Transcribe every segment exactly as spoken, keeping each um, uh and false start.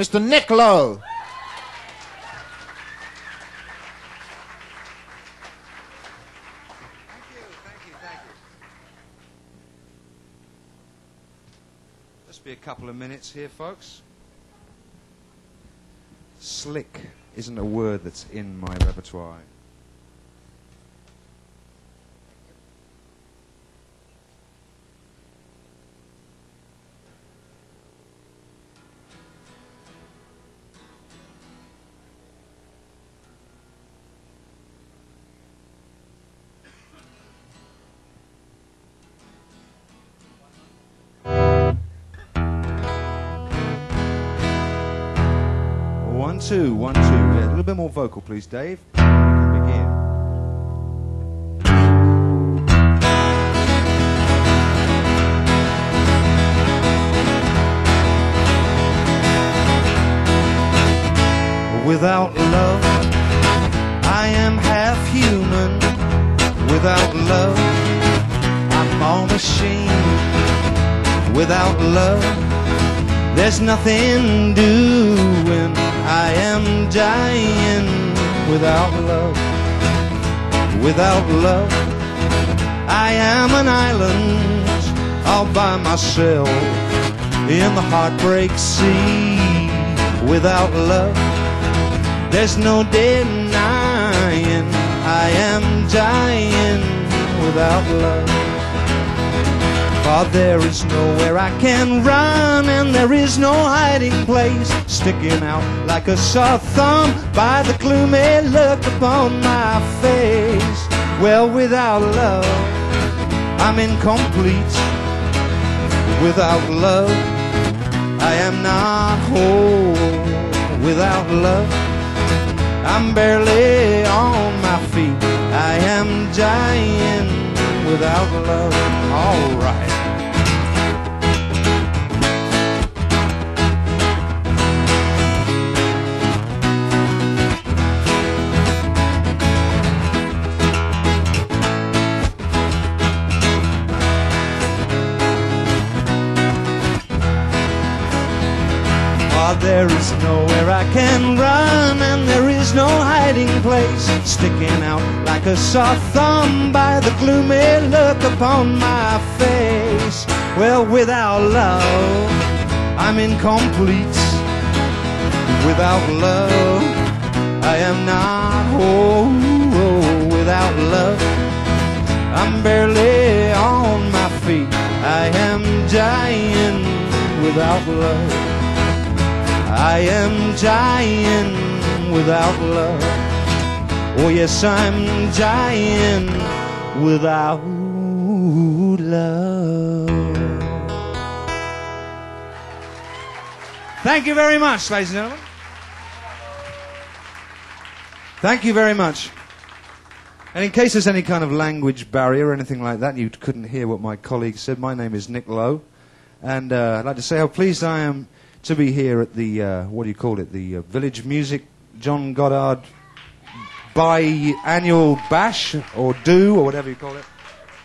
Mister Nick Lowe. Thank you, thank you, thank you. Just be a couple of minutes here, folks. Slick isn't a word that's in my repertoire. One, two, one, two. Yeah, a little bit more vocal, please, Dave. We can begin. Without love, I am half human. Without love, I'm all machine. Without love, there's nothing doing. I am dying without love. Without love, I am an island all by myself in the heartbreak sea. Without love, there's no denying I am dying without love. For there is nowhere I can run, and there is no hiding place, sticking out like a sore thumb by the gloomy look upon my face. Well, without love, I'm incomplete. Without love, I am not whole. Without love, I'm barely on my feet. I am dying without love. All right. There is nowhere I can run, and there is no hiding place, sticking out like a sore thumb by the gloomy look upon my face. Well, without love, I'm incomplete. Without love, I am not whole. Without love, I'm barely on my feet. I am dying without love. I am dying without love. Oh yes, I'm dying without love. Thank you very much, ladies and gentlemen. Thank you very much. And in case there's any kind of language barrier or anything like that, you couldn't hear what my colleague said, my name is Nick Lowe. And uh, I'd like to say how pleased I am to be here at the, uh, what do you call it, the uh, Village Music John Goddard biannual bash, or do, or whatever you call it.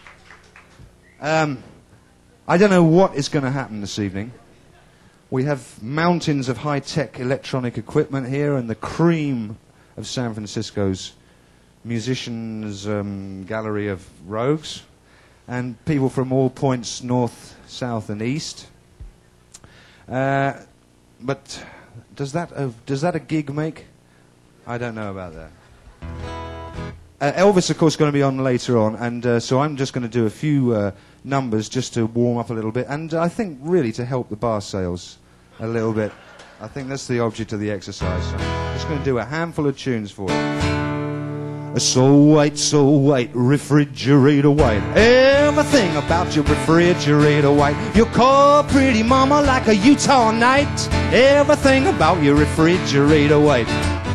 Um, I don't know what is going to happen this evening. We have mountains of high-tech electronic equipment here, and the cream of San Francisco's musicians' um, gallery of rogues, and people from all points north, south, and east. Uh, but does that uh, does that a gig make? I don't know about that. Uh, Elvis, of course, is going to be on later on, and uh, so I'm just going to do a few uh, numbers just to warm up a little bit, and I think really to help the bar sales a little bit. I think that's the object of the exercise. So I'm just going to do a handful of tunes for you. So white, so white, refrigerator white. Everything about your refrigerator white. You call pretty mama like a Utah night. Everything about your refrigerator white.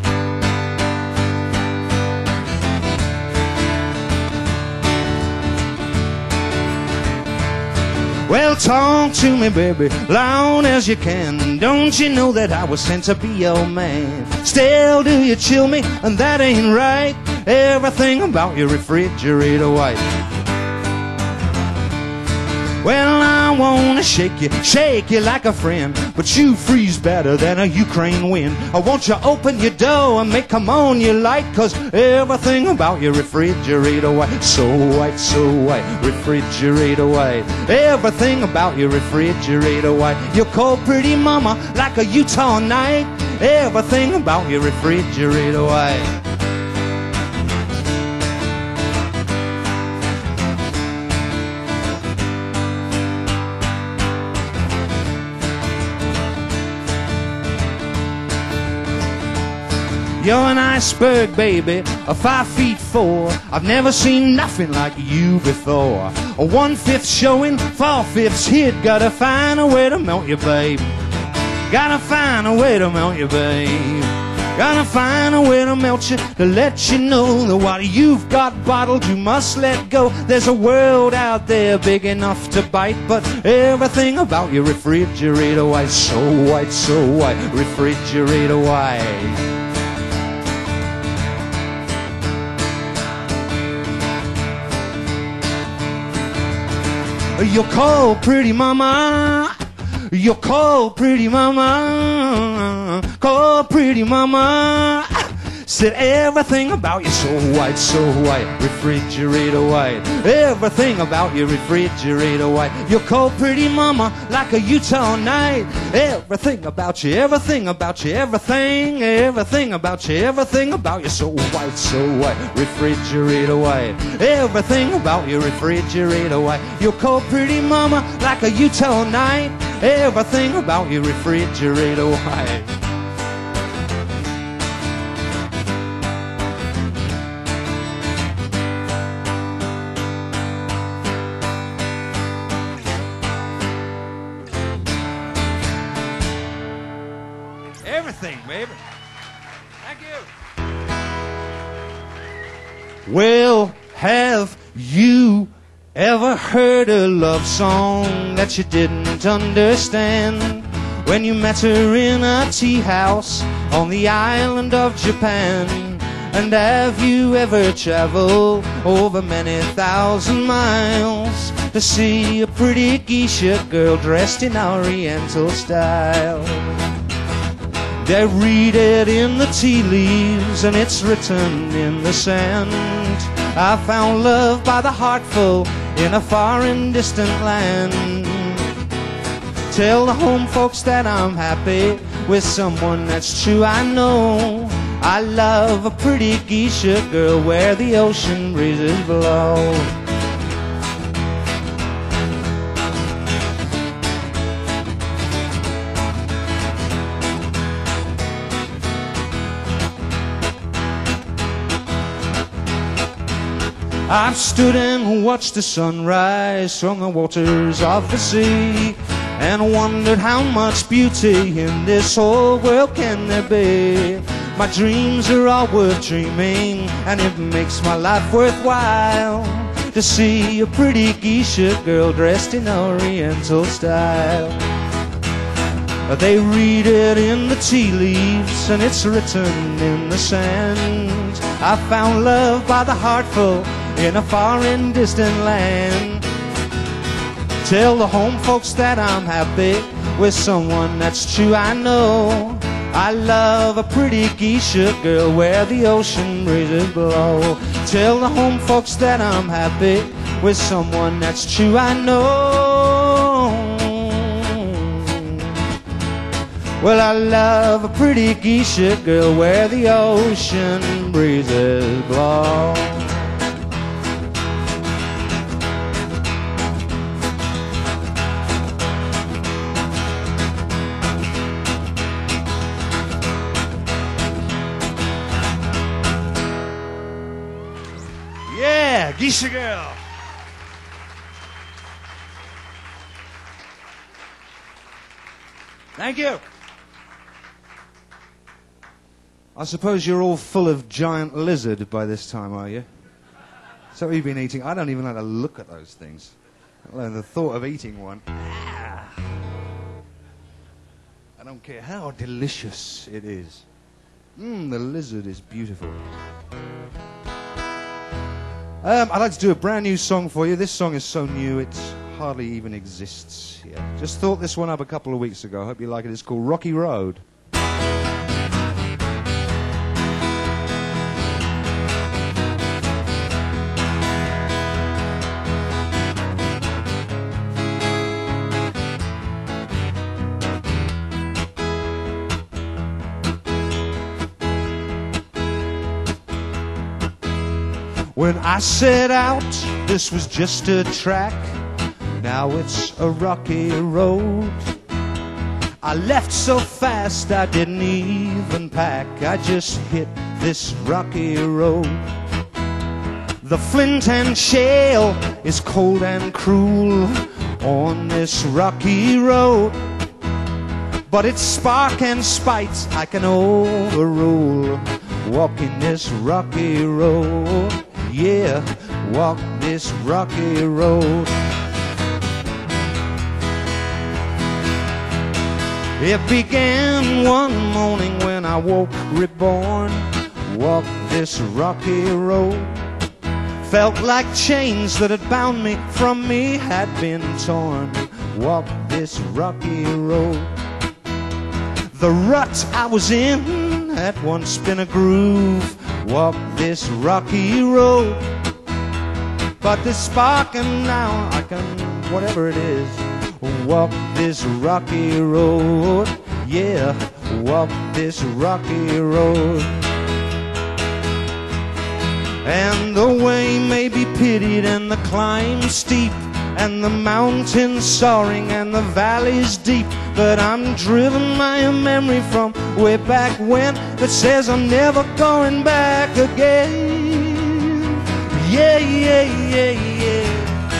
Well, talk to me, baby, long as you can. Don't you know that I was sent to be your man? Still, do you chill me? And that ain't right. Everything about your refrigerator white. Well, I wanna shake you, shake you like a friend, but you freeze better than a Ukraine wind. I want you open your door and make come on your light, cause everything about your refrigerator white, so white, so white, refrigerator white. Everything about your refrigerator white. You're cold, pretty mama, like a Utah night. Everything about your refrigerator white. You're an iceberg, baby, a five feet four. I've never seen nothing like you before. A one-fifth showing, four-fifths hit. Gotta find a way to melt you, babe. Gotta find a way to melt you, babe. Gotta find a way to melt you, to let you know that what you've got bottled you must let go. There's a world out there big enough to bite, but everything about your refrigerator white, so white, so white, refrigerator white. You're cold, pretty mama. You're cold, pretty mama. Cold, pretty mama. Said everything about you so white, so white, refrigerator white. Everything about you refrigerator white. You're cold, pretty mama, like a Utah night. Everything about you, everything about you, everything, everything about you, everything about you so white, so white, refrigerator white. Everything about you refrigerator white. You're cold, pretty mama, like a Utah night. Everything about you refrigerator white. Everything, baby. Thank you. Well, have you ever heard a love song that you didn't understand? When you met her in a tea house on the island of Japan? And have you ever traveled over many thousand miles to see a pretty geisha girl dressed in Oriental style? They read it in the tea leaves and it's written in the sand. I found love by the heartful in a far and distant land. Tell the home folks that I'm happy with someone that's true, I know. I love a pretty geisha girl where the ocean breezes blow. I've stood and watched the sunrise from the waters of the sea, and wondered how much beauty in this whole world can there be. My dreams are all worth dreaming, and it makes my life worthwhile to see a pretty geisha girl dressed in Oriental style. They read it in the tea leaves and it's written in the sand. I found love by the heartful in a far and distant land. Tell the home folks that I'm happy with someone that's true, I know. I love a pretty geisha girl where the ocean breezes blow. Tell the home folks that I'm happy with someone that's true, I know. Well, I love a pretty geisha girl where the ocean breezes blow. Yeah, geisha girl. Thank you. I suppose you're all full of giant lizard by this time, are you? Is that what you've been eating? I don't even like to look at those things. Let alone the thought of eating one. Ah. I don't care how delicious it is. Mmm, the lizard is beautiful. Um, I'd like to do a brand new song for you. This song is so new, it's hardly even exists yet. Just thought this one up a couple of weeks ago. I hope you like it. It's called Rocky Road. When I set out, this was just a track. Now it's a rocky road. I left so fast I didn't even pack. I just hit this rocky road. The flint and shale is cold and cruel on this rocky road. But it's spark and spite I can overrule. Walking this rocky road. Yeah, walk this rocky road. It began one morning when I woke reborn. Walked this rocky road. Felt like chains that had bound me from me had been torn. Walked this rocky road. The rut I was in had once been a groove. Walk this rocky road. But this spark and now I can, whatever it is, walk this rocky road. Yeah, walk this rocky road. And the way may be pitied and the climb steep, and the mountains soaring and the valleys deep, but I'm driven by a memory from way back when that says I'm never going back again. Yeah, yeah, yeah, yeah.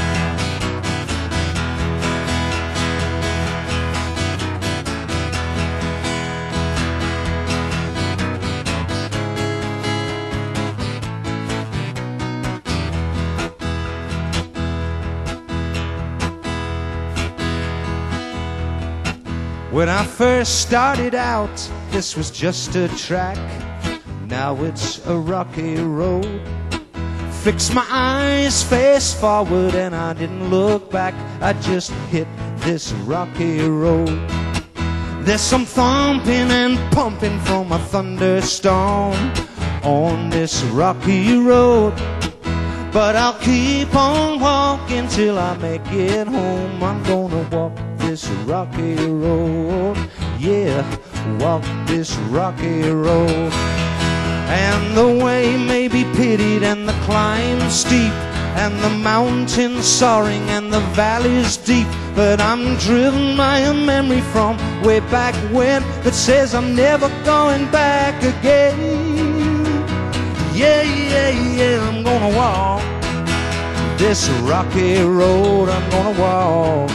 When I first started out, this was just a track. Now it's a rocky road. Fixed my eyes face forward and I didn't look back. I just hit this rocky road. There's some thumping and pumping from a thunderstorm on this rocky road. But I'll keep on walking till I make it home. I'm gonna walk this rocky road. Yeah, walk this rocky road. And the way may be pitied and the climb steep, and the mountains soaring and the valleys deep, but I'm driven by a memory from way back when that says I'm never going back again. Yeah, yeah, yeah, I'm gonna walk this rocky road. I'm gonna walk.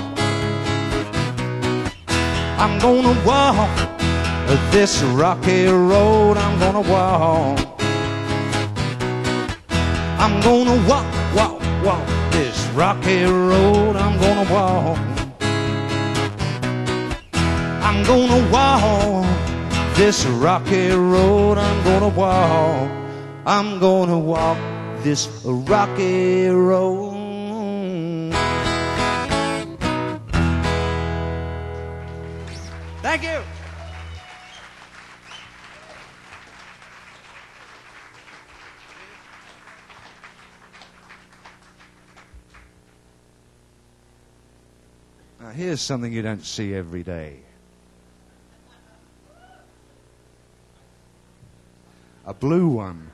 I'm gonna walk this rocky road. I'm gonna walk. I'm gonna walk, walk, walk this rocky road. I'm gonna walk. I'm gonna walk this rocky road. I'm gonna walk. I'm gonna walk this rocky road. Thank you. Now here's something you don't see every day. A blue one.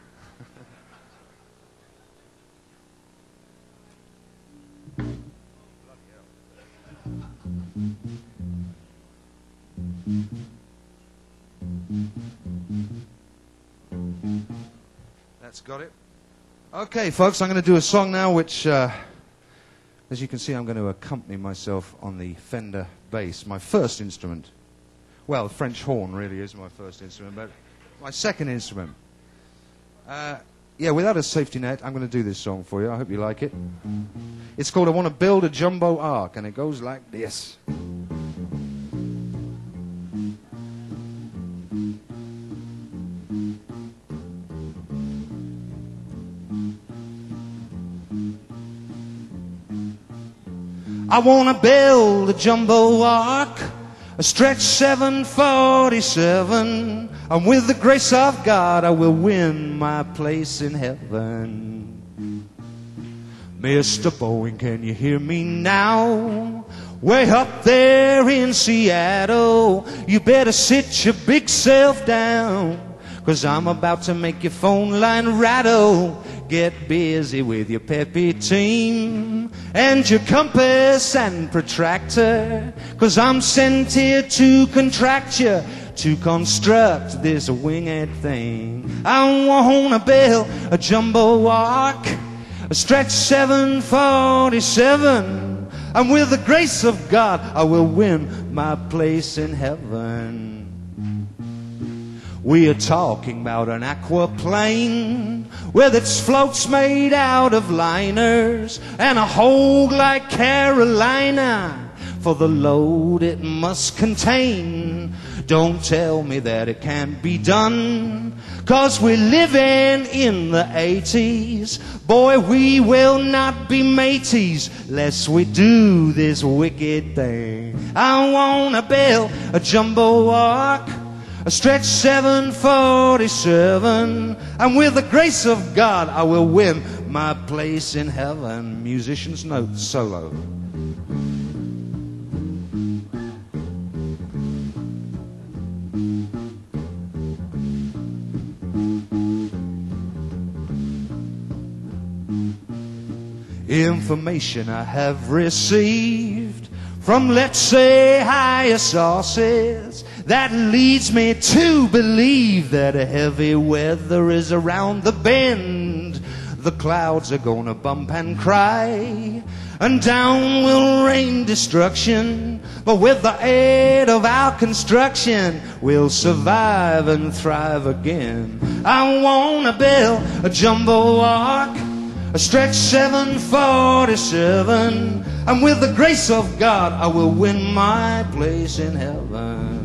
That's got it. Okay, folks, I'm going to do a song now which, uh, as you can see, I'm going to accompany myself on the Fender bass, my first instrument. Well, the French horn really is my first instrument, but my second instrument. Uh, yeah, without a safety net, I'm going to do this song for you. I hope you like it. It's called I Want to Build a Jumbo Ark, and it goes like this. I wanna build a jumbo ark, a stretch seven forty-seven, and with the grace of God I will win my place in heaven. Mister Boeing, can you hear me now? Way up there in Seattle, you better sit your big self down, 'cause I'm about to make your phone line rattle. Get busy with your peppy team and your compass and protractor, 'cause I'm sent here to contract you, to construct this winged thing. I wanna build a jumbo ark, a stretch seven forty-seven, and with the grace of God I will win my place in heaven. We are talking about an aquaplane with its floats made out of liners and a hold like Carolina for the load it must contain. Don't tell me that it can't be done, 'cause we're living in the eighties. Boy, we will not be mateys lest we do this wicked thing. I wanna build a jumbo ark, a stretch seven forty-seven, and with the grace of God I will win my place in heaven. Musician's note solo. Information I have received from, let's say, higher sources that leads me to believe that a heavy weather is around the bend. The clouds are gonna bump and cry, and down will rain destruction. But with the aid of our construction, we'll survive and thrive again. I wanna build a jumbo ark, a stretch seven forty-seven, and with the grace of God I will win my place in heaven.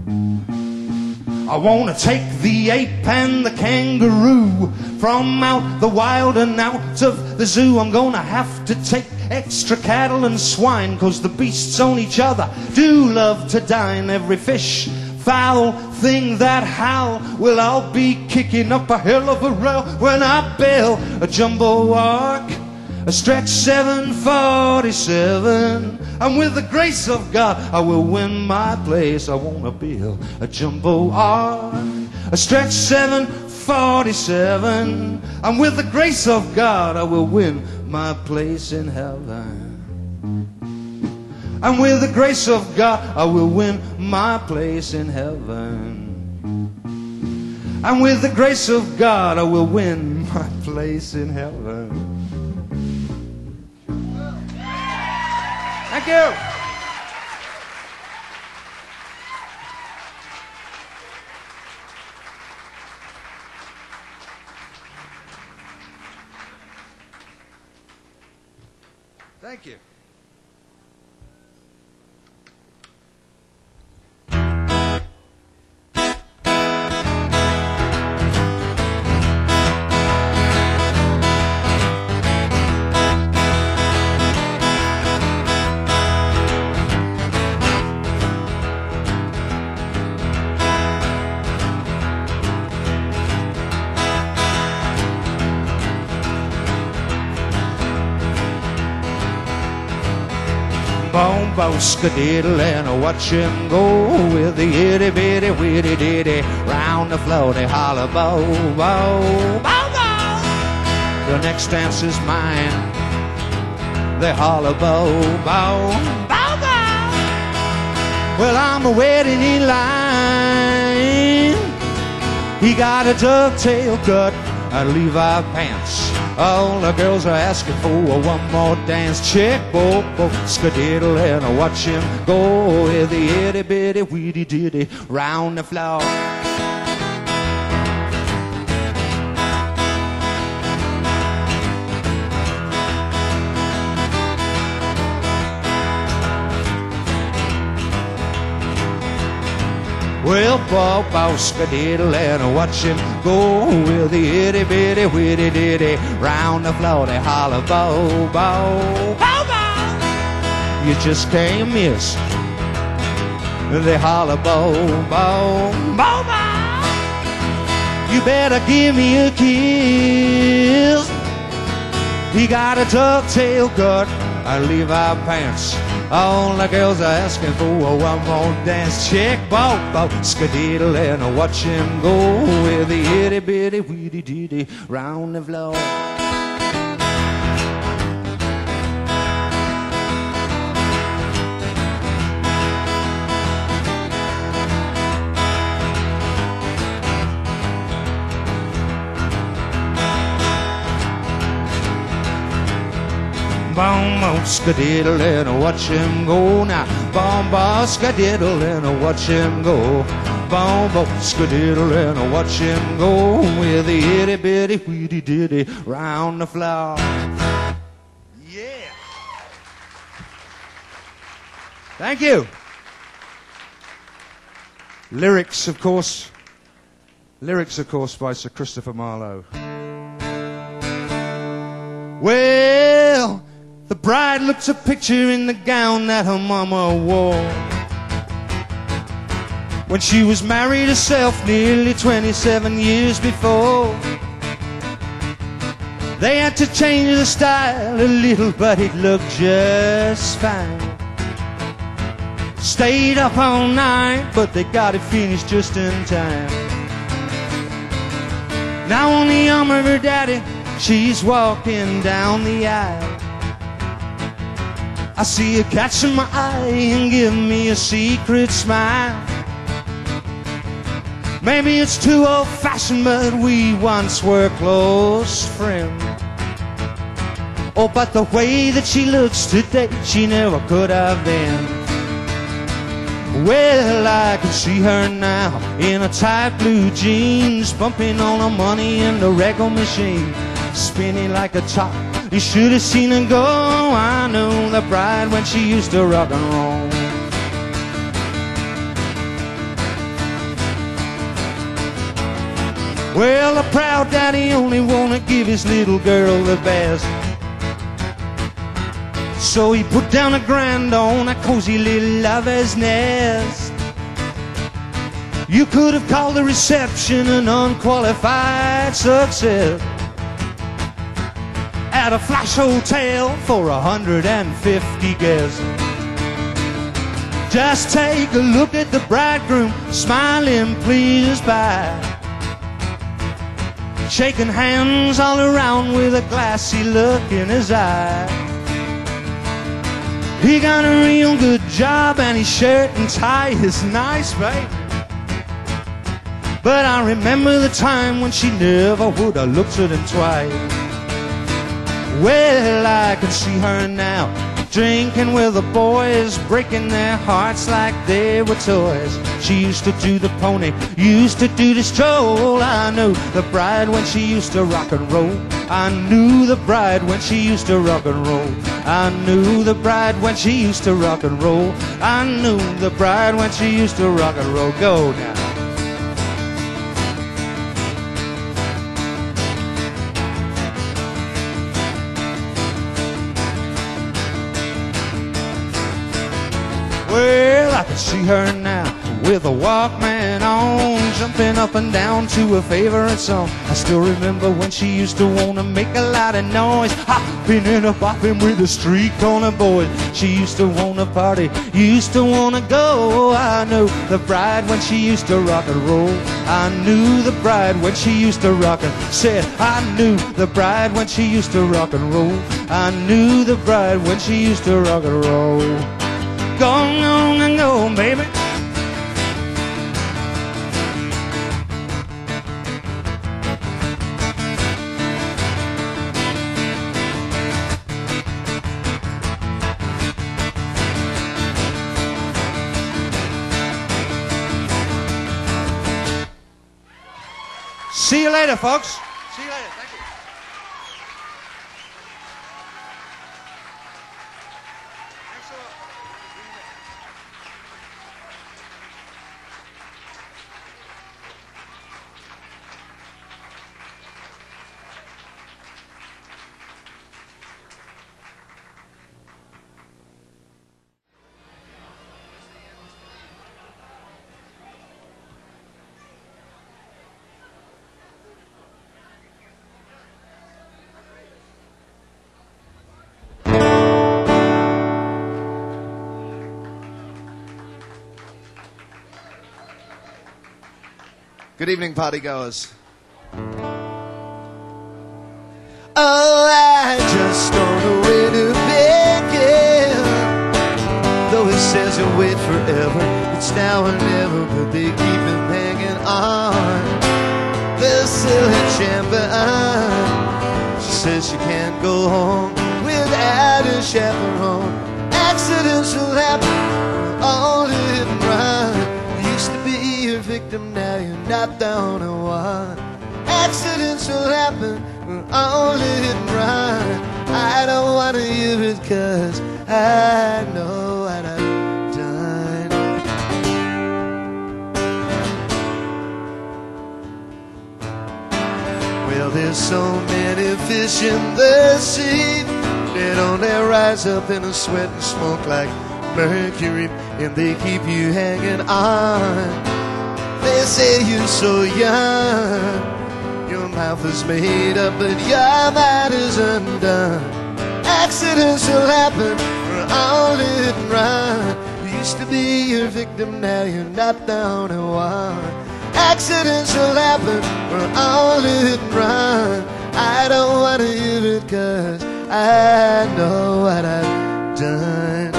I want to take the ape and the kangaroo from out the wild and out of the zoo. I'm gonna have to take extra cattle and swine, 'cause the beasts on each other do love to dine. Every fish, foul thing that howl will all be kicking up a hell of a row when I build a jumbo ark, a stretch seven forty-seven, and with the grace of God I will win my place. I want to build a jumbo ark, a stretch seven forty-seven, and with the grace of God I will win my place in heaven. And with the grace of God I will win my place in heaven. And with the grace of God I will win my place in heaven. Thank you. Thank you. Boom, boom, skadiddle, and I watch him go with the itty bitty witty ditty round the floaty holler bow, bow, bow, bow. The next dance is mine. They holler bow, bow, bow, bow. Well, I'm a waiting in line. He got a ducktail cut and Levi pants. All the girls are asking for one more dance. Check, bo, bo, skadiddle, and I watch him go with the itty bitty weedy ditty round the floor. Well, bow, bow, skadiddle, and I watch him go with the itty bitty witty ditty round the floor. They holler, bow, bow, bow, bow. you just can't miss. They holler, boom, boom, boom, boom. You better give me a kiss. He got a ducktail cut and Levi pants. All the girls are asking for one more dance. Check, bow, bow, skadiddle, and I watch him go with the itty bitty weedy ditty round the floor. Boom, boom, skadiddle, and I watch him go now. Boom, boom, skadiddle, and I watch him go. Boom, boom, skadiddle, and I watch him go with the itty bitty weedy ditty round the floor. Yeah. Thank you. Lyrics, of course. Lyrics, of course, by Sir Christopher Marlowe. Well, the bride looks a picture in the gown that her mama wore when she was married herself nearly twenty-seven years before. They had to change the style a little, but it looked just fine. Stayed up all night, but they got it finished just in time. Now on the arm of her daddy, she's walking down the aisle. I see her catching my eye and give me a secret smile. Maybe it's too old-fashioned, but we once were close friends. Oh, but the way that she looks today, she never could have been. Well, I can see her now in a tight blue jeans, bumping all her money in the record machine, spinning like a top. You should have seen her go. I know the bride when she used to rock and roll. Well, the proud daddy only wanna give his little girl the best, so he put down a grand on a cozy little lover's nest. You could have called the reception an unqualified success at a flash hotel for a hundred and fifty guests. Just take a look at the bridegroom smiling pleased by, shaking hands all around with a glassy look in his eye. He got a real good job and his shirt and tie is nice, babe. But I remember the time when she never would have looked at him twice. Well, I can see her now, drinking with the boys, breaking their hearts like they were toys. She used to do the pony, used to do the stroll. I knew the bride when she used to rock and roll. I knew the bride when she used to rock and roll. I knew the bride when she used to rock and roll. I knew the bride when she used to rock and roll. Go now. Well, I can see her now with a Walkman on, jumping up and down to her favorite song. I still remember when she used to want to make a lot of noise, hopping and a bopping with the street corner boys. She used to want to party, used to want to go. I knew the bride when she used to rock and roll. I knew the bride when she used to rock and said I knew the bride when she used to rock and roll. I knew the bride when she used to rock and roll. Go on and go, baby. See you later, folks. See you later. Thank you. Thanks a lot. Good evening, partygoers. Oh, I just don't know where to begin. Though it says you'll wait forever, it's now or never, but they keep him hanging on. The silly champion, she says she can't go home without a chaperone. Accidents will happen, all hit and run. You used to be your victim, now you're not the only one. Accidents will happen, all hit and run. I don't want to hear it, cause I know what I've done. Well, there's so many fish in the sea, they don't they rise up in a sweat and smoke like mercury, and they keep you hanging on. They say you're so young, your mouth is made up, but your mind is undone. Accidents will happen, we're all hit and run. You used to be your victim, now you're not the only one. Accidents will happen, we're all hit and run. I don't want to hear it, cause I know what I've done.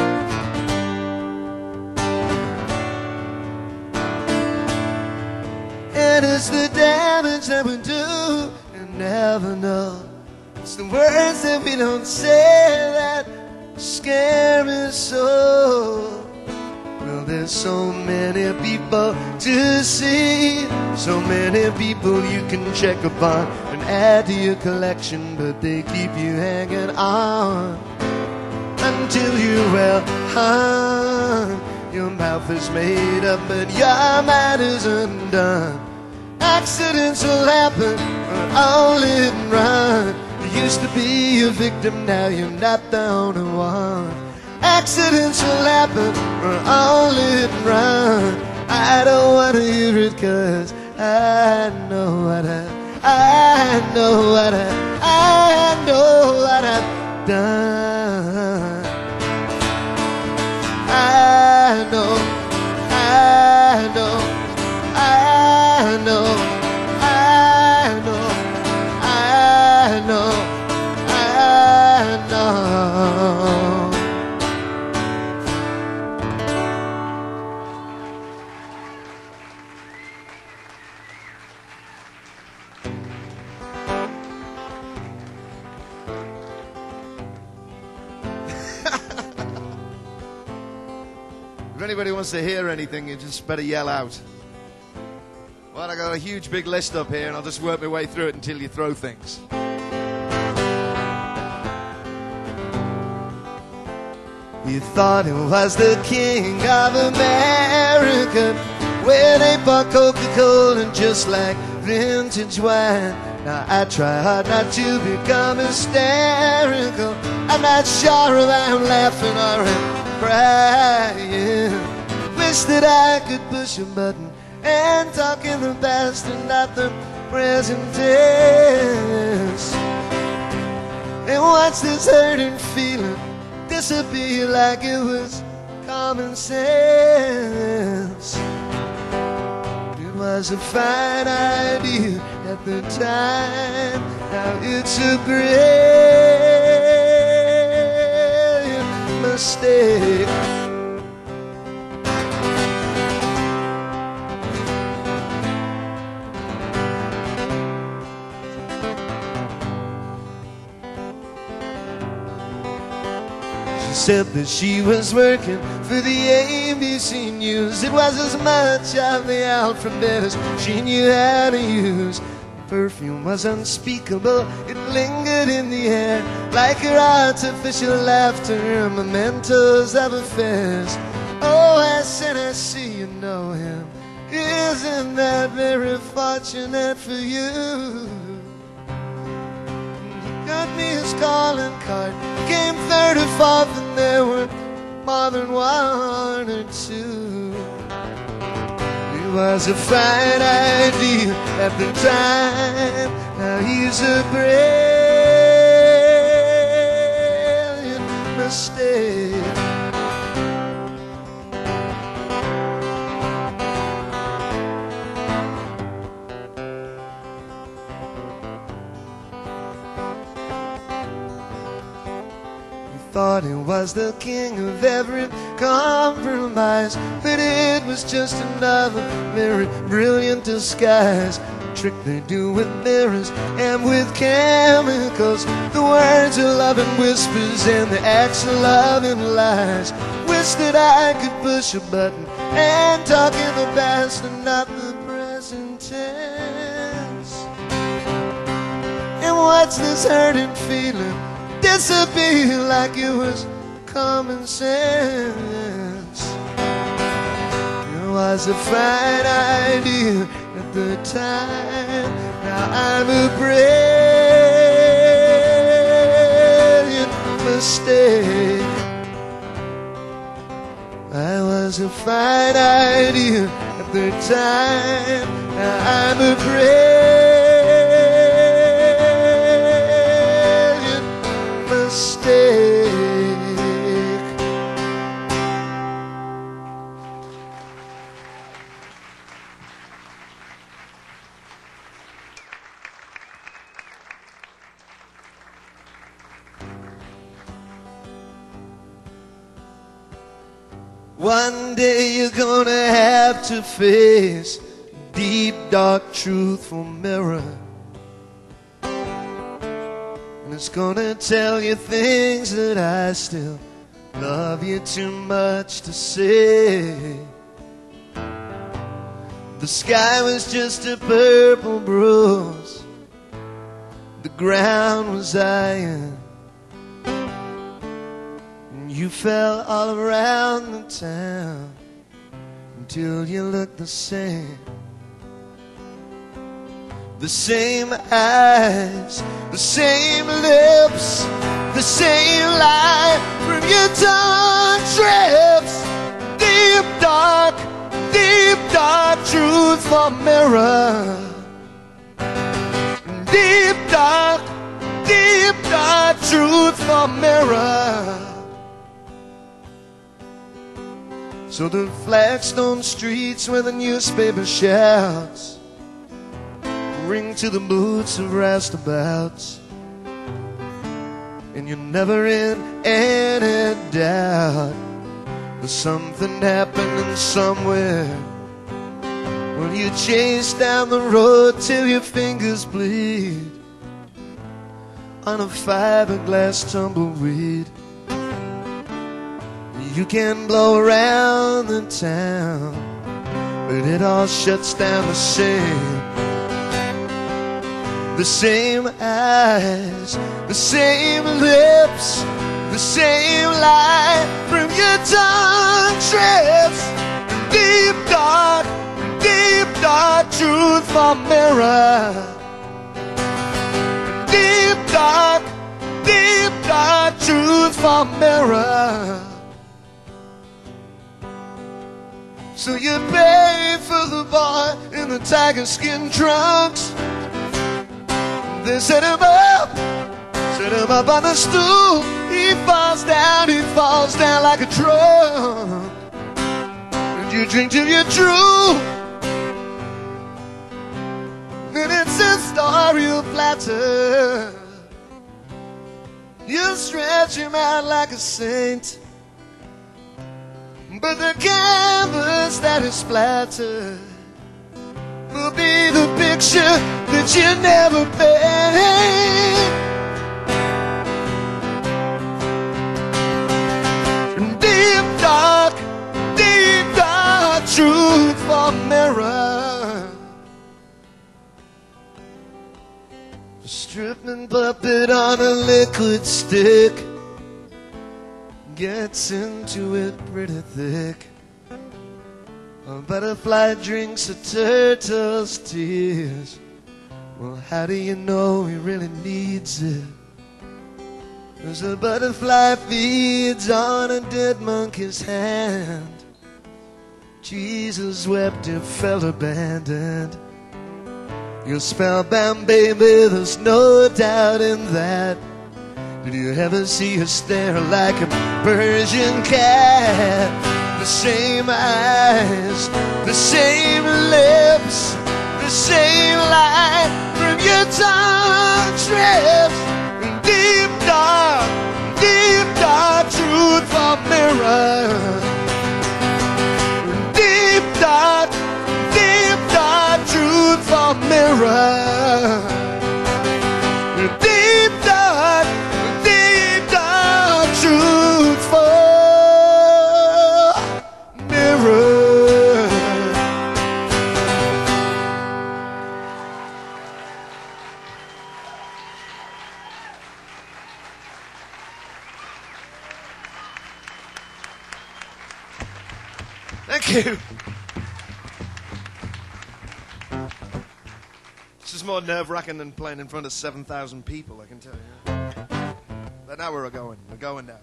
And it's the damage that we do and never know. It's the words that we don't say that scare me so. Well, there's so many people to see, so many people you can check upon and add to your collection, but they keep you hanging on until you're well hung. Your mouth is made up, but your mind is undone. Accidents will happen, we're all hit and run. You used to be a victim, now you're not the only one. Accidents will happen, we're all hit and run. I don't want to hear it, cause I know what I, I know what I, I know what I've done. I know, I know, I know, I know, I know, I know. If anybody wants to hear anything, you just better yell out. Well, I got a huge big list up here, and I'll just work my way through it until you throw things. You thought it was the king of America, where they bought Coca-Cola and just like vintage wine. Now I try hard not to become hysterical. I'm not sure if I'm laughing or I'm crying. Wish that I could push a button and talk in the past and not the present tense, and watch this hurting feeling disappear like it was common sense. It was a fine idea at the time, now it's a great mistake. Said that she was working for the A B C News. It was as much of the alphabet as she knew how to use. The perfume was unspeakable, it lingered in the air like her artificial laughter, mementos of affairs. Oh, I said, I see you know him. Isn't that very fortunate for you? Got me his calling card, came thirty-fourth, and there were more than one or two. It was a fine idea at the time, now he's a brilliant mistake. thought he was the king of every compromise, but it was just another very brilliant disguise. Trick they do with mirrors and with chemicals, the words of love and whispers and the acts of love and lies. Wish that I could push a button and talk in the past and not the present tense. And watch this hurting feeling disappear like it was common sense. It was a fine idea at the time, now I'm a brilliant mistake. I was a fine idea at the time, now I'm a brilliant mistake. One day you're gonna have to face deep, dark, truthful mirror, and it's gonna tell you things that I still love you too much to say. The sky was just a purple bruise, the ground was iron, you fell all around the town until you looked the same. The same eyes, the same lips, the same light from your tongue trips. Deep dark, deep dark truth for mirror. Deep dark, deep dark truth for mirror. So the flagstone streets where the newspaper shouts ring to the boots of roustabouts, and you're never in any doubt there's something happening somewhere. Well, you chase down the road till your fingers bleed on a fiberglass tumbleweed. You can blow around the town, but it all shuts down the same. The same eyes, the same lips, the same light from your tongue trips. Deep dark, deep dark truth for mirror. Deep dark, deep dark truth for mirror. So you pay for the boy in the tiger skin trunks. They set him up, set him up on the stool. He falls down, he falls down like a drunk. And you drink till you're true. And it's a story of flatter. You stretch him out like a saint, but the canvas that is splattered will be the picture that you never paint. Deep dark, deep dark truth for mirror. A stripping puppet on a liquid stick gets into it pretty thick. A butterfly drinks a turtle's tears. Well, how do you know he really needs it? 'Cause a butterfly feeds on a dead monkey's hand. Jesus wept, he felt abandoned. You're spellbound, baby, there's no doubt in that. Did you ever see her stare like a Persian cat? The same eyes, the same lips, the same light from your tongue trips. Deep dark, deep dark Thank you. This is more nerve-wracking than playing in front of seven thousand people, I can tell you. But now we're going. We're going now.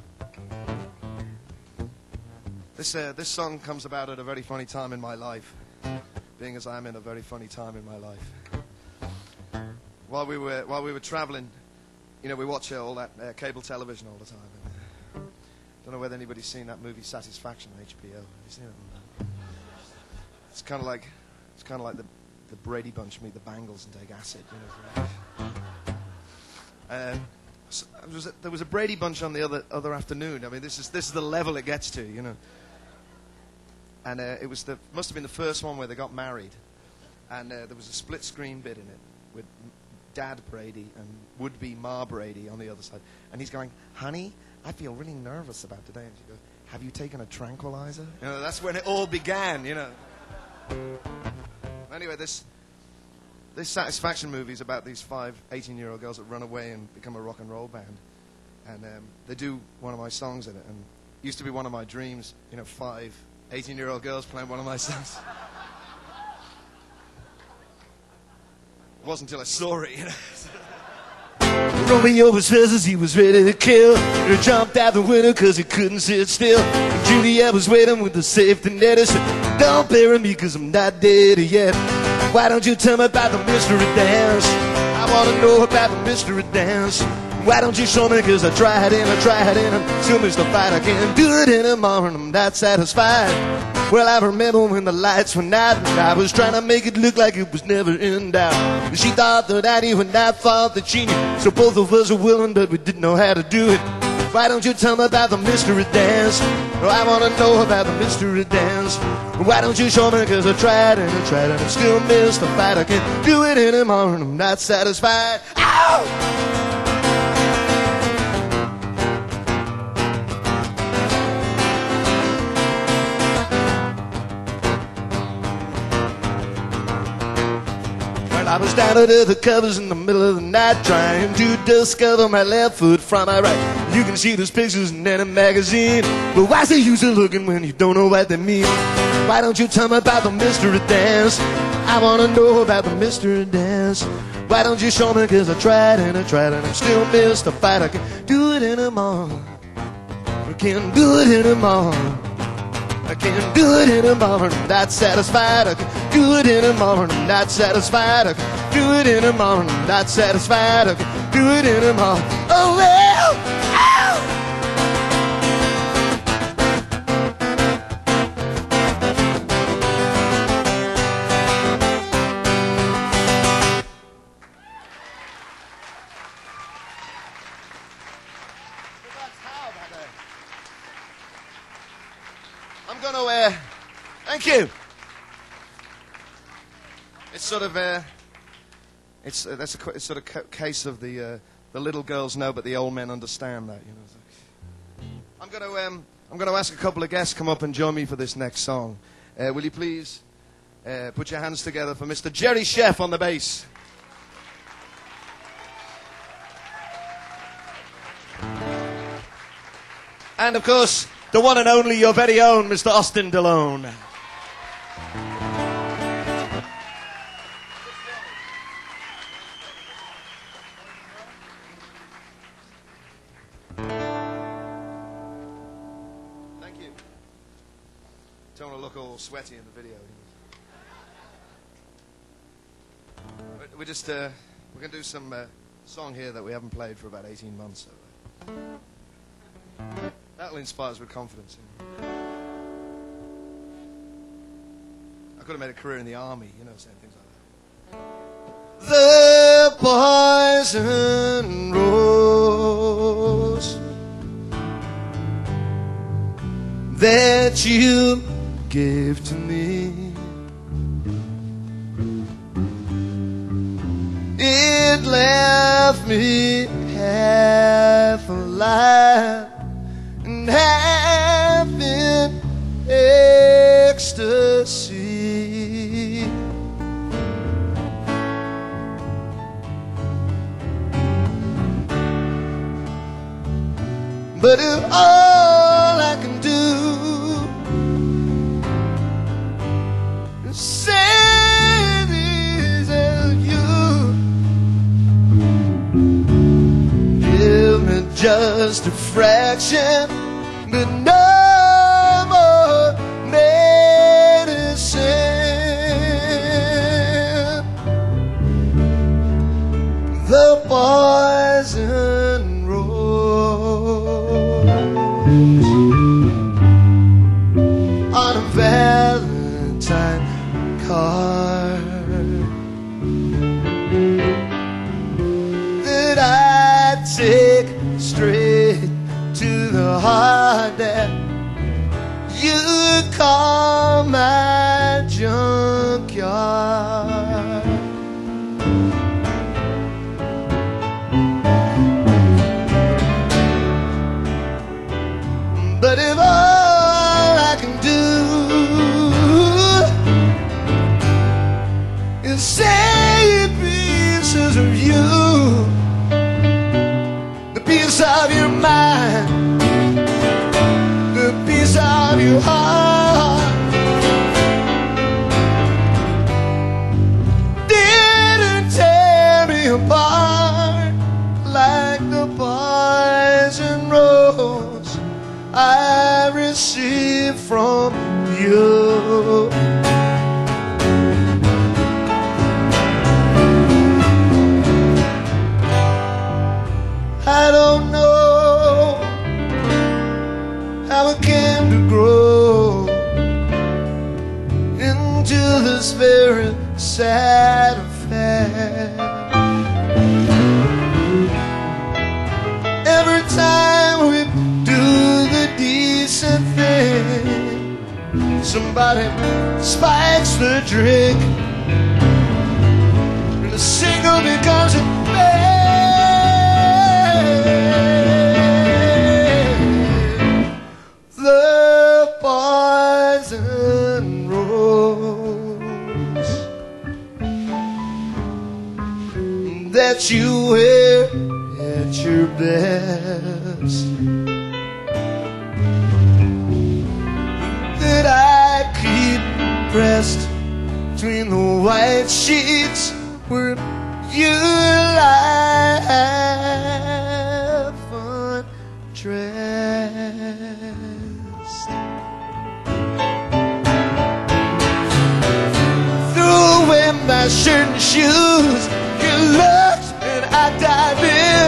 This, uh, this song comes about at a very funny time in my life, being as I'm in a very funny time in my life. While we were, while we were traveling, you know, we watch uh, all that uh, cable television all the time. And, uh, don't know whether anybody's seen that movie Satisfaction on H B O. Have you seen it? It's kind of like, it's kind of like the, the Brady Bunch meet the Bangles and take acid. You know. Uh, so there, was a, there was a Brady Bunch on the other other afternoon. I mean, this is this is the level it gets to, you know. And uh, it was the must have been the first one where they got married, and uh, there was a split screen bit in it with Dad Brady and would-be Ma Brady on the other side, and he's going, "Honey, I feel really nervous about today." And she goes, "Have you taken a tranquilizer?" You know, that's when it all began. You know. Anyway, this this Satisfaction movie is about these five eighteen-year-old girls that run away and become a rock and roll band, and um, they do one of my songs in it, and it used to be one of my dreams. You know, five eighteen-year-old girls playing one of my songs. It wasn't until I saw it, you know. Romeo was fast as he was ready to kill. He jumped out the window cause he couldn't sit still. And Juliet was waiting with the safety net. He said, "Don't bury me cause I'm not dead yet. Why don't you tell me about the mystery dance? I want to know about the mystery dance. Why don't you show me cause I tried and I tried and I'm still mystified. I can't do it anymore and I'm not satisfied. Well, I remember when the lights went out and I was trying to make it look like it was never in doubt. And she thought that I knew and I thought that she knew. So both of us were willing but we didn't know how to do it. Why don't you tell me about the mystery dance? Oh, I want to know about the mystery dance. Why don't you show me cause I tried and I tried and I'm still mystified. I can't do it anymore and I'm not satisfied. Ow! I was down under the covers in the middle of the night trying to discover my left foot from my right. You can see those pictures in any magazine, but why's the use of looking when you don't know what they mean? Why don't you tell me about the mystery dance? I want to know about the mystery dance. Why don't you show me cause I tried and I tried and I'm still mystified. I can't do it anymore. I can't do it anymore. I can't do it anymore, I'm not satisfied. I can't do it anymore, I'm not satisfied. I can't do it anymore, I'm not satisfied. I can't do it anymore. Oh well, ow! I'm going to, uh, thank you. It's sort of, uh, it's uh, that's a it's sort of ca- case of the uh, the little girls know, but the old men understand that. You know. It's like, I'm going to, um, I'm going to ask a couple of guests to come up and join me for this next song. Uh, will you please uh, put your hands together for Mister Jerry Sheff on the bass. And of course, the one and only, your very own, Mister Austin Delone. Thank you. Don't want to look all sweaty in the video. We're just, uh, we're going to do some uh, song here that we haven't played for about eighteen months. So. That'll inspire us with confidence. You know. I could have made a career in the army, you know, saying things like that. The poison rose that you gave to me, it left me half alive and half in ecstasy. But if all I can do just a fraction, but no more medicine. The poison rose on a Valentine card that I take straight to the heart that you call my junkyard. But if all I can do is save pieces of you, the piece of your mind, the piece of your heart, didn't tear me apart like the poison rose I received from you. I don't know how it came to grow into this very sad affair. Every time we do the decent thing, somebody spikes the drink, and the single becomes a bad. The poison rose that you wear at your best, that I keep pressed between the white sheets where you lie half undressed. Threw away my shirt and shoes, you looked and I dive in.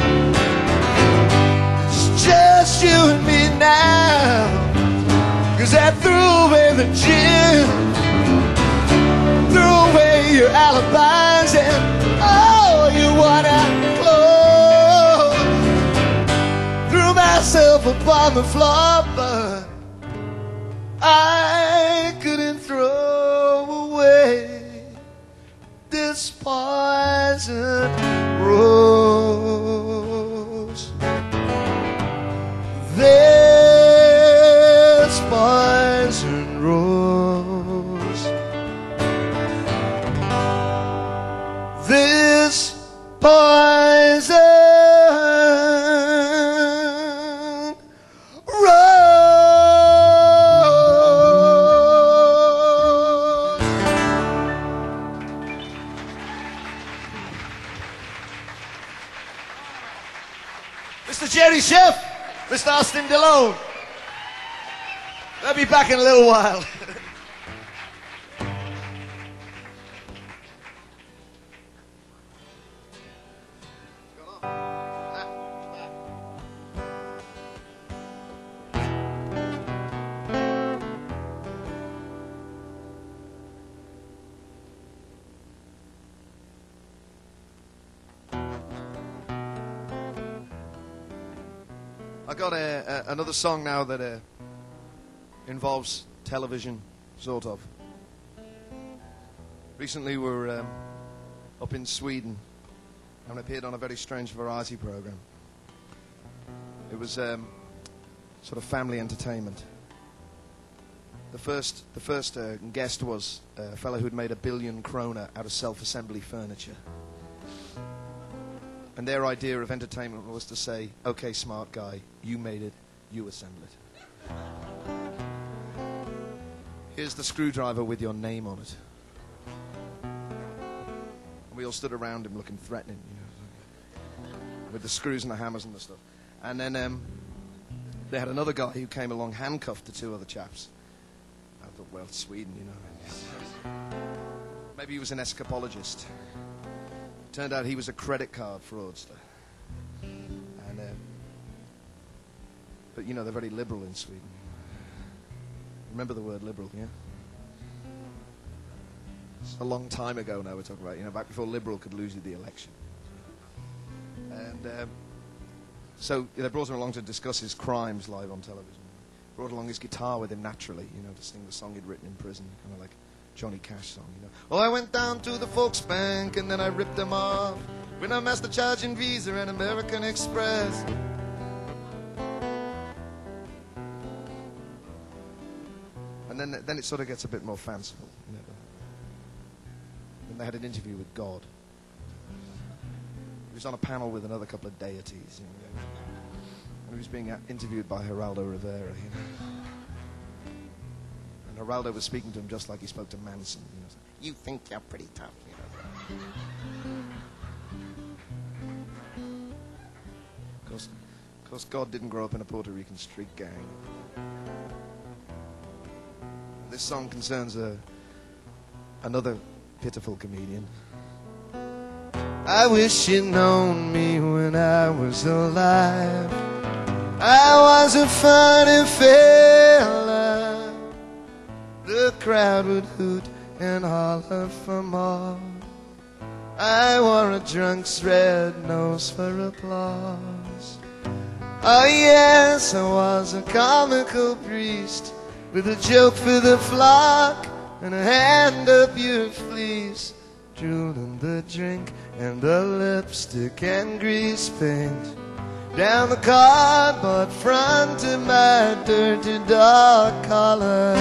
It's just you and me now, 'cause I threw away the gin, threw away your alibis and all your worn-out clothes. Threw myself upon the floor, but I couldn't throw away this poison rose. This poison rose. This poison rose. Mister Jerry Chef, Mister Austin DeLone. They'll be back in a little while. I got a, a, another song now that uh, involves television, sort of. Recently we were um, up in Sweden and appeared on a very strange variety program. It was um, sort of family entertainment. The first, the first uh, guest was a fellow who'd made a billion kroner out of self-assembly furniture. And their idea of entertainment was to say, okay, smart guy, you made it, you assemble it. Here's the screwdriver with your name on it. And we all stood around him looking threatening, you know, with the screws and the hammers and the stuff. And then um, they had another guy who came along, handcuffed the two other chaps. I thought, well, Sweden, you know. Maybe he was an escapologist. Turned out he was a credit card fraudster. And, um, but, you know, they're very liberal in Sweden. Remember the word liberal, yeah? It's a long time ago now we're talking about, you know, back before Liberal could lose the election. And um, so they brought him along to discuss his crimes live on television. Brought along his guitar with him naturally, you know, to sing the song he'd written in prison, kind of like Johnny Cash song, you know. Well, I went down to the Volksbank and then I ripped them off when I master charging Visa and American Express. And then, then it sort of gets a bit more fanciful, you know. Then they had an interview with God. He was on a panel with another couple of deities, you know. And he was being interviewed by Geraldo Rivera, you know. And Geraldo was speaking to him just like he spoke to Manson. You know, you think you're pretty tough, you know. Of course, of course, God didn't grow up in a Puerto Rican street gang. This song concerns a, another pitiful comedian. I wish you'd known me when I was alive. I was a funny fella. The crowd would hoot and holler for more. I wore a drunk's red nose for applause. Oh yes, I was a comical priest with a joke for the flock and a hand up your fleece, drooling the drink and the lipstick and grease paint down the cardboard front of my dirty dog collar.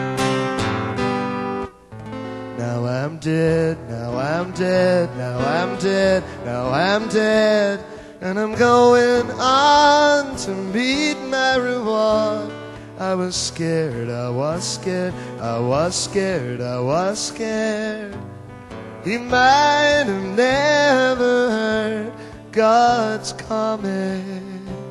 Now I'm dead, now I'm dead, now I'm dead, now I'm dead, and I'm going on to meet my reward. I was scared, I was scared, I was scared, I was scared. He might have never heard God's comic.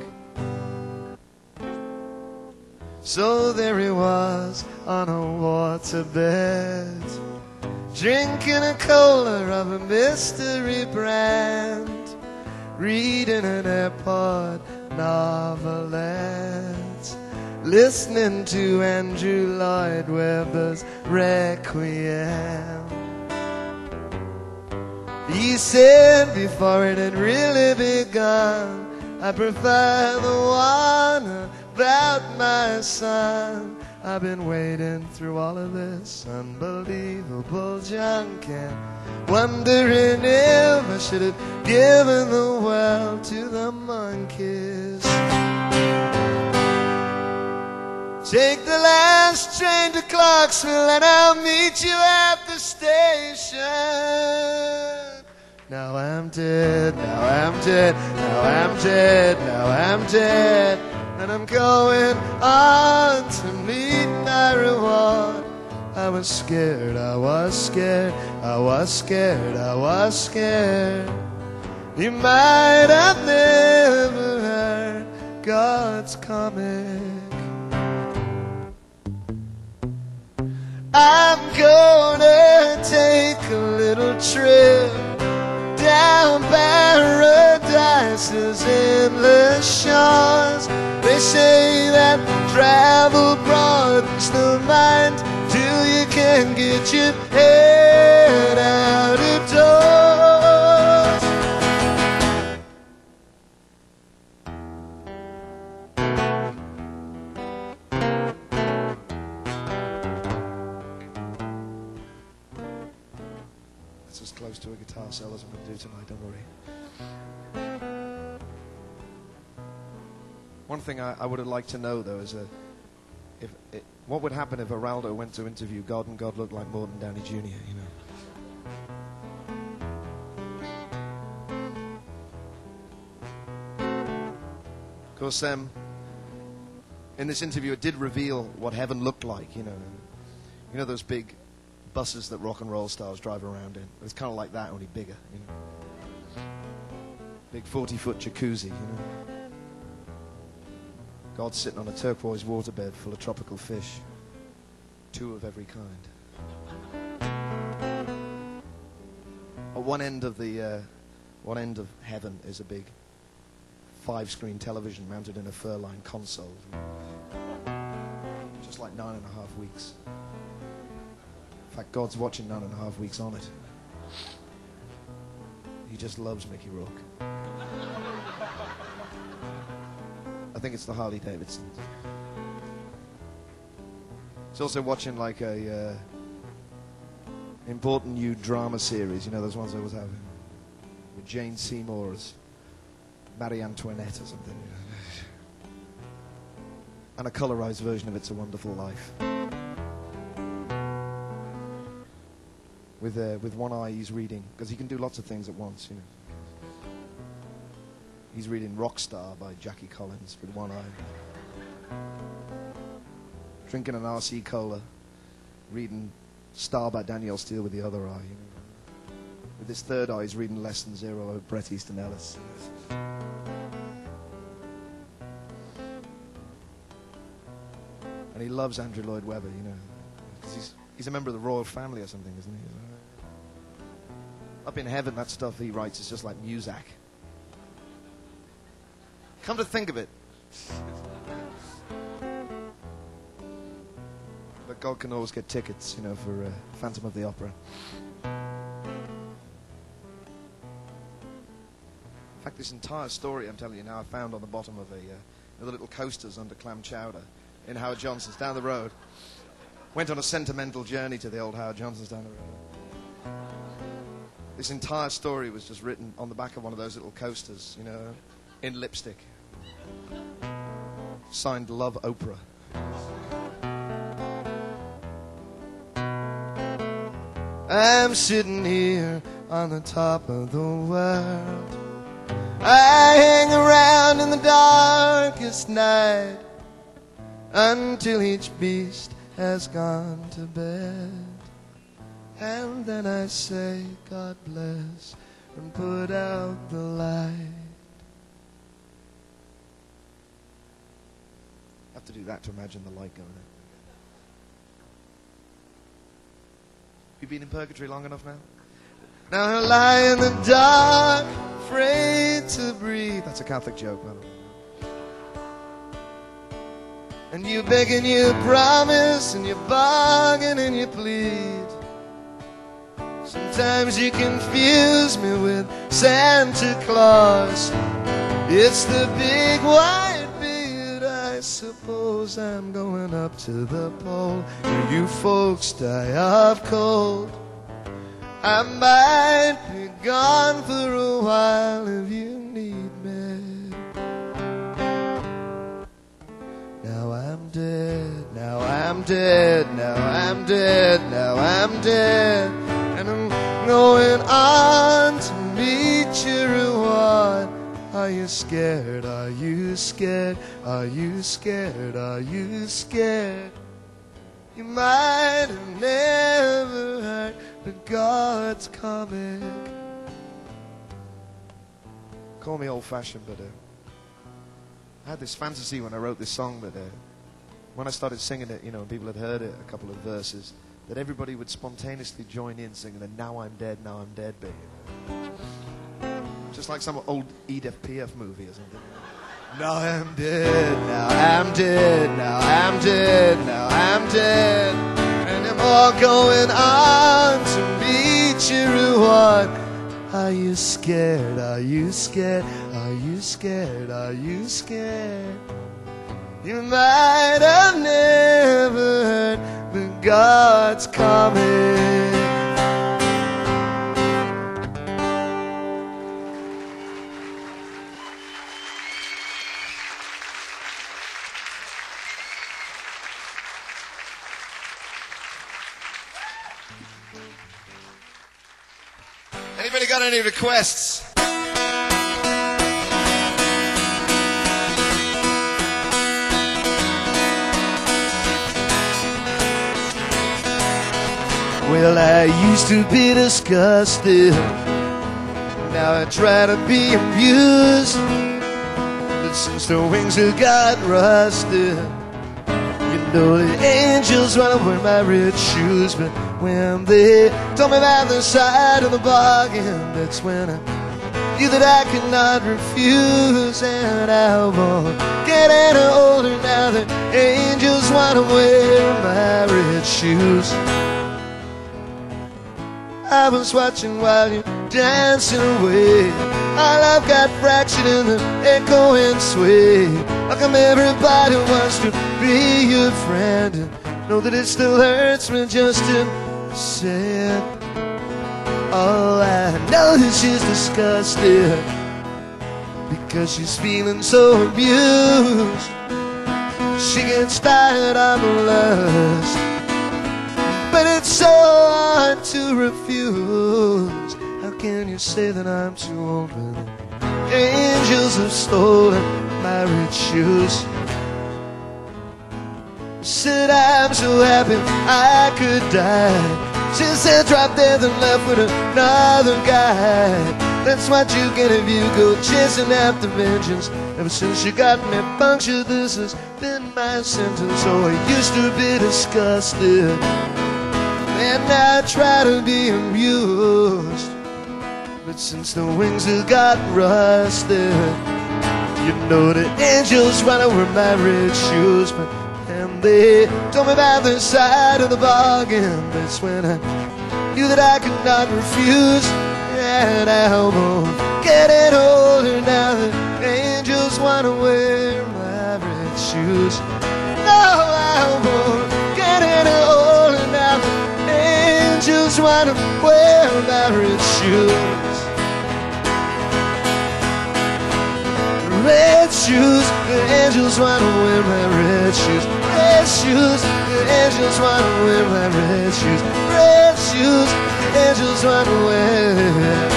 So there he was on a waterbed, drinking a cola of a mystery brand, reading an airport novelette, listening to Andrew Lloyd Webber's Requiem. He said before it had really begun, I prefer the one about my son. I've been wading through all of this unbelievable junk and wondering if I should have given the world to the monkeys. Take the last train to Clarksville and I'll meet you at the station. Now I'm dead, now I'm dead, now I'm dead, now I'm dead, and I'm going on to meet my reward. I was scared, I was scared, I was scared, I was scared. You might have never heard God's comic. I'm gonna take a little trip down Paradise's endless shores. They say that travel broadens the mind till you can get your head out of doors. That's as close to a guitar solo as I'm going to do tonight, don't worry. One thing I, I would have liked to know, though, is a, if it, what would happen if Geraldo went to interview God and God looked like Morton Downey Junior, you know? Of course, um, in this interview, it did reveal what heaven looked like, you know. You know those big buses that rock and roll stars drive around in? It's kind of like that, only bigger, you know. Big forty-foot jacuzzi, you know. God's sitting on a turquoise waterbed full of tropical fish, two of every kind. At one end of the uh, one end of heaven is a big five-screen television mounted in a fur-lined console, just like nine and a half weeks. In fact, God's watching nine and a half weeks on it. He just loves Mickey Rourke. I think it's the Harley Davidson. He's also watching like a uh, important new drama series. You know those ones I was having with Jane Seymour as Marie Antoinette or something. You know? And a colorized version of It's a Wonderful Life. With uh, with one eye he's reading, because he can do lots of things at once. You know. He's reading Rockstar by Jackie Collins with one eye. Drinking an R C Cola, reading Star by Danielle Steele with the other eye. You know. With his third eye, he's reading Lesson Zero of Bret Easton Ellis. And he loves Andrew Lloyd Webber, you know, because he's he's a member of the royal family or something, isn't he? Up in heaven, that stuff he writes is just like Muzak. Come to think of it. But God can always get tickets, you know, for uh, Phantom of the Opera. In fact, this entire story, I'm telling you now, I found on the bottom of a, uh, the little coasters under Clam Chowder in Howard Johnson's down the road. Went on a sentimental journey to the old Howard Johnson's down the road. This entire story was just written on the back of one of those little coasters, you know, in lipstick. Signed Love Oprah. I'm sitting here on the top of the world. I hang around in the darkest night until each beast has gone to bed. And then I say, God bless, and put out the light. I have to do that to imagine the light going out. You been in purgatory long enough now? Now I lie in the dark, afraid to breathe. That's a Catholic joke, by the way. And you beg and you promise, and you bargain and you plead. Sometimes you confuse me with Santa Claus. It's the big white beard. I suppose I'm going up to the pole where you folks die of cold. I might be gone for a while if you need me. Now I'm dead, now I'm dead, now I'm dead, now I'm dead. And I'm going on to meet your reward. Are you scared? Are you scared? Are you scared? Are you scared? You might have never heard, but God's coming. Call me old-fashioned, but uh, I had this fantasy when I wrote this song that uh, when I started singing it, you know, and people had heard it, a couple of verses, that everybody would spontaneously join in singing the Now I'm Dead, Now I'm Dead bit. You know? Just like some old Edith Piaf movie or something. Now I'm dead, now I'm dead, now I'm dead, now I'm dead. And I'm all going on to meet your reward. Are you scared? Are you scared? Are you scared? Are you scared? You might have never heard, but God's coming. Anybody got any requests? Well, I used to be disgusted. Now I try to be amused. But since the wings have got rusted, you know the angels wanna wear my red shoes. But when they told me about the side of the bargain, that's when I knew that I could not refuse. And I won't get any older now that angels wanna wear my red shoes. I was watching while you dancing away. Our love got fractured in the echoing sway. How come everybody wants to be your friend and know that it still hurts me just to say it? Oh, I know that she's disgusted because she's feeling so abused. She gets tired of the lust, but it's so hard to refuse. How can you say that I'm too old when the angels have stolen my red shoes? Said I'm so happy I could die. She said drop dead and left with another guy. That's what you get if you go chasing after vengeance. Ever since you got me punctured, this has been my sentence. Oh, I used to be disgusted, and I try to be amused. But since the wings have got rusted, you know the angels wanna wear my red shoes. But and they told me about the side of the bargain, that's when I knew that I could not refuse. And I won't get it older now that angels wanna wear my red shoes. No, I won't get any older now that angels wanna wear my red shoes. Red shoes, the angels wanna wear my red shoes. Red shoes, the angels wanna wear my red shoes. Red shoes, the angels wanna wear.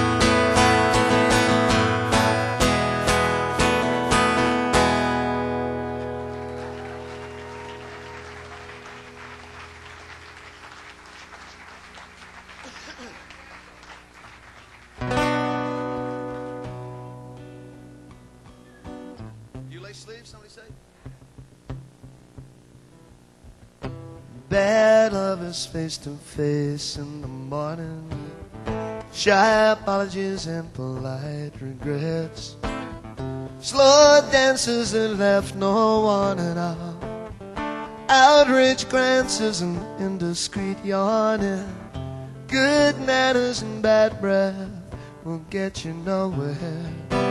Sleeve, somebody say. Bad lovers face to face in the morning, shy apologies and polite regrets. Slow dances that left no one at all. Outraged glances and indiscreet yawning. Good manners and bad breath will get you nowhere.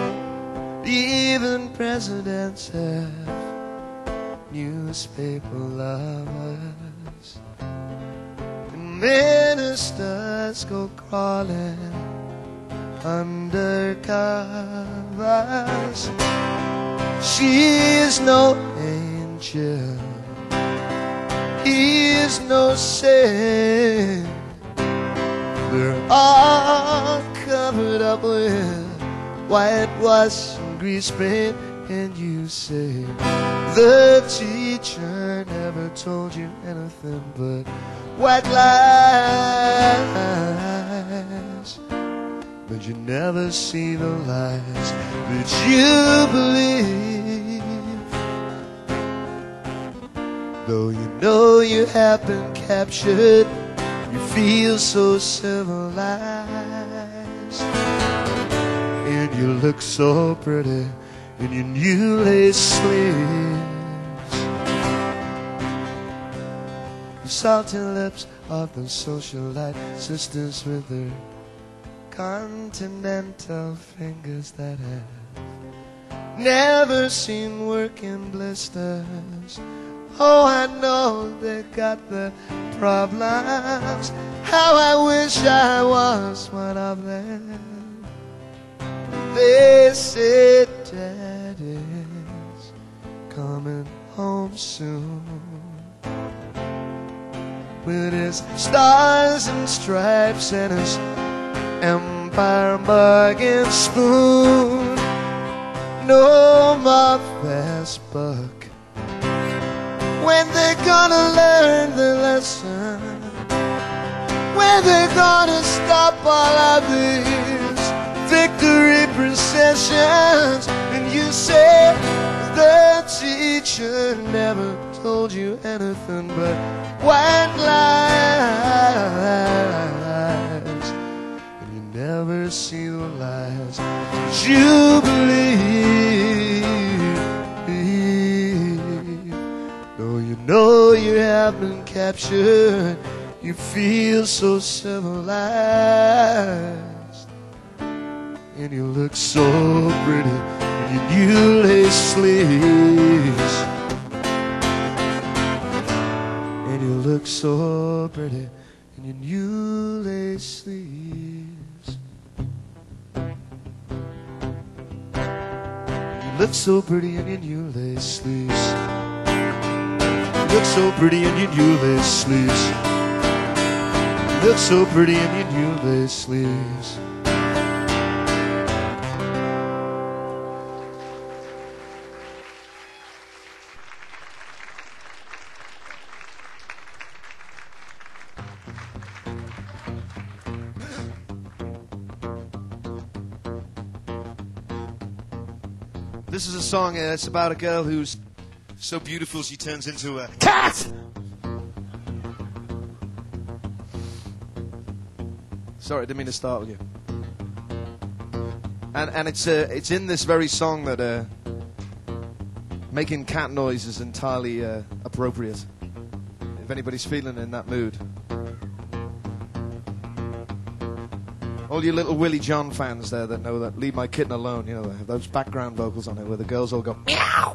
Even presidents have newspaper lovers, and ministers go crawling under covers. She's no angel, he is no saint. We're all covered up with whitewash and grease paint, and you say the teacher never told you anything but white lies. But you never see the lies that you believe, though you know you have been captured. You feel so civilized, and you look so pretty in your new lace sleeves. The salty lips of the socialite sisters with their continental fingers that have never seen work in blisters. Oh, I know they got the problems. How I wish I was one of them. They say Daddy's coming home soon with his stars and stripes and his Empire bargain spoon. No more fast buck. When they gonna learn the lesson? When they gonna stop all of these victory different sessions, and you say the teacher never told you anything but white lies, and you never see the lies that you believe. Though you know you have been captured, you feel so civilized, and you look so pretty in your new lace sleeves. And you look so pretty in your new lace sleeves. You look so pretty in your new lace sleeves. You look so pretty in your new lace sleeves. You look so pretty in your new lace sleeves. This is a song uh, it's about a girl who's so beautiful she turns into a cat. Sorry, I didn't mean to startle you. And and it's uh, it's in this very song that uh, making cat noise is entirely uh, appropriate. If anybody's feeling in that mood. All you little Willie John fans there that know that Leave My Kitten Alone, you know, they have those background vocals on it where the girls all go, meow!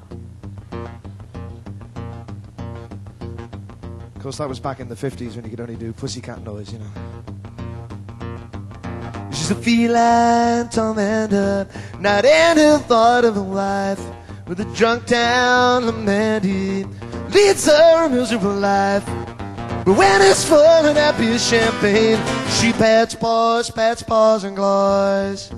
Of course, that was back in the fifties when you could only do pussycat noise, you know. She's a feline tormentor, not any thought of a wife, with a drunk down lamented, leads her a miserable life. But when it's full and happy as champagne, she pats paws, pats paws and claws.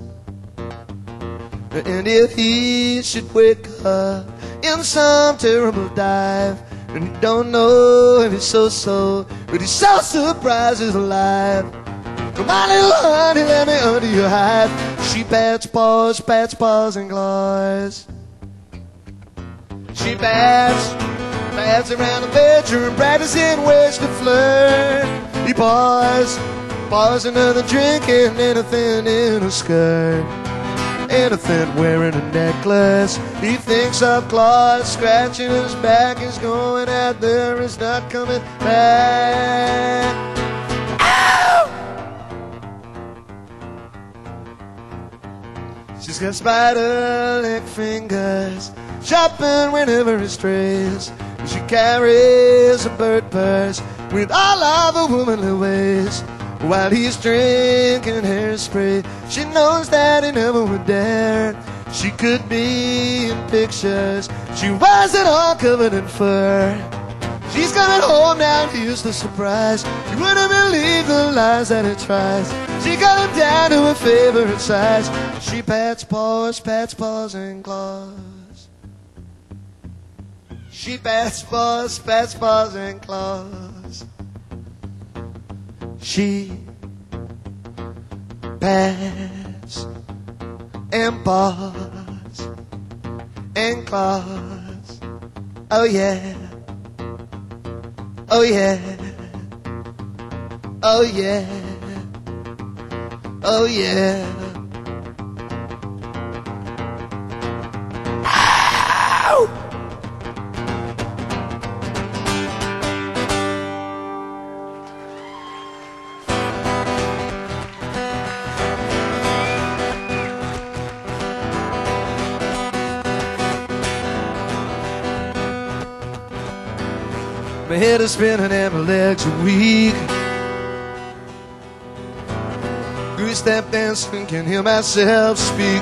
And if he should wake up in some terrible dive, and he don't know if he's so-so, but he's so surprised he's alive. Come on, little honey, let me under your hide. She pats paws, pats paws and claws. She pats, pats around the bedroom, practicing ways to flirt. He paws, paws another drink and anything in a skirt. Anything wearing a necklace. He thinks of claws, scratching his back is going out there, is not coming back. Ow! She's got spider-like fingers, shopping whenever it strays. She carries a bird purse with all of her womanly ways. While he's drinking hairspray, she knows that he never would dare. She could be in pictures, she wasn't all covered in fur. She's got it home now, here's the surprise. You wouldn't believe the lies that it tries. She got him down to her favorite size. She pats paws, pats paws and claws. She pats paws, pats paws and claws. She pats and paws and claws. Oh yeah, oh yeah, oh yeah, oh yeah. Ow! My head is spinning and my legs are weak. Goose step dancing, can hear myself speak.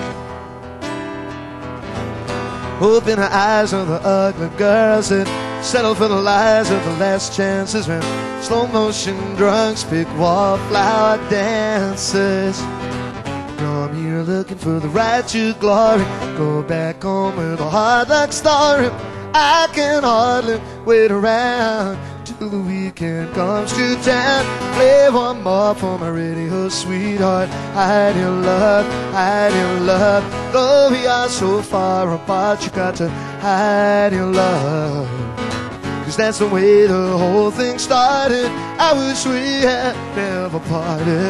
Hope in her eyes are the ugly girls that settle for the lies of the last chances. When slow motion drunks pick wallflower dancers. Come here looking for the right to glory. Go back home with a hard luck story. I can hardly wait around to till the weekend comes to town. Play one more for my radio sweetheart. Hide your love, hide your love. Though we are so far apart, you got to hide your love. Cause that's the way the whole thing started. I wish we had never parted.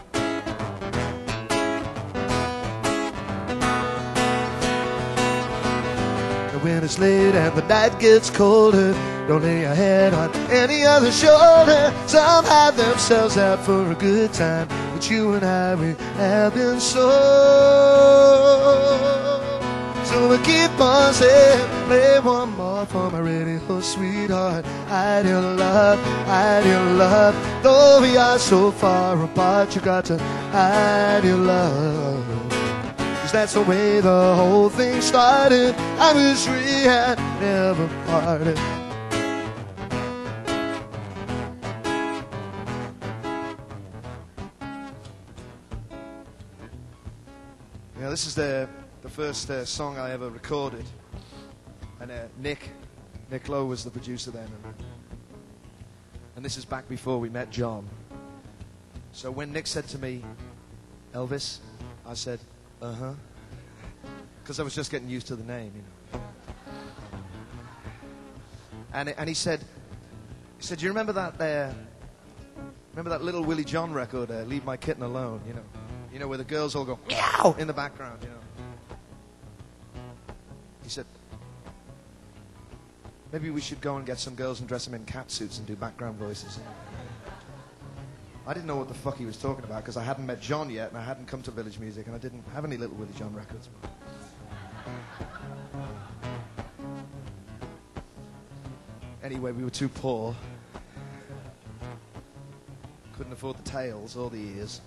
When it's late and the night gets colder, don't lay your head on any other shoulder. Some hide themselves out for a good time, but you and I, we have been so. So we keep on saying, play one more for my radio sweetheart. Hide your love, hide your love. Though we are so far apart, you got to hide your love. Cause that's the way the whole thing started. I wish we had never parted. Yeah, this is the the first uh, song I ever recorded, and uh, Nick Nick Lowe was the producer then, and, and this is back before we met John. So when Nick said to me, Elvis, I said, uh-huh. Because I was just getting used to the name, you know. And and he said, he said, do you remember that uh, remember that Little Willie John record, uh, Leave My Kitten Alone, you know? You know, where the girls all go, meow, in the background, you know. He said, maybe we should go and get some girls and dress them in cat suits and do background voices. I didn't know what the fuck he was talking about because I hadn't met John yet and I hadn't come to Village Music and I didn't have any Little Willie John records. Anyway, we were too poor. Couldn't afford the tails or the ears.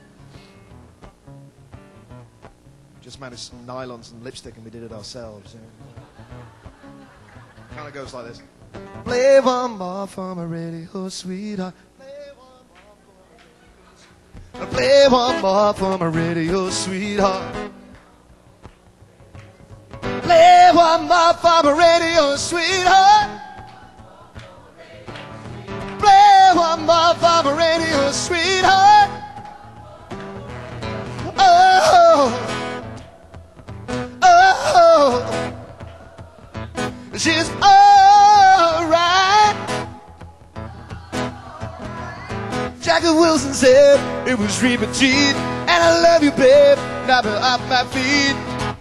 Just managed some nylons and lipstick and we did it ourselves. You know? Kind of goes like this. Play one more for my radio sweetheart. Play one more for my radio sweetheart. Play one more for my radio sweetheart. Play one more for my radio sweetheart. Oh, oh, she's alright. Jackie Wilson said it was Reba Jean, and I love you, babe. Now be off my feet.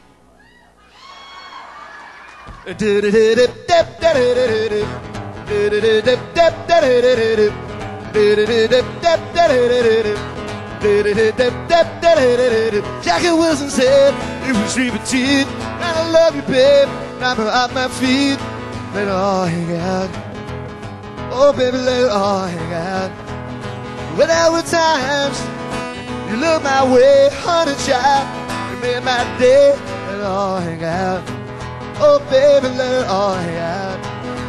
Jackie Wilson said it was Reba Jean, and I love you, babe. Now be off my feet. Let it all hang out. Oh, baby, let it all hang out. Well, there were times you looked my way, honey child. You made my day, let it all hang out. Oh, baby, let it all hang out.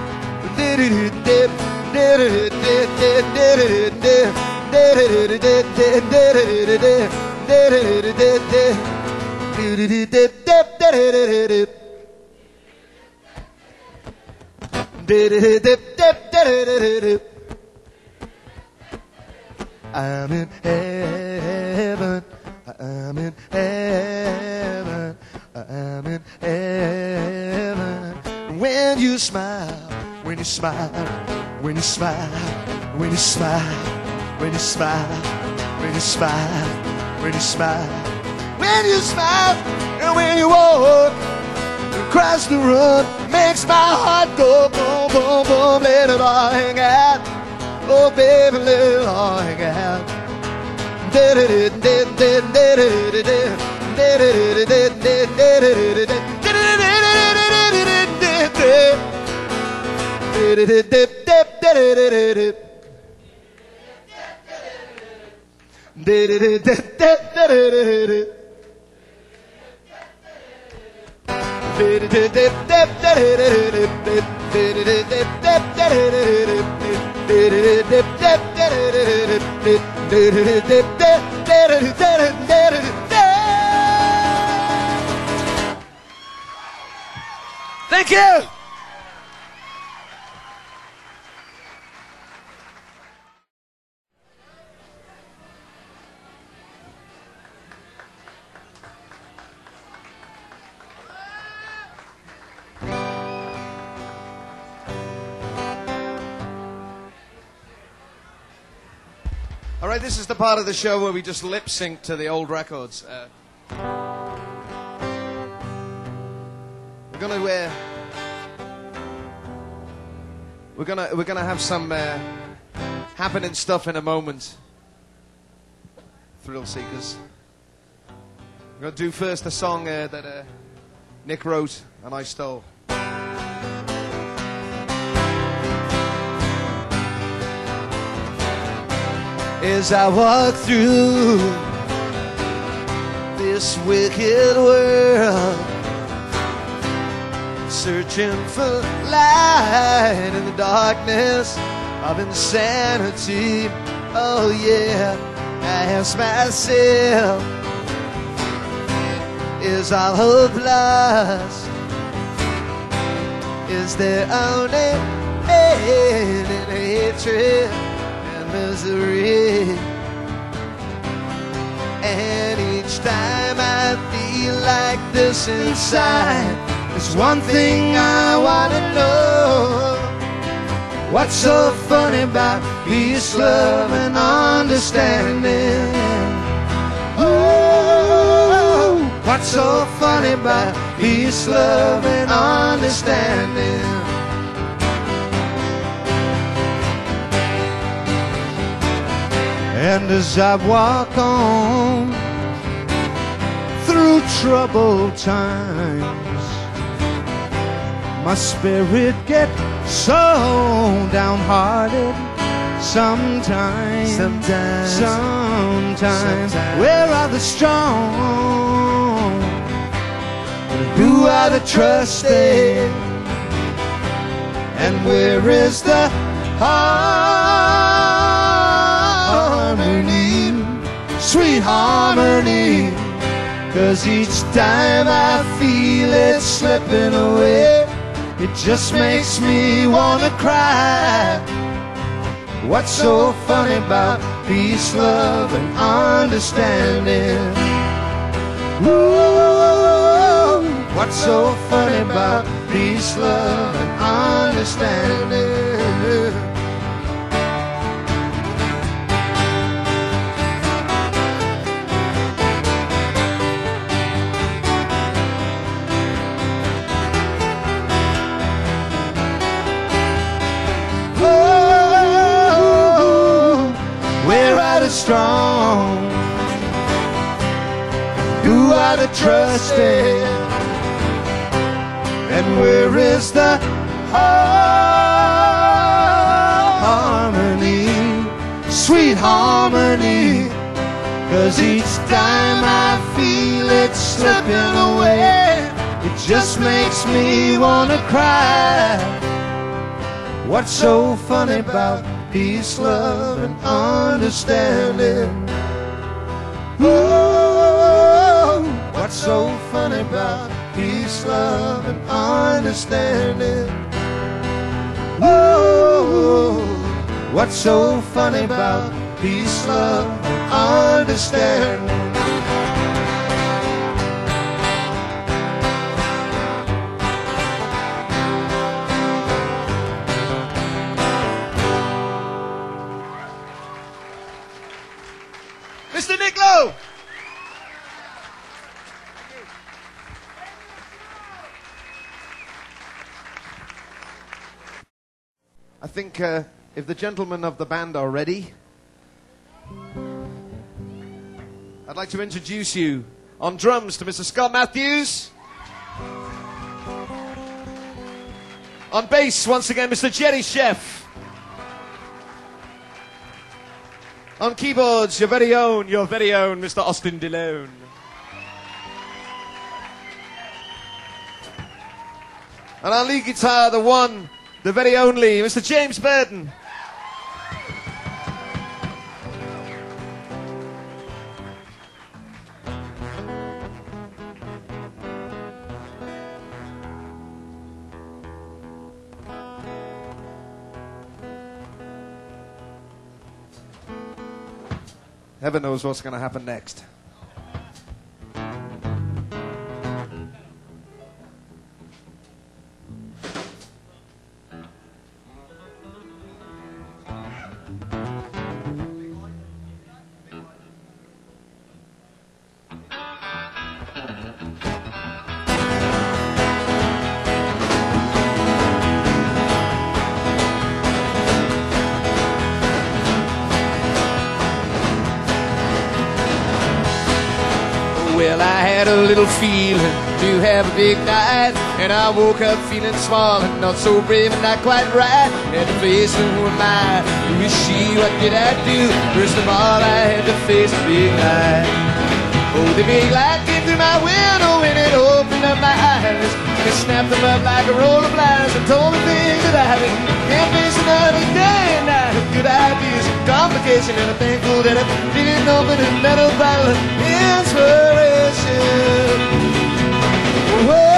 I'm in heaven, I'm in heaven, I'm in heaven. When you smile, when you smile, when you smile, when you smile, when you smile, when you smile, when you smile, when you smile, and when you walk across the road, makes my heart go boom, boom, boom, let it all hang out. Oh, baby, let it all hang out. Thank you. All right, this is the part of the show where we just lip sync to the old records. Uh, we're gonna uh, we're gonna we're gonna have some uh, happening stuff in a moment. Thrill seekers. We're gonna do first a song uh, that uh, Nick wrote and I stole. As I walk through this wicked world, searching for light in the darkness of insanity, oh yeah, I ask myself, is all hope lost? Is there only hate and hatred and misery? And each time I feel like this inside, there's one thing I wanna know. What's so funny about peace, love, and understanding? Oh, what's so funny about peace, love, and understanding? And as I walk on through troubled times, my spirit gets so downhearted. Sometimes, sometimes, sometimes, sometimes. Where are the strong? Who are the trusted? And where is the harmony, sweet harmony? 'Cause each time I feel it slipping away, it just makes me wanna cry. What's so funny about peace, love, and understanding? Ooh, what's so funny about peace, love, and understanding? Strong, who are the trusted, and where is the harmony, sweet harmony? 'Cause each time I feel it slipping away, it just makes me wanna cry. What's so funny about peace, love, and understanding? Oh, what's so funny about peace, love, and understanding? Oh, what's so funny about peace, love, and understanding? Mister Nick Lowe! I think uh, if the gentlemen of the band are ready, I'd like to introduce you on drums to Mister Scott Matthews. On bass, once again, Mister Jerry Chef. On keyboards, your very own, your very own, Mister Austin DeLone. And on lead guitar, the one, the very only, Mister James Burton. Heaven knows what's going to happen next. Well, I had a little feeling to have a big night, and I woke up feeling small and not so brave and not quite right. Had to face who am I? Who is she? What did I do? First of all, I had to face a big night. Oh, the big light came through my window and it opened up my eyes. It snapped them up like a roll of blinds and told me things that I can't face another day and night of good ideas and complication, and I'm thankful that I didn't open another bottle of inspiration. Whoa.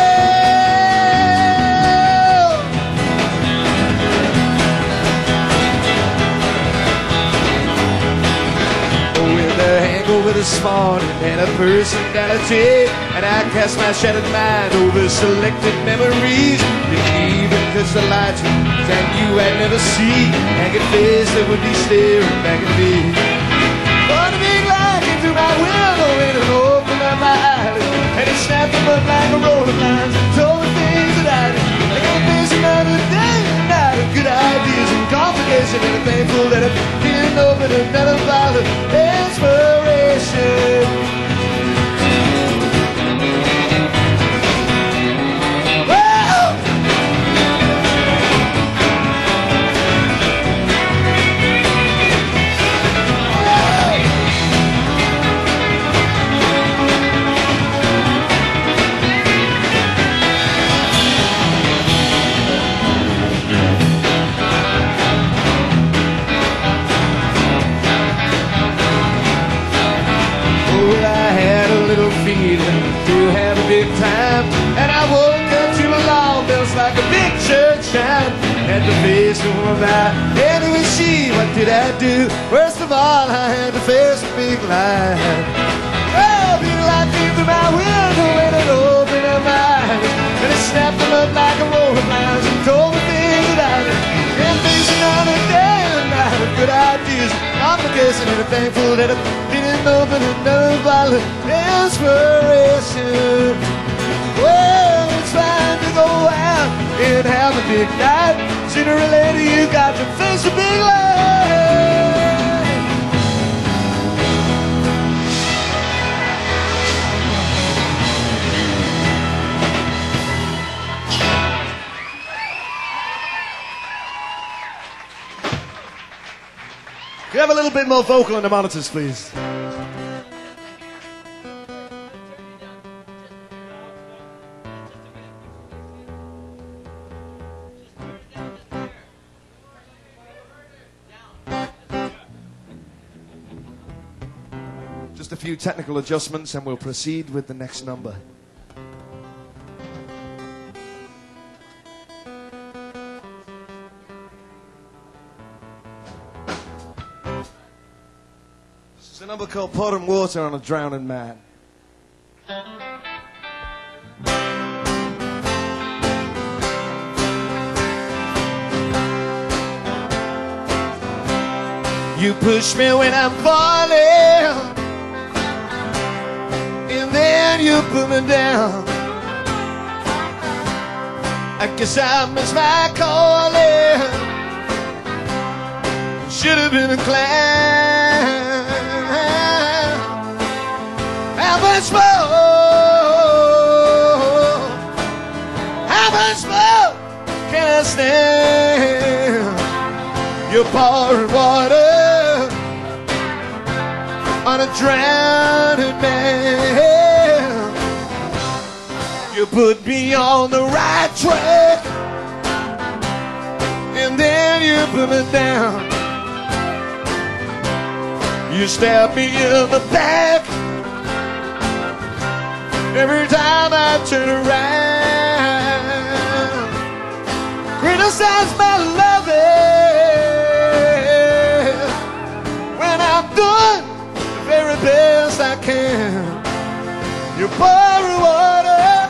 Over this morning and a personality, and I cast my shattered mind over selected memories. Didn't even touch the lights and you I'd never see. Haggard face that would be staring back at me. But a big light came through my window and it opened up my eyes, and it snapped them up like a roll of lines and told me things that I did. I can't face another day and night of good ideas and complication, and I'm thankful that I didn't open another bottle of inspiration. To have a big time, and I woke up to alarm bells like a big church chime. Had to face who am I? And who is she? What did I do? First of all, I had to face a big lie. Oh, big light came through my window and it opened up my eyes, and it snapped them up like a roll of lines and told me things that I can't face another day and night of good ideas. I'm guessing and I'm thankful that I didn't open another bottle of inspiration. Well, it's fine to go out and have a big night. Sooner or later you got to face a big light. Can you have a little bit more vocal on the monitors, please? Just a few technical adjustments and we'll proceed with the next number. It's a number called Pouring Water on a Drowning Man. You push me when I'm falling, and then you put me down. I guess I missed my calling. Should have been a clown. How much more? How much more can I stand? You're pouring water on a drowning man. You put me on the right track, and then you put me down. You stab me in the back every time I turn around. Criticize my loving when I'm doing the very best I can. You pour water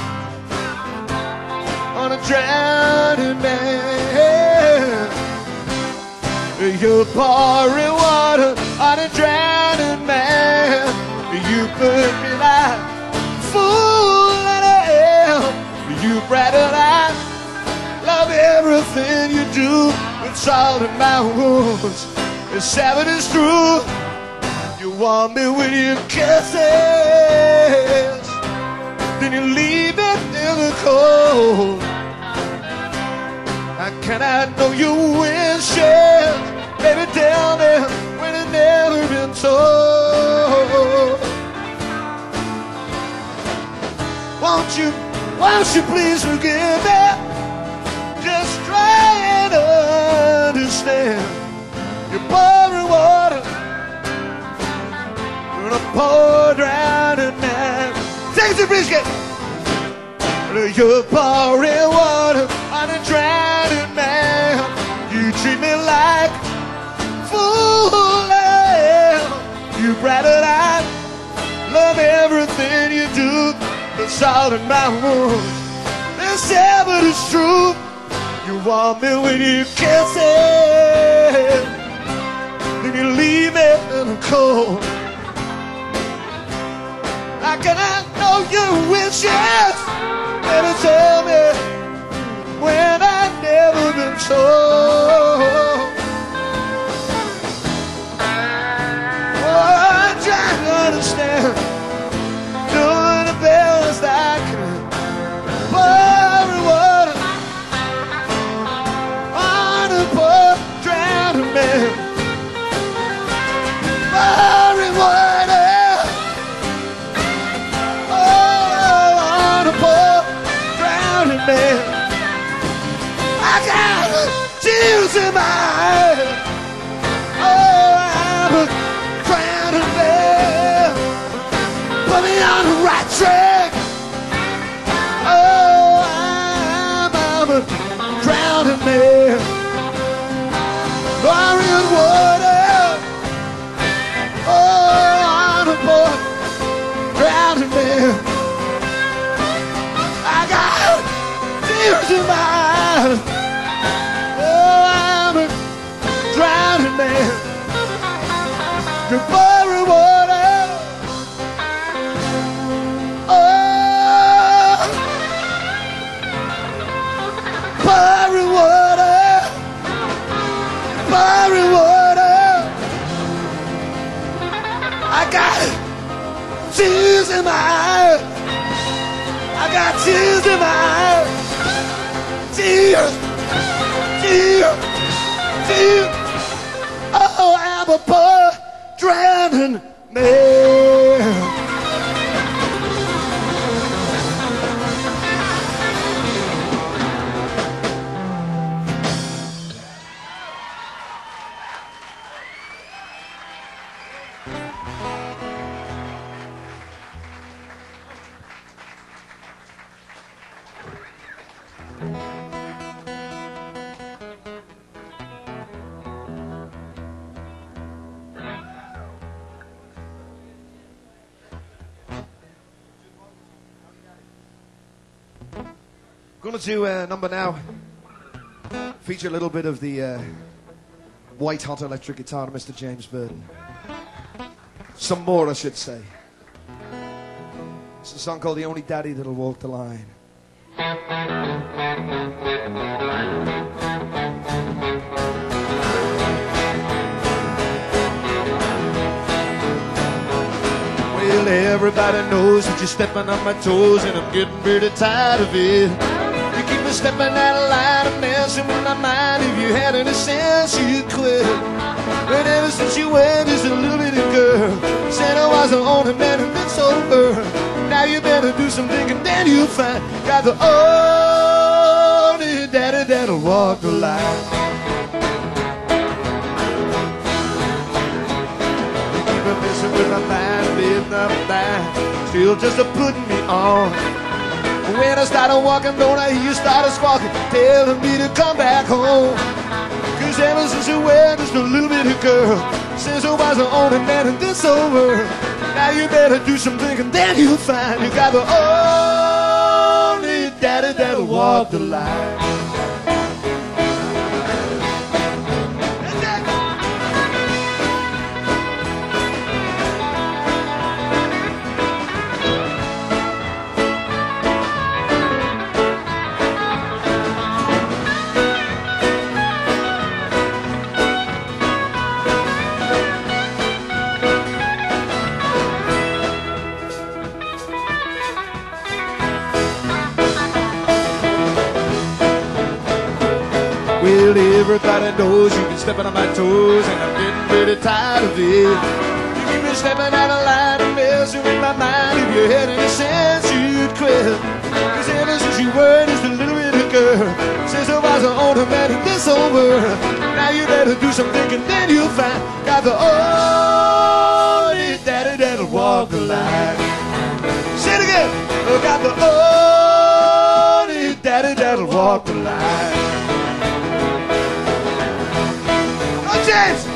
on a drowning man. You pour water on a drowning man. You put me like fool that I am. You brighten I love everything you do. It's salt in my wounds. It's savage, it's true. You want me with your kisses. can I know your wishes? Baby, tell me when it's never been told. Won't you, won't you please forgive me? Just try and understand. You're pouring water on a poor drowning man. Take it to brisket. You're pouring water on a drowning man. You treat me like fool. You bright light, love everything you do. The salt in my wounds, they say but it's true. You want me when you kiss it, then you leave me in the cold. How can I know your wishes? Baby, tell me when I've never been told. Oh, I'm trying to understand, doing the best I can. Pouring water on a poor drowning man. Pouring water, oh, on a poor drowning man. I got tears in my eyes. Oh, I'm a drowning man. Put me on the right track. Oh, I'm, I'm a drowning man. Pouring water, oh, on a poor drowning man. I got tears in my eyes. Oh, I'm a drowning man. You're pouring water. Oh, pouring water. Pouring water. I got tears in my eyes. I got tears in my eyes. Tears, tears, tears. Oh, I'm a poor drowning man. Gonna do a number now. Feature a little bit of the uh, white hot electric guitar of Mister James Burton. Some more, I should say. It's a song called The Only Daddy That'll Walk the Line. Well, everybody knows that you're stepping on my toes, and I'm getting pretty tired of it. You keep me stepping out of line and messing with my mind. If you had any sense, you'd quit. But ever since you went, just a little bitty girl said I was the only man in this whole world. Now you better do some thinking, then you'll find got the only daddy that'll walk the line. You keep me messing with my mind, babe, not mine. Still just a putting me on. When I started walking, don't I hear you started squawking, telling me to come back home. Cause ever since you went, just a little bitty girl says I was the only man in this whole world. Now you better do some thinking, then you'll find you got the only daddy that'll walk the line. Well, everybody knows you've been stepping on my toes, and I'm getting pretty tired of it. You keep me stepping out of line and messing with my mind. If you had any sense, you'd quit. Cause ever since you were just a little bitty girl, since I was the only man in this whole world, now you better do some thinking, then you'll find got the old daddy that'll walk the line. Say it again. I got the old daddy that'll walk the line. Oh, James!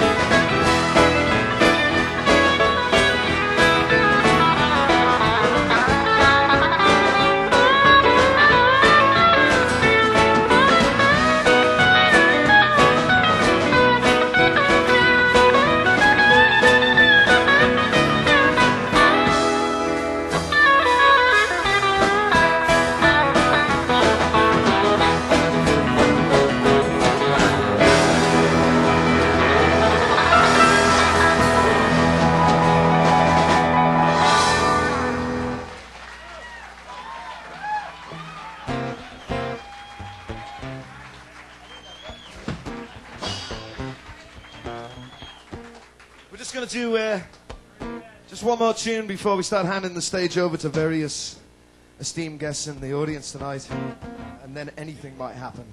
We're just going to do uh, just one more tune before we start handing the stage over to various esteemed guests in the audience tonight, and then anything might happen.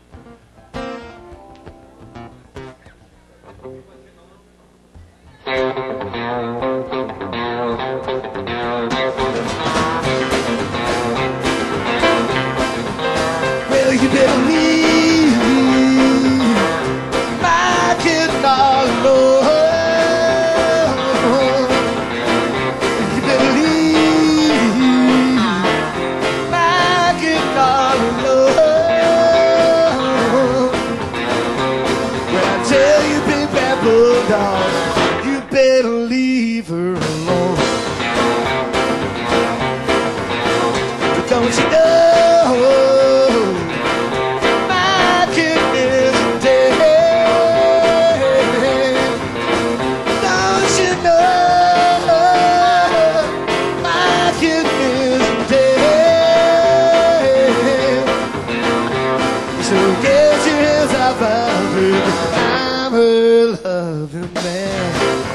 Well, you better leave my kid all alone. You better leave my kid all alone. When I tell you, big bad bulldog, you better leave her alone. But don't you know? I'm her loving man.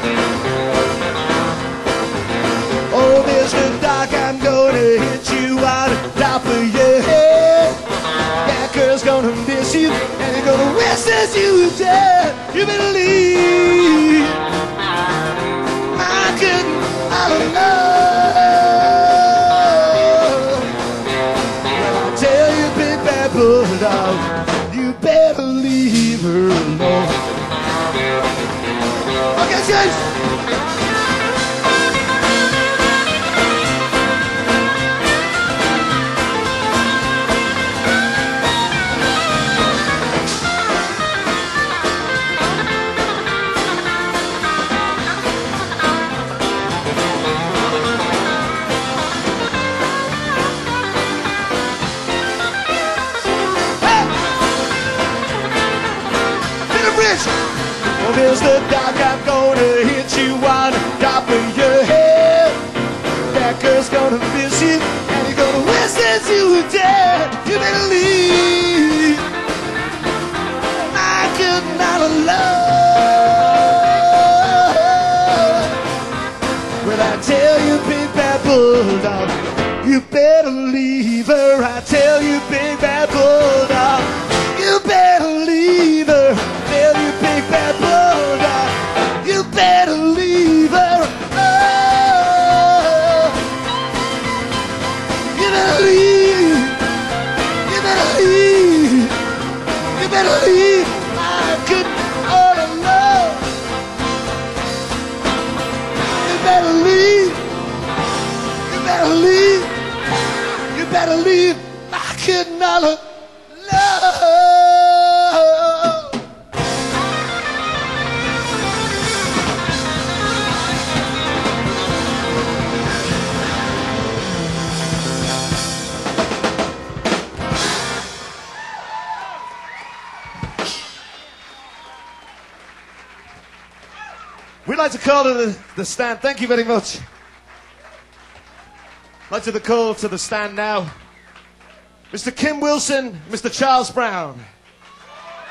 Oh, Mister Doc, I'm gonna hit you on the top of your head. That girl's gonna miss you, and you're gonna wish that you were dead. You better leave my kid all alone. Well, I tell you, big bad bulldog, you better leave her alone. Okay, James. Oh, Mister Doc, I'm gonna hit you on the top of your head. That girl's gonna miss you, and you're gonna wish that you were dead. You better leave my good not alone. Well, I tell you, big bad bulldog, you better leave her. I tell you, big bad bulldog, you better leave her. Tell you, big bad bulldog, you better leave her. Oh, you better leave. You better leave. You better leave. I couldn't all alone. You better leave. You better leave. You better leave. I couldn't all alone. We'd like to call to the, the stand. Thank you very much. I'd like to the call to the stand now. Mister Kim Wilson, Mister Charles Brown.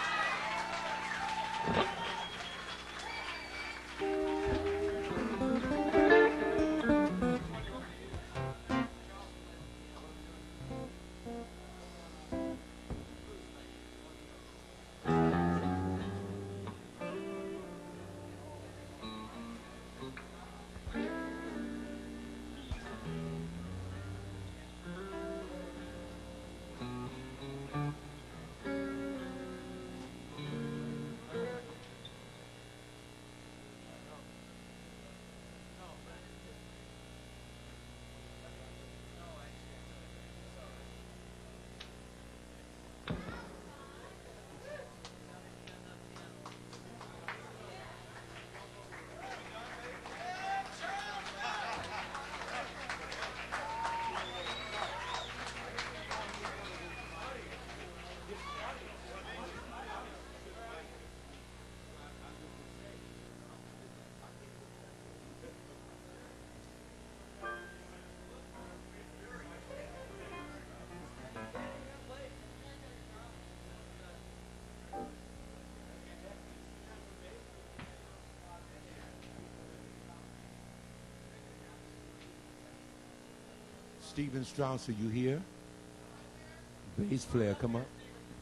Stephen Strauss, are you here? Bass player, come up.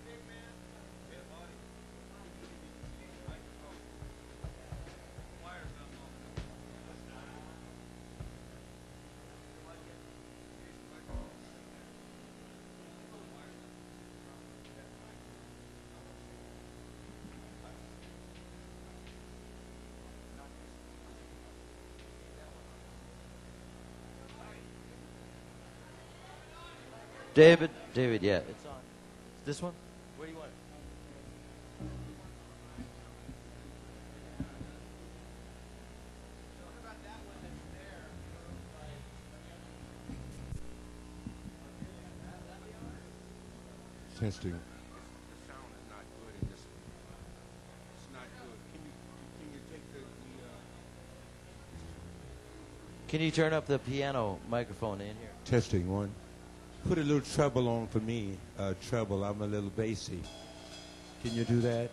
David, David, yeah, it's on. It's this one? Where do you want it? Testing. The sound is not good in this one. It's not good. Can you, can you take the, the uh... Can you turn up the piano microphone in here? Testing one. Put a little treble on for me. Uh, treble. I'm a little bassy. Can you do that?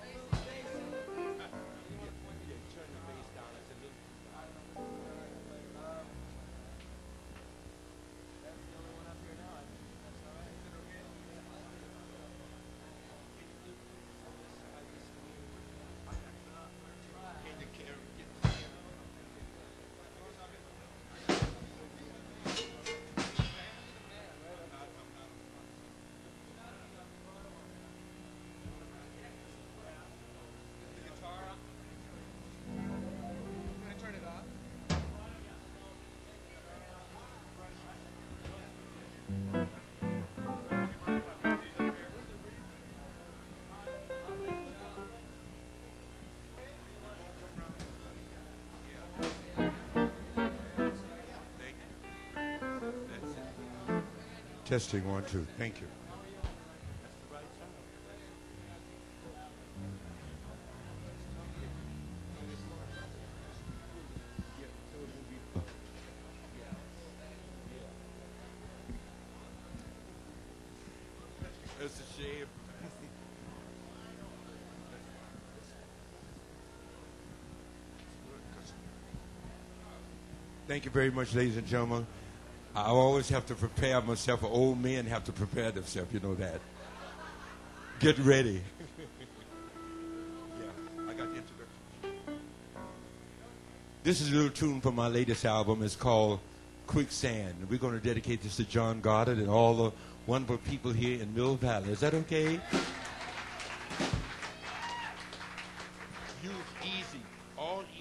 Testing one, two. Thank you. That's a shame. Thank you very much, ladies and gentlemen. I always have to prepare myself. Old men have to prepare themselves, you know that. Get ready. Yeah, I got the introduction. This is a little tune from my latest album. It's called Quicksand. We're going to dedicate this to John Goddard and all the wonderful people here in Mill Valley. Is that okay? Use easy, all easy.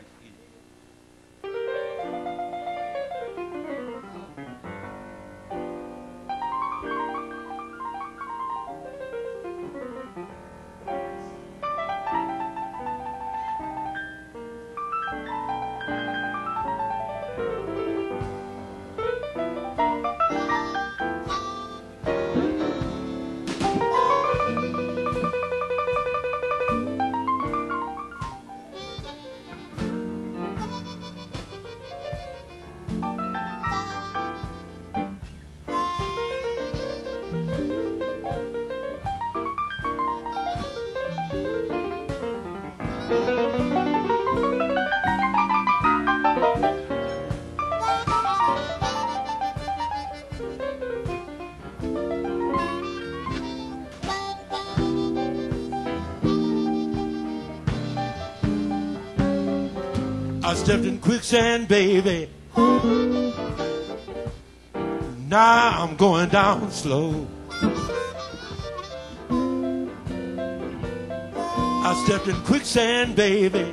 I stepped in quicksand, baby. Now I'm going down slow. I stepped in quicksand, baby.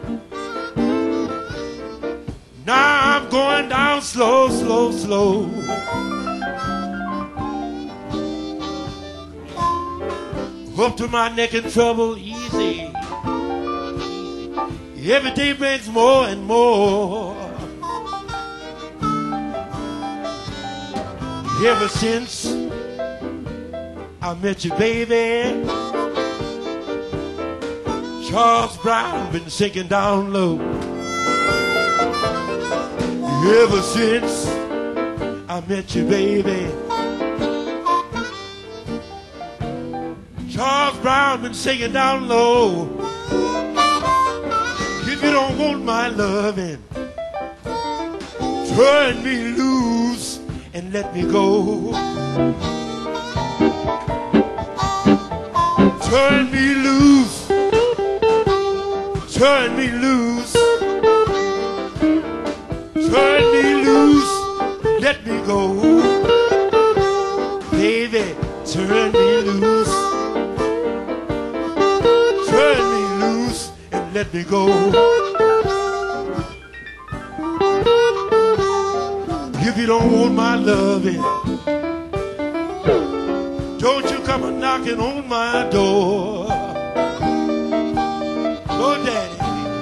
Now I'm going down slow, slow, slow. Up to my neck in trouble, easy. Every day brings more and more. Ever since I met you, baby, Charles Brown been sinking down low. Ever since I met you, baby, Charles Brown been sinking down low. If you don't want my loving, turn me loose and let me go. Turn me loose, turn me loose, turn me loose, let me go. Baby, turn me loose, turn me loose and let me go. If you don't want my loving, don't you come a knocking on my door. Oh, Daddy.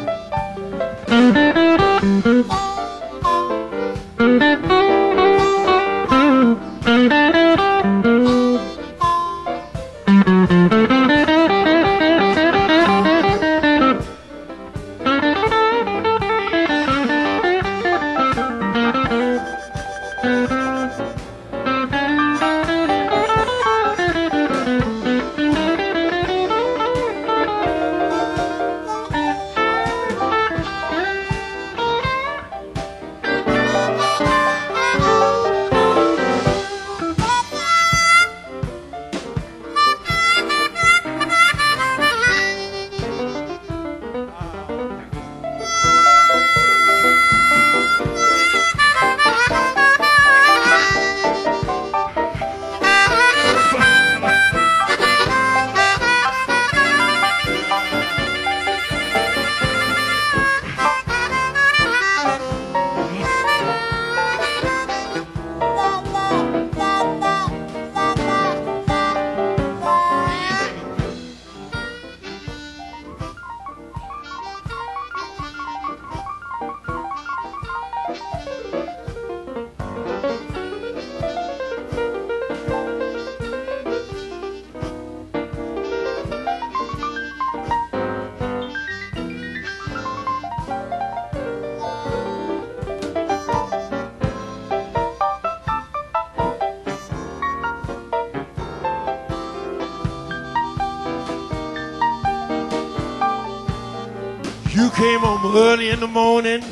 You came home early in the morning.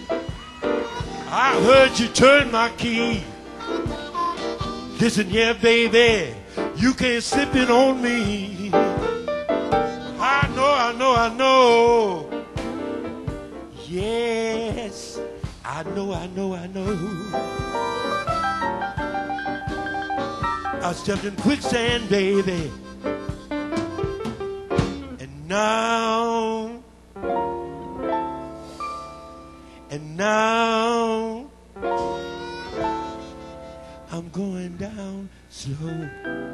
I heard you turn my key. Listen here, baby, you can't slip it on me. I know, I know, I know. Yes, I know, I know, I know. I stepped in quicksand, baby. And now, and now, I'm going down slow.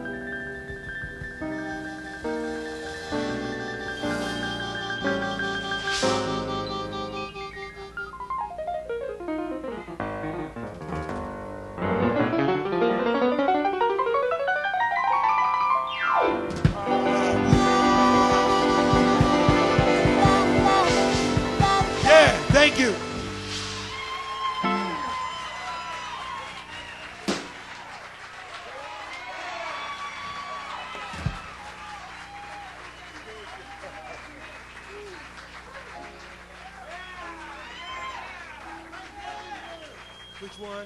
Yeah, thank you. Which one?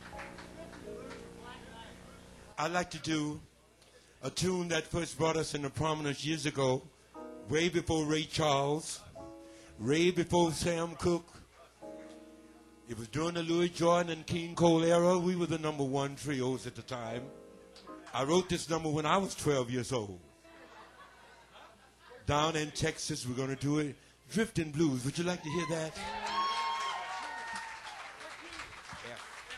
I'd like to do a tune that first brought us into prominence years ago, way before Ray Charles, way before Sam Cooke. It was during the Louis Jordan and King Cole era. We were the number one trios at the time. I wrote this number when I was twelve years old. Down in Texas, we're going to do it. Drifting Blues. Would you like to hear that? Yeah.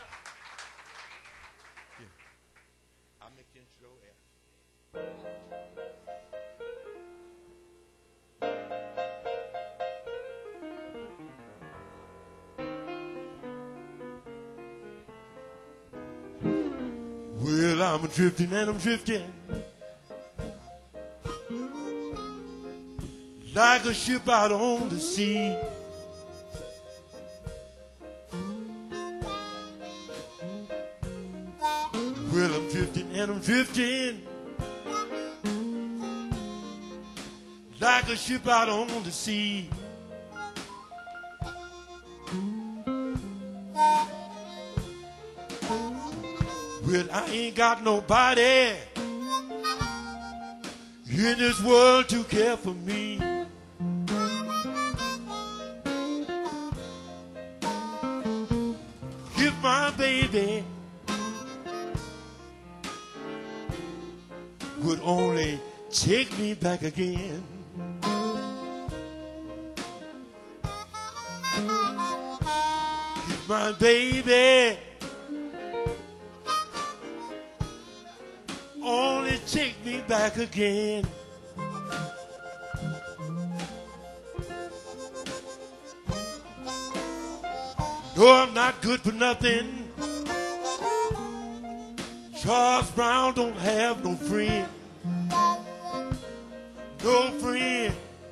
Yeah. I'll make the intro. Yeah. Well, I'm drifting and I'm drifting like a ship out on the sea. Well, I'm drifting and I'm drifting like a ship out on the sea. Well, I ain't got nobody in this world to care for me. If my baby would only take me back again. If my baby only take me back again. No, I'm not good for nothing. Charles Brown don't have no friend. No friend.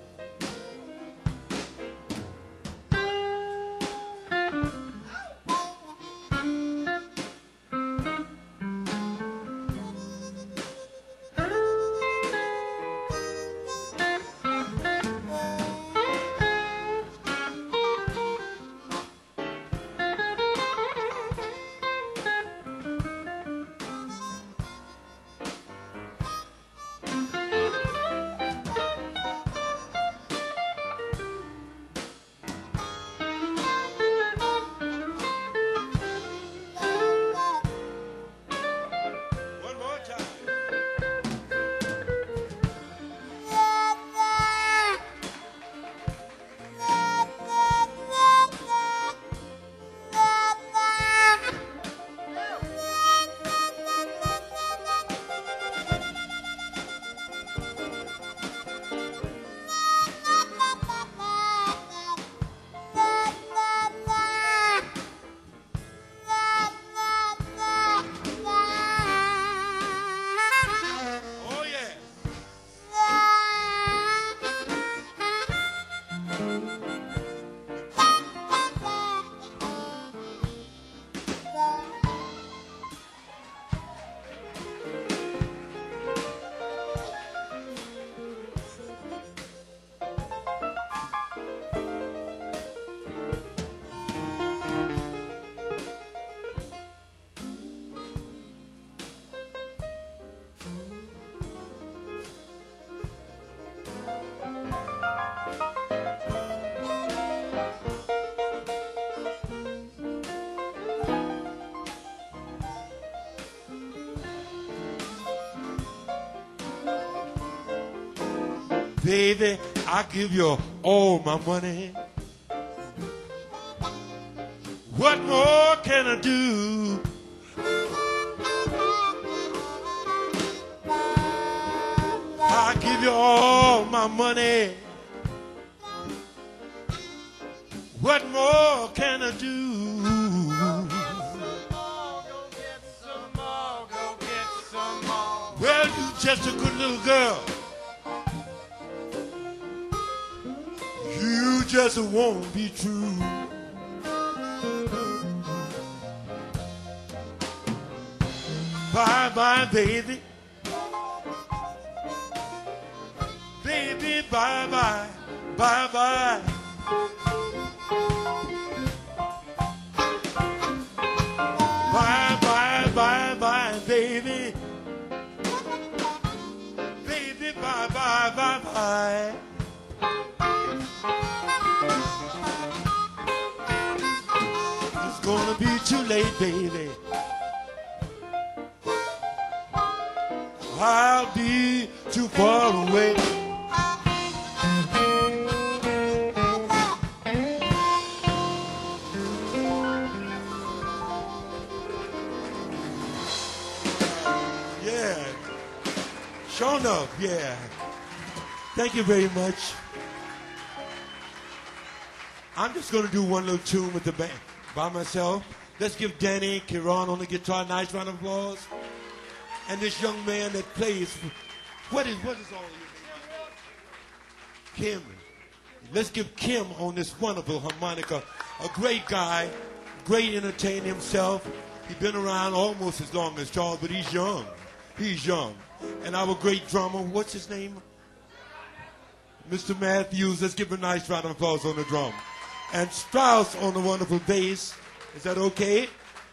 Baby, I give you all my money. What more can I do? I give you all my money. What more can I do? Well, you just a good little girl. You just won't be true. Bye bye, baby. Baby, bye bye, bye bye. Bye bye, bye bye, baby. Baby, bye bye, bye bye. It's gonna be too late, baby. I'll be too far away. Sure enough, yeah. Thank you very much. I'm just going to do one little tune with the band by myself. Let's give Danny Kiran on the guitar a nice round of applause. And this young man that plays, what is what is all your name? Kim. Let's give Kim on this wonderful harmonica. A great guy, great entertainer himself. He's been around almost as long as Charles, but he's young. He's young. And our great drummer, what's his name? Mister Matthews. Let's give him a nice round of applause on the drum. And Strauss on the wonderful bass. Is that okay?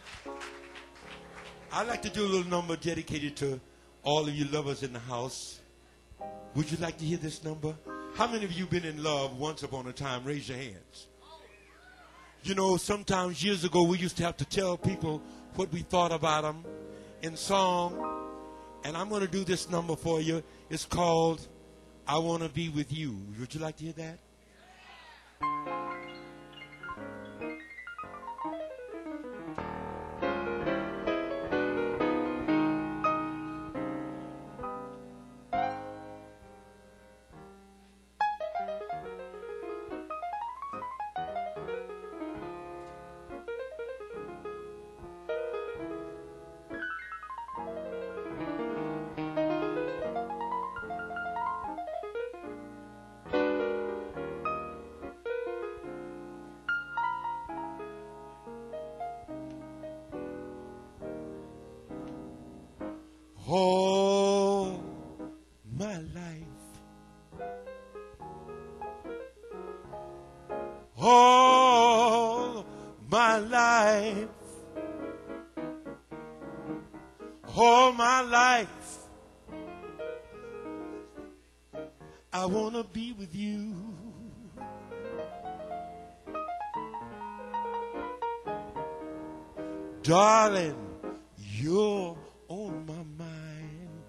I'd like to do a little number dedicated to all of you lovers in the house. Would you like to hear this number? How many of you been in love once upon a time? Raise your hands. You know, sometimes years ago we used to have to tell people what we thought about them in song. And I'm going to do this number for you. It's called I Want to Be With You. Would you like to hear that? All my life, all my life, all my life, I want to be with you. Darling, you're on my mind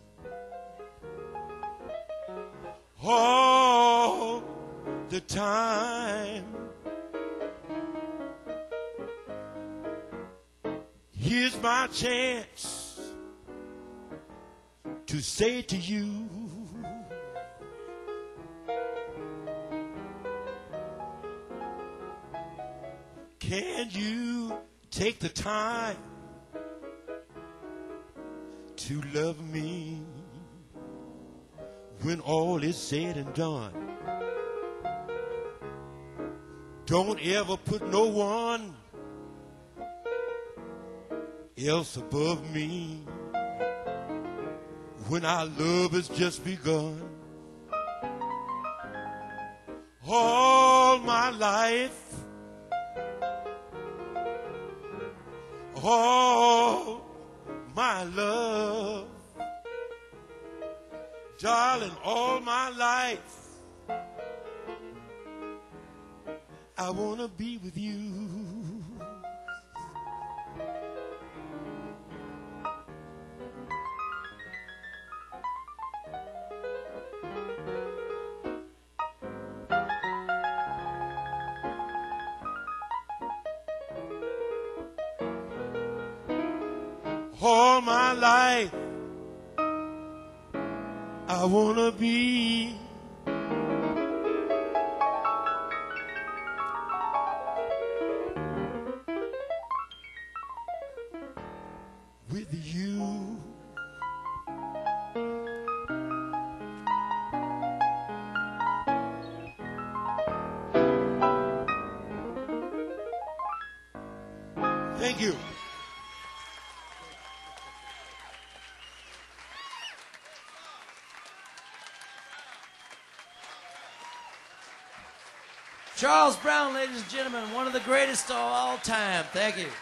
all the time. Here's my chance to say to you, can you take the time to love me when all is said and done? Don't ever put no one else above me when our love has just begun. All my life, all my love, darling, all my life, I want to be with you. All my life, I want to be with you. Thank you. Charles Brown, ladies and gentlemen, one of the greatest of all time. Thank you.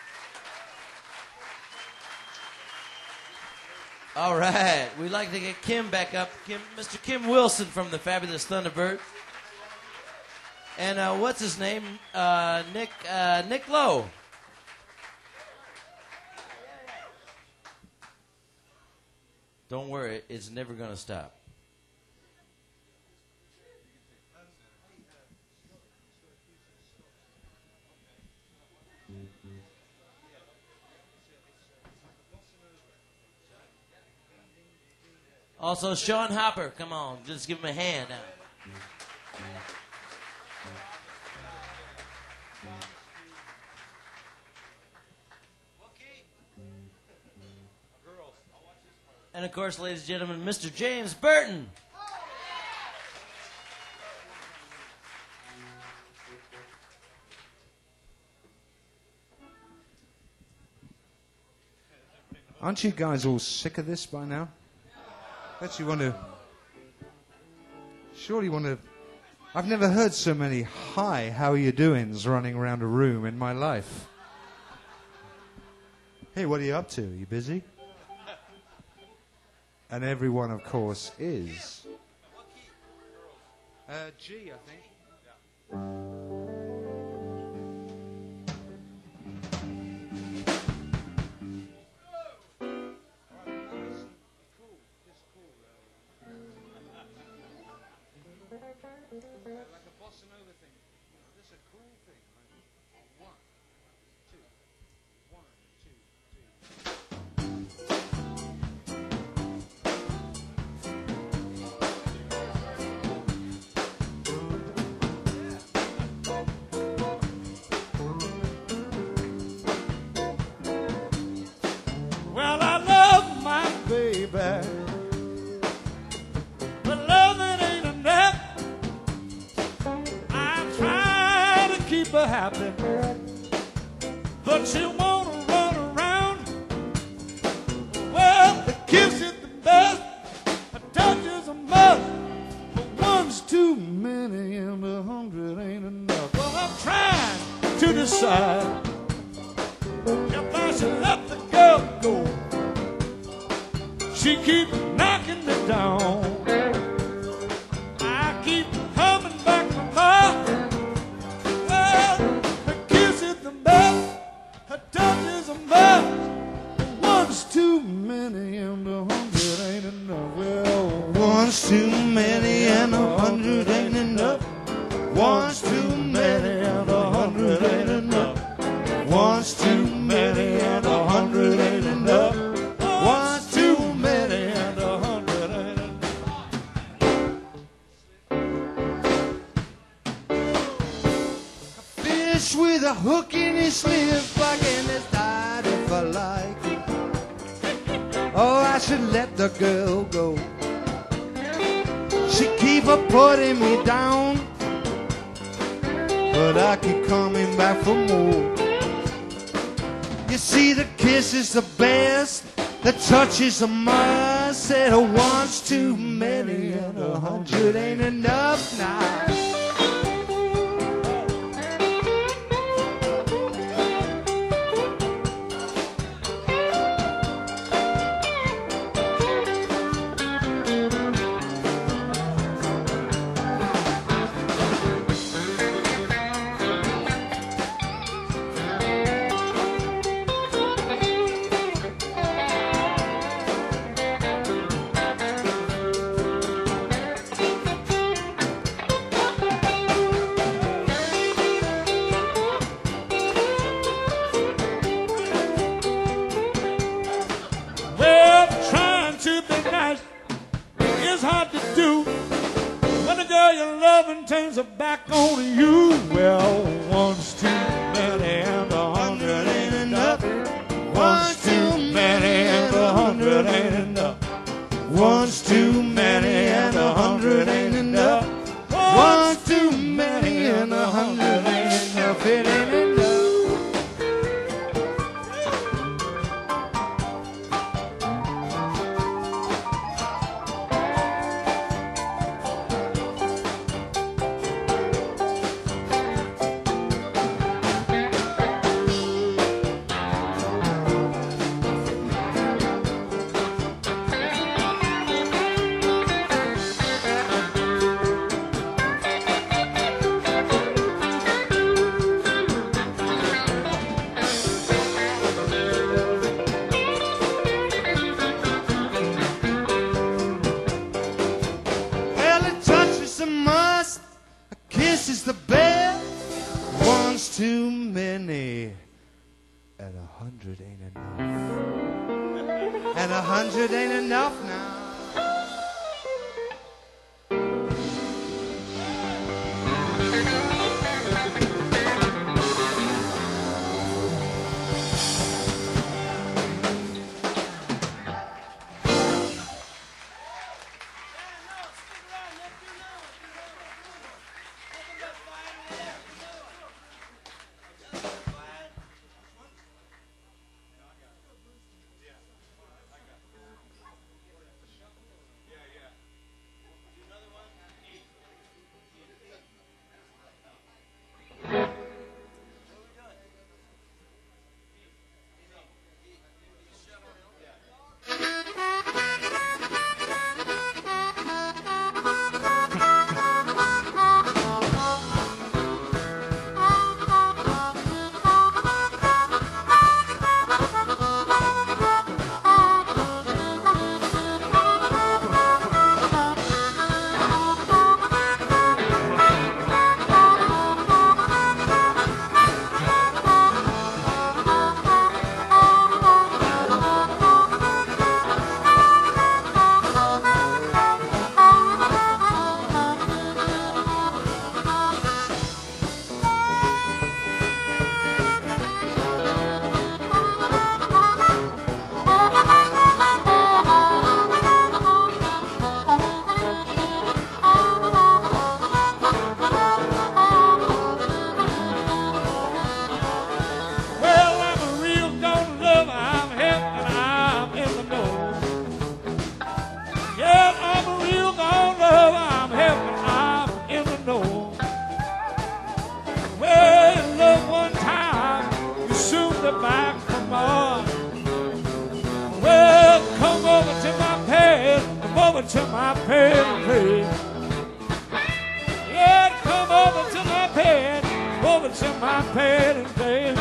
All right, we'd like to get Kim back up. Kim, Mister Kim Wilson from the Fabulous Thunderbird. And uh, what's his name? Uh, Nick uh, Nick Lowe. Don't worry, it's never going to stop. Also, Sean Hopper, come on, just give him a hand now. And of course, ladies and gentlemen, Mister James Burton. Aren't you guys all sick of this by now? Bet you want to... Surely you want to... I've never heard so many hi, how are you doings running around a room in my life. Hey, what are you up to? Are you busy? And everyone, of course, is... Uh, G, I think. Like a bossa nova thing. This is a cool thing. One, two, one, two, Well, I love my baby. Her happy, but she wanna run around. Well, the kiss is the best, a touch is a must, but one's too many and a hundred ain't enough. Well, I'm trying to decide if I should let the girl go. She keeps knocking me down. I keep humming back my mind. One's too many and a hundred ain't enough. Well, one's too many and a hundred ain't enough. One's too many and a hundred ain't enough. One's too many and a hundred ain't enough. One's too many and a hundred ain't enough. A fish with a hook in his slip bucket is tied if I like. Oh, I should let the girl go. She keep a putting me down, but I keep coming back for more. You see, the kiss is the best, the touch is a must. Said oh, one's too many and a hundred ain't enough now. Turns her back on you. Well, one's too many and a hundred ain't enough. One's too many and a hundred ain't enough. One's too many and a hundred ain't enough. One's too many and a hundred ain't enough. It ain't enough. Is the best. One's too many, and a hundred ain't enough. And a hundred ain't enough now. over to my bed, please. Yeah, come over to my bed, over to my bed and play.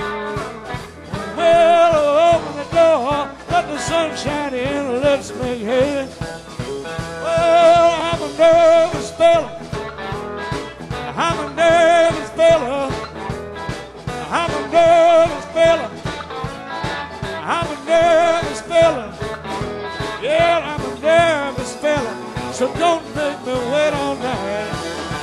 Well, open the door, let the sun shine in, let's make hay. Well, I'm a nervous fella. I'm a nervous fella. I'm a nervous fella. I'm a nervous fella. Yeah, I'm a nervous fella. So don't make me wait all night.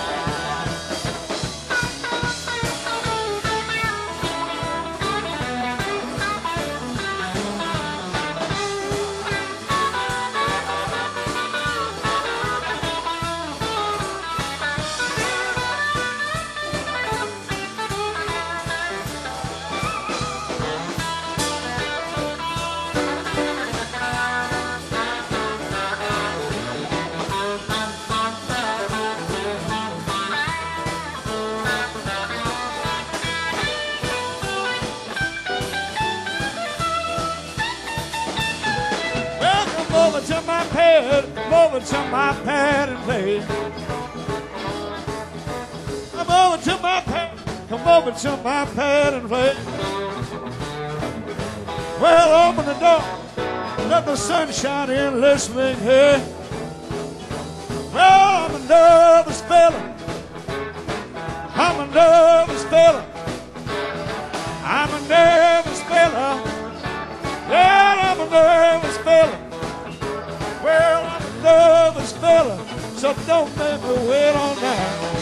Over to my pad, come over to my pad and play. Come over to my pad, come over to my pad and play. Well, open the door, let the sun shine in, let's make hay. Well, I'm a nervous fella. I'm a nervous fella. I'm a nervous fella. Yeah, I'm a nervous fella. Well, I'm a nervous fella, so don't make me wait all night.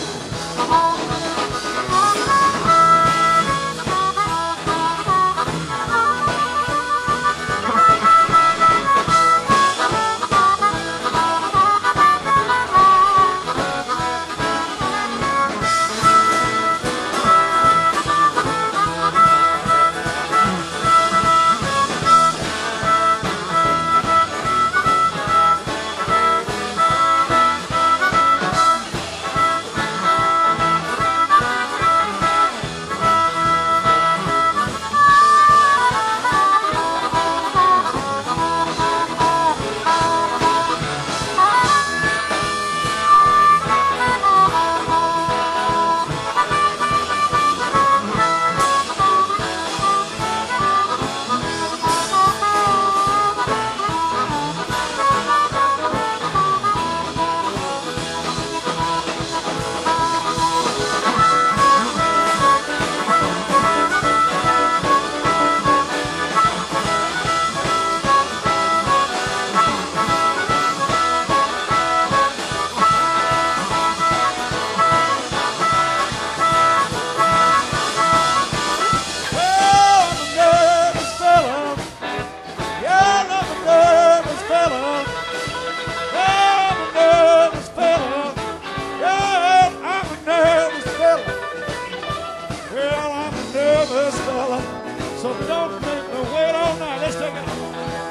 So don't make me wait all night. Let's take it.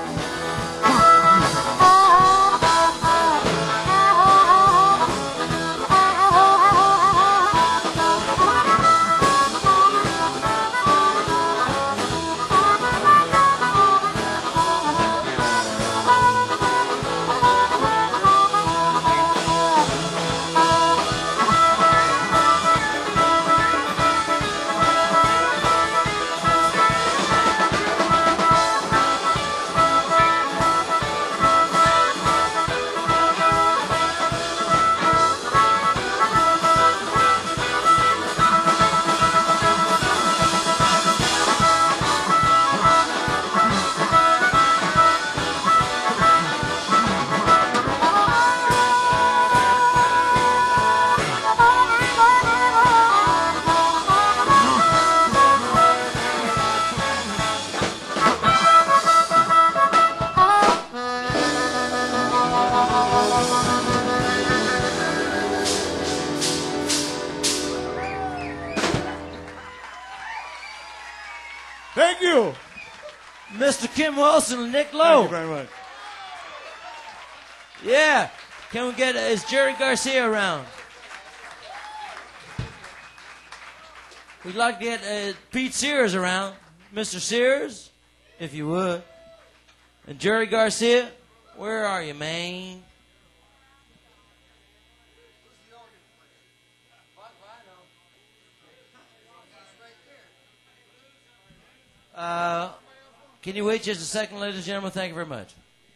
Thank you. Mister Kim Wilson and Nick Lowe. Thank you very much. Yeah. Can we get, uh, is Jerry Garcia around? We'd like to get uh, Pete Sears around. Mister Sears, if you would. And Jerry Garcia, where are you, man? Uh, can you wait just a second, ladies and gentlemen? Thank you very much.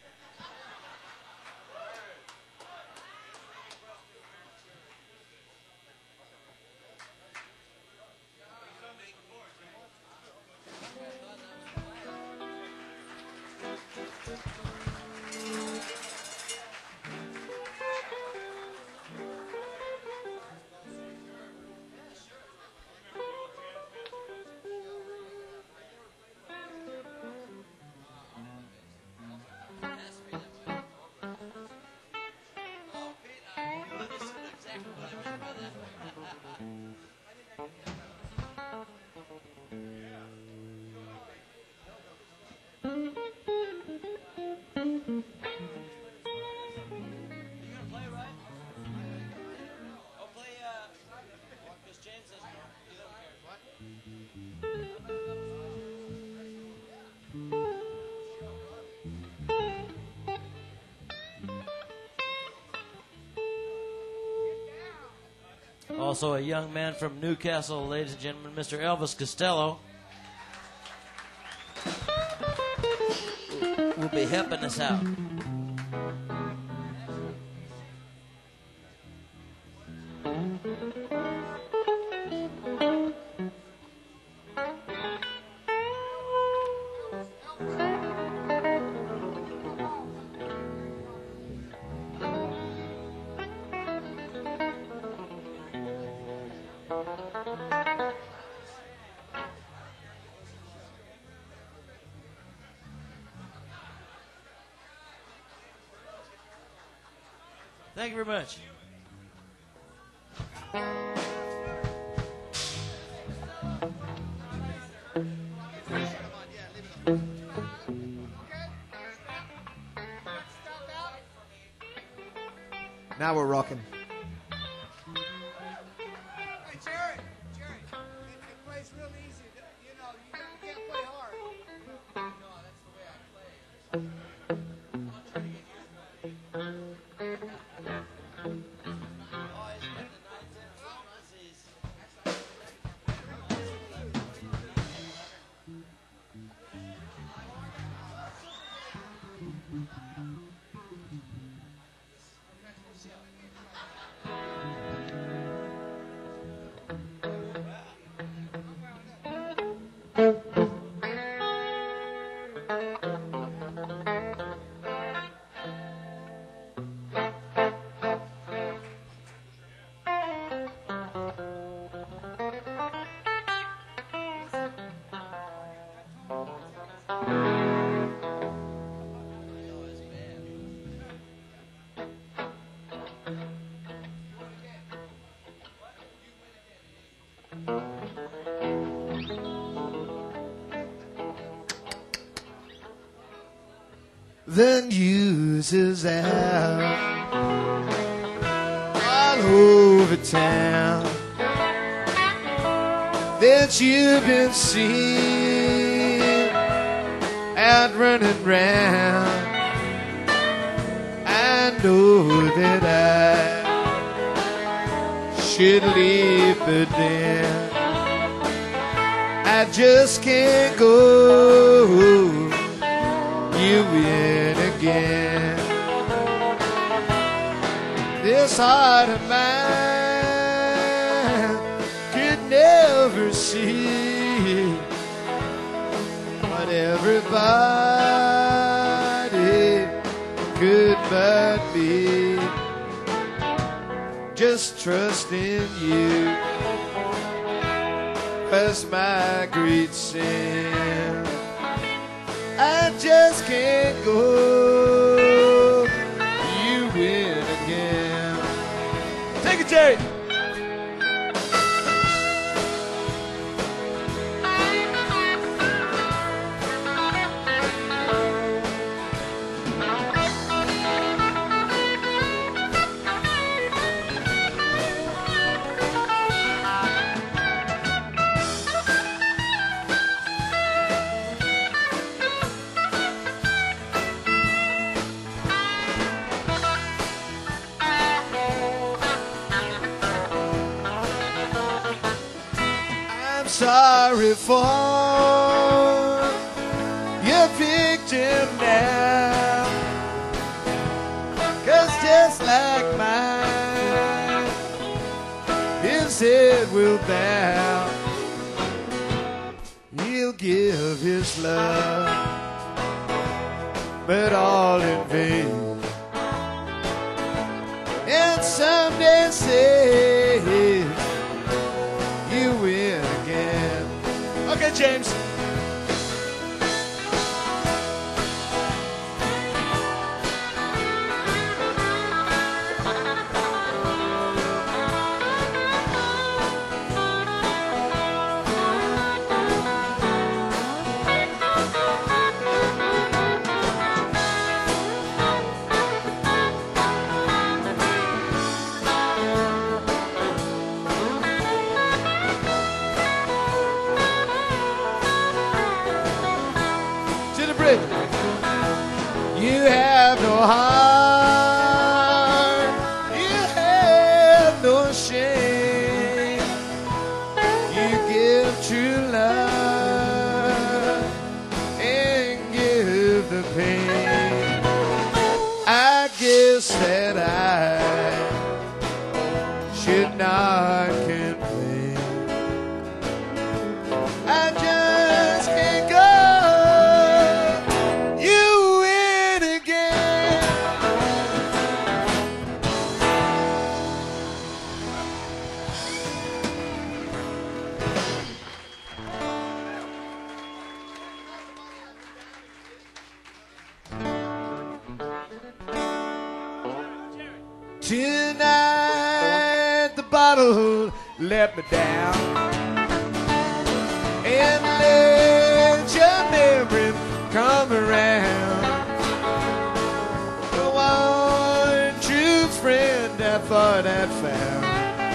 Also a young man from Newcastle, ladies and gentlemen, Mister Elvis Costello will be helping us out. Thank you very much. Now we're rocking. Hey, Jerry, Jerry, it, it plays real easy. You know, you, you can't play hard. No, that's the way I play. I'm trying to get used to it. The news is out all over town that you've been seen out running round. I know that I should leave, but then I just can't go. You win again. This heart of mine could never see what everybody could but be. Just trust in you as my great sin. I just can't go. You win again. Take it, Jerry. Sorry for him now. 'Cause just like mine, his head will bow. He'll give his love, but all in vain. And someday say you win again. Okay, James. You have no heart, you have no shame. You give true love and give the pain. I guess that I should not complain. I just can't go. Tonight the bottle let me down, and let your memory come around. The one true friend I thought I'd found.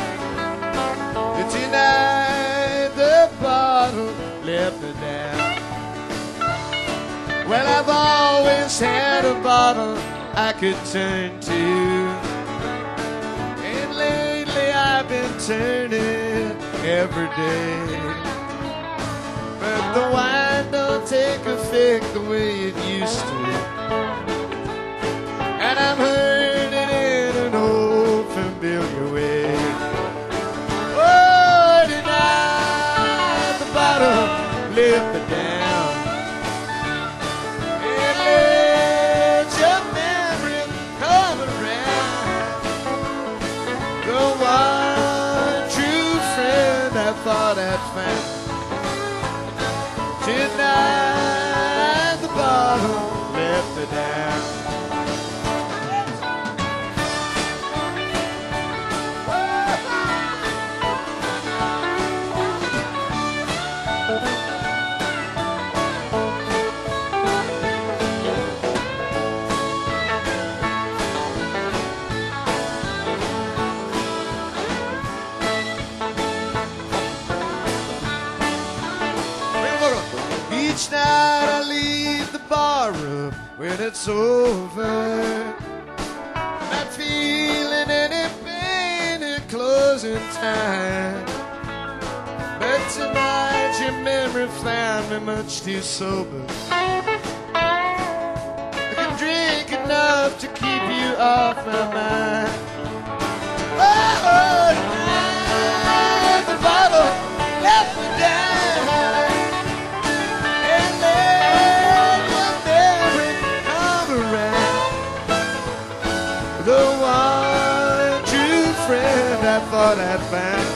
Tonight the bottle let me down. Well, I've always had a bottle I could turn to. I've been turning every day, but the wine don't take effect the way it used to, and I'm hurting in an old familiar way. Oh, tonight the bottle let me down, and let your memory come around. The wine I thought I'd found. Tonight the bottle let me down. Each night I leave the bar room when it's over, not feeling any pain at closing time. But tonight your memory found me much too sober. I can drink enough to keep you off my mind. Oh, tonight the bottle left me down. The one true friend I thought I'd found.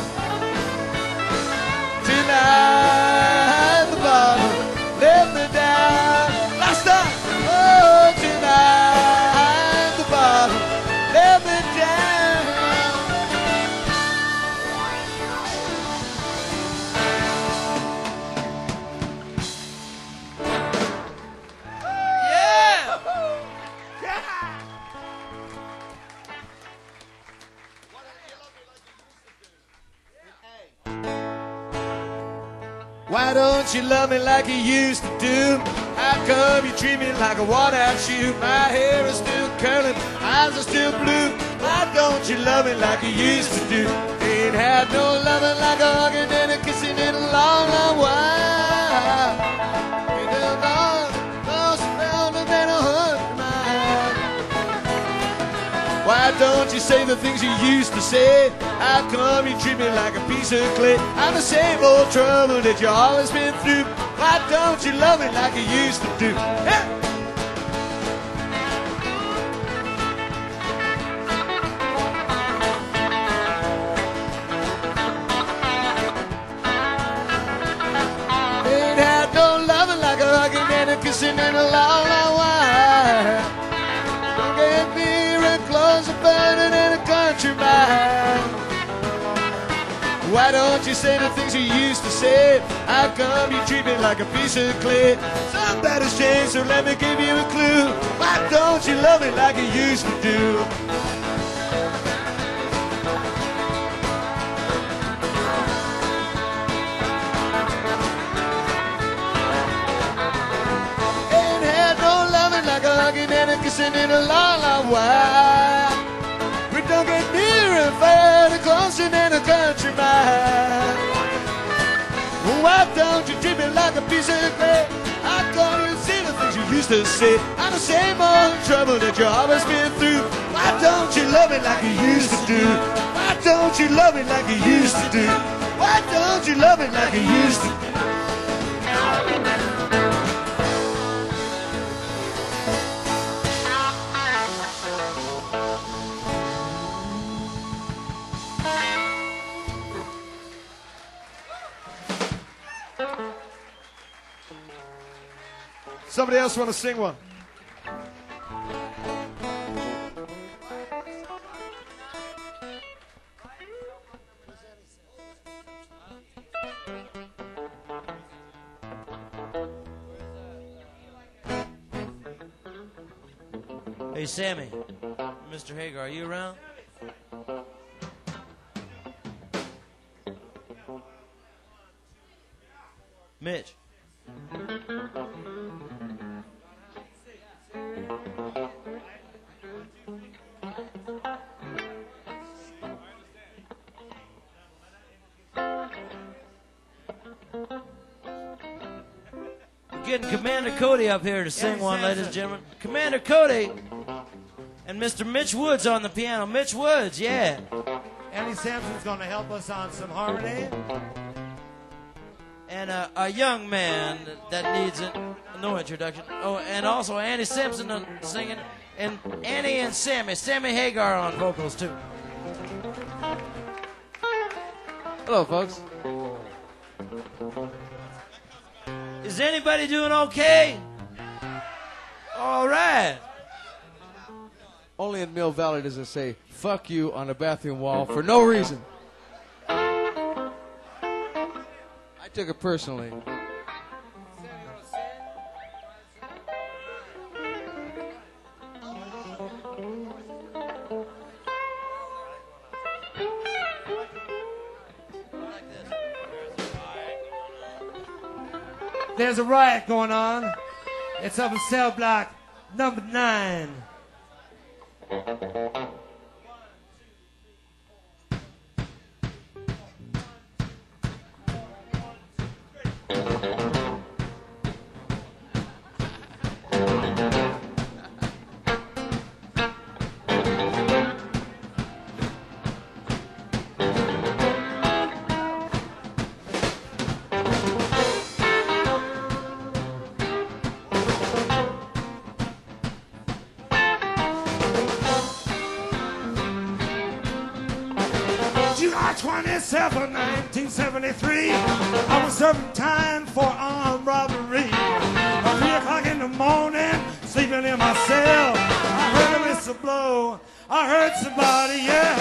Tonight the bottle let me down. Last time. Oh, tonight the bottle let me down. Yeah. Yeah. Why don't you love me like you used to do? How come you treat me like a worn-out shoe? My hair is still curling, eyes are still blue. Why don't you love me like you used to do? Ain't had no loving like a hugging and a kissing in a long, long while. Ain't done all those spells don't you say the things you used to say? How come you treat me like a piece of clay? I'm the same old trouble that you always been through. Why don't you love me like you used to do? Hey! Ain't had no loving like a hugging and a kissing and a long, long while. Don't get near and close a burning in a country mile. Why don't you say the things you used to say? How come you treat me like a piece of clay? Somebody's changed, so let me give you a clue. Why don't you love me like you used to do? Ain't had no loving like a hugging and a kissing in a long, long while. We don't get near and further closer than a country mile. Why don't you treat me like a piece of clay? How come you see the things you used to say? I'm the same old trouble that you always been through. Why don't you love me like you used to do? Why don't you love me like you used to do? Why don't you love me like you used to do? Somebody else want to sing one? Hey, Sammy. Mister Hagar, are you around? Mitch. We're getting Commander Cody up here to sing one, ladies and gentlemen. Commander Cody and Mister Mitch Woods on the piano. Mitch Woods, yeah. Andy Sampson's going to help us on some harmony. And uh, a young man that needs it, no introduction. Oh, and also Andy Simpson on singing, and Annie and Sammy, Sammy Hagar on vocals too. Hello, folks. Is anybody doing okay? All right. Only in Mill Valley does it say, fuck you on a bathroom wall for no reason. I took it personally. There's a riot going on. It's up in cell block number nine. July twenty-seventh, nineteen seventy-three, I was serving time for armed robbery. At three o'clock in the morning, sleeping in my cell, I heard a whistle blow. I heard somebody yell.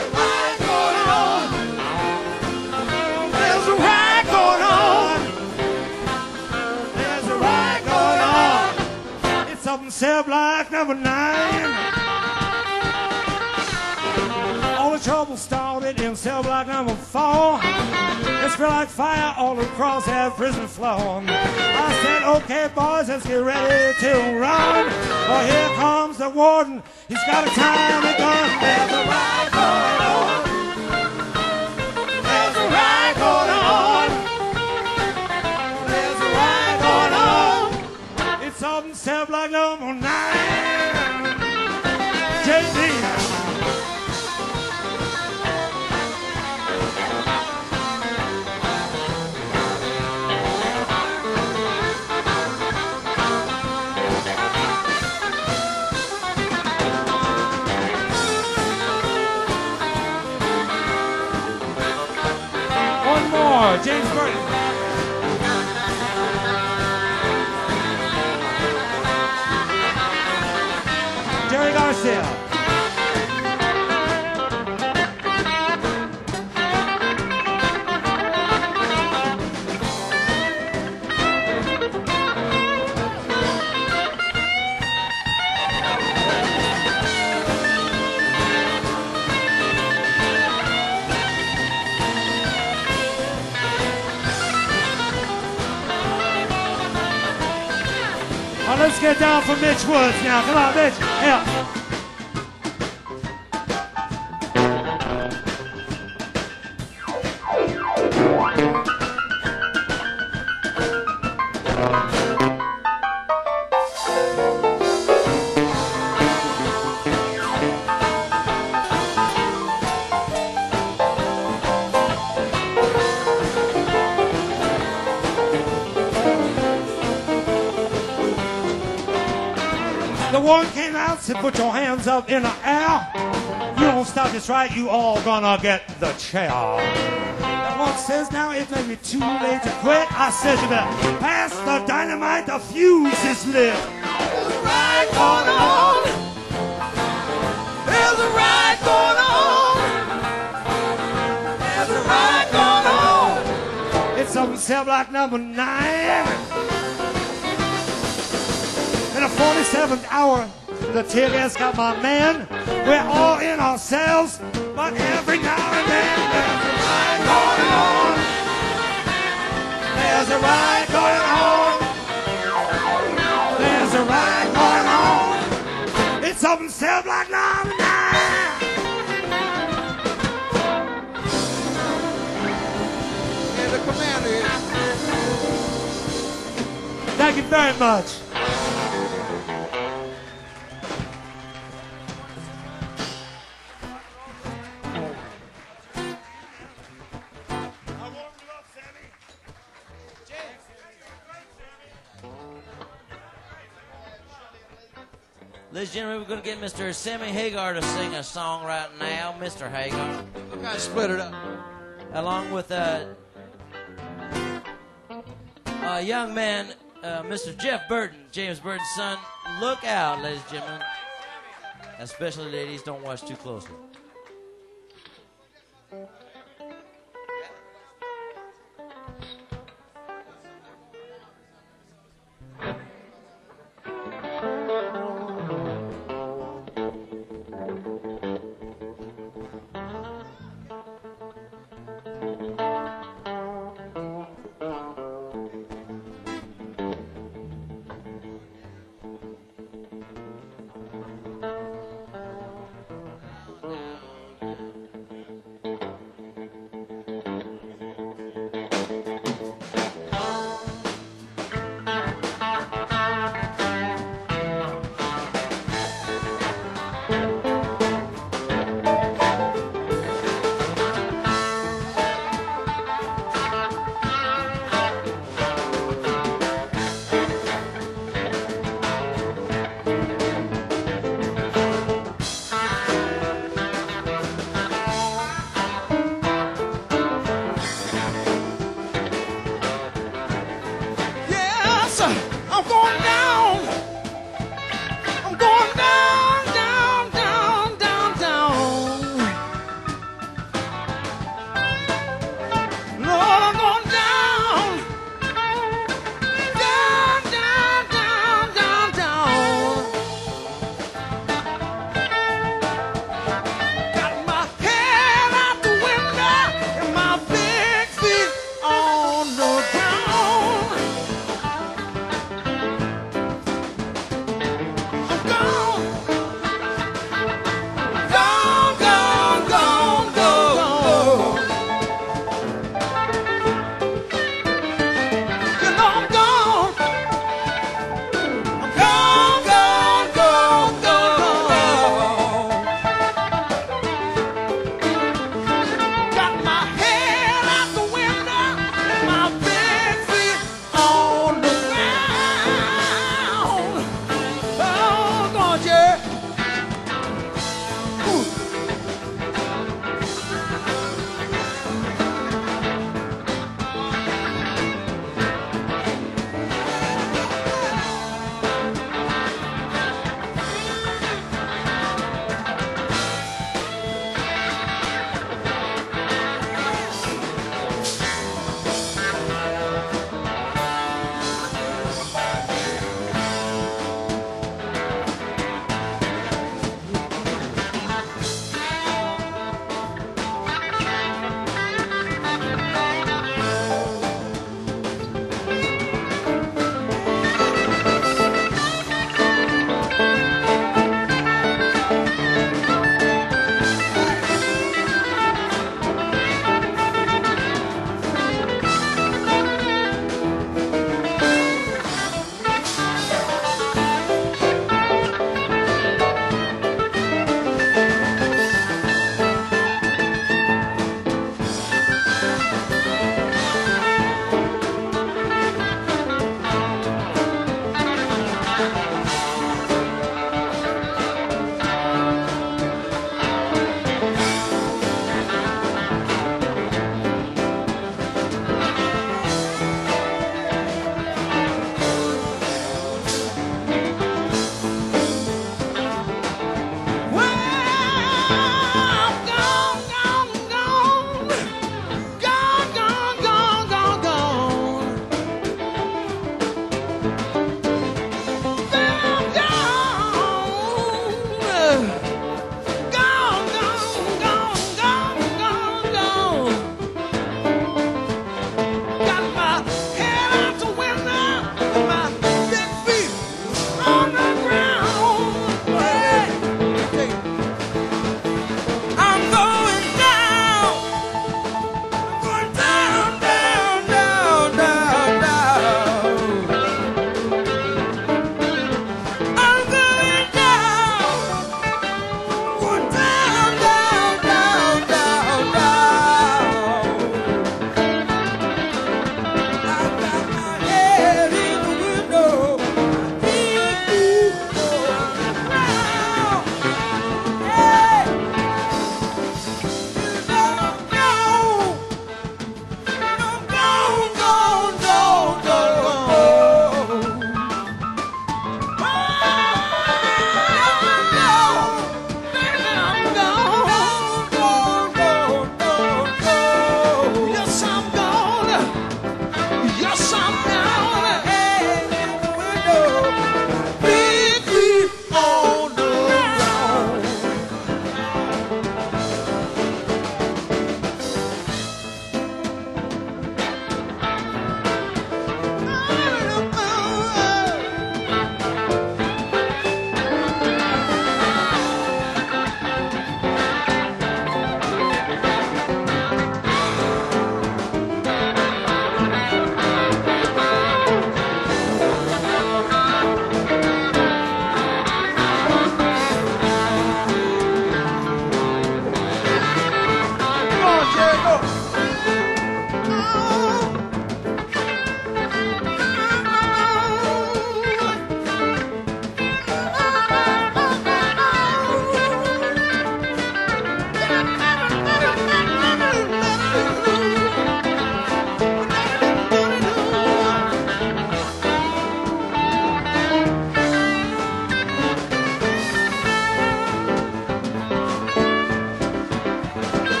There's a riot going on. There's a riot going on. There's a riot going on. It's up in cell block number nine. All the trouble started in cell block number four. It spread like fire all across that prison floor. I said, okay, boys, let's get ready to run. Oh, here comes the warden. He's got a tiny gun. There's a riot going on. There's a riot going on. There's a riot going on. It's up in cell block number nine. J D. for James Burton. Jerry Garcia. Now let's get down for Mitch Woods now. Come on, Mitch. Help. The one came out, said put your hands up in the air. You don't stop this right, you all gonna get the chair. That one says now it may be too late to quit. I said you better pass the dynamite, the fuse is lit. There's a ride going on. There's a ride going on. There's a ride going on. It's up in cell block number nine. In the forty-seventh hour, the tear gas got my man. We're all in our cells, but every now and then there's a ride going on. There's a ride going on. There's a ride going on. It's up in cell block number nine. And the commander is. Thank you very much. Ladies and gentlemen, we're going to get Mister Sammy Hagar to sing a song right now. Mister Hagar. Look how I split it up. Along with a, a young man, uh, Mister Jeff Burton, James Burton's son. Look out, ladies and gentlemen. Especially ladies, don't watch too closely.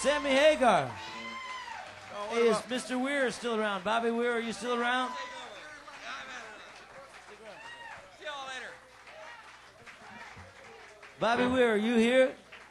Sammy Hagar. Hey, is Mister Weir still around? Bobby Weir, are you still around? See y'all later. Bobby Weir, are you here?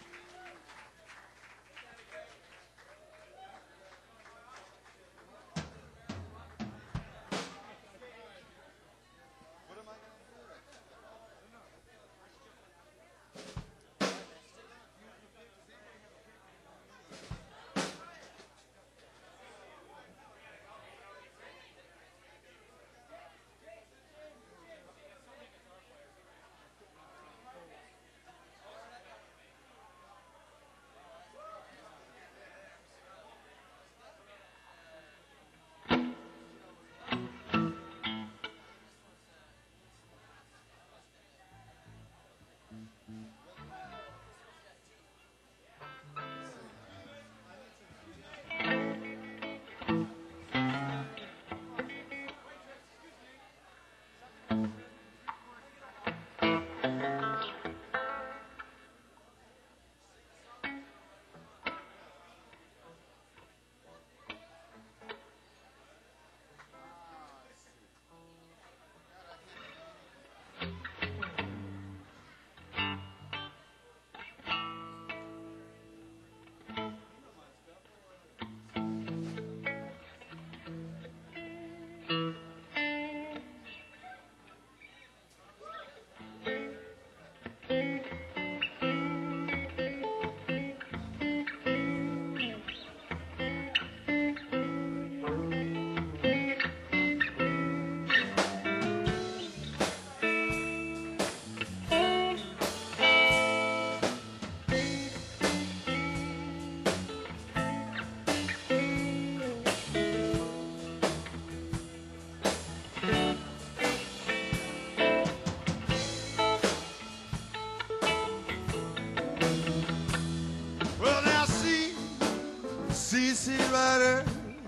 Rider.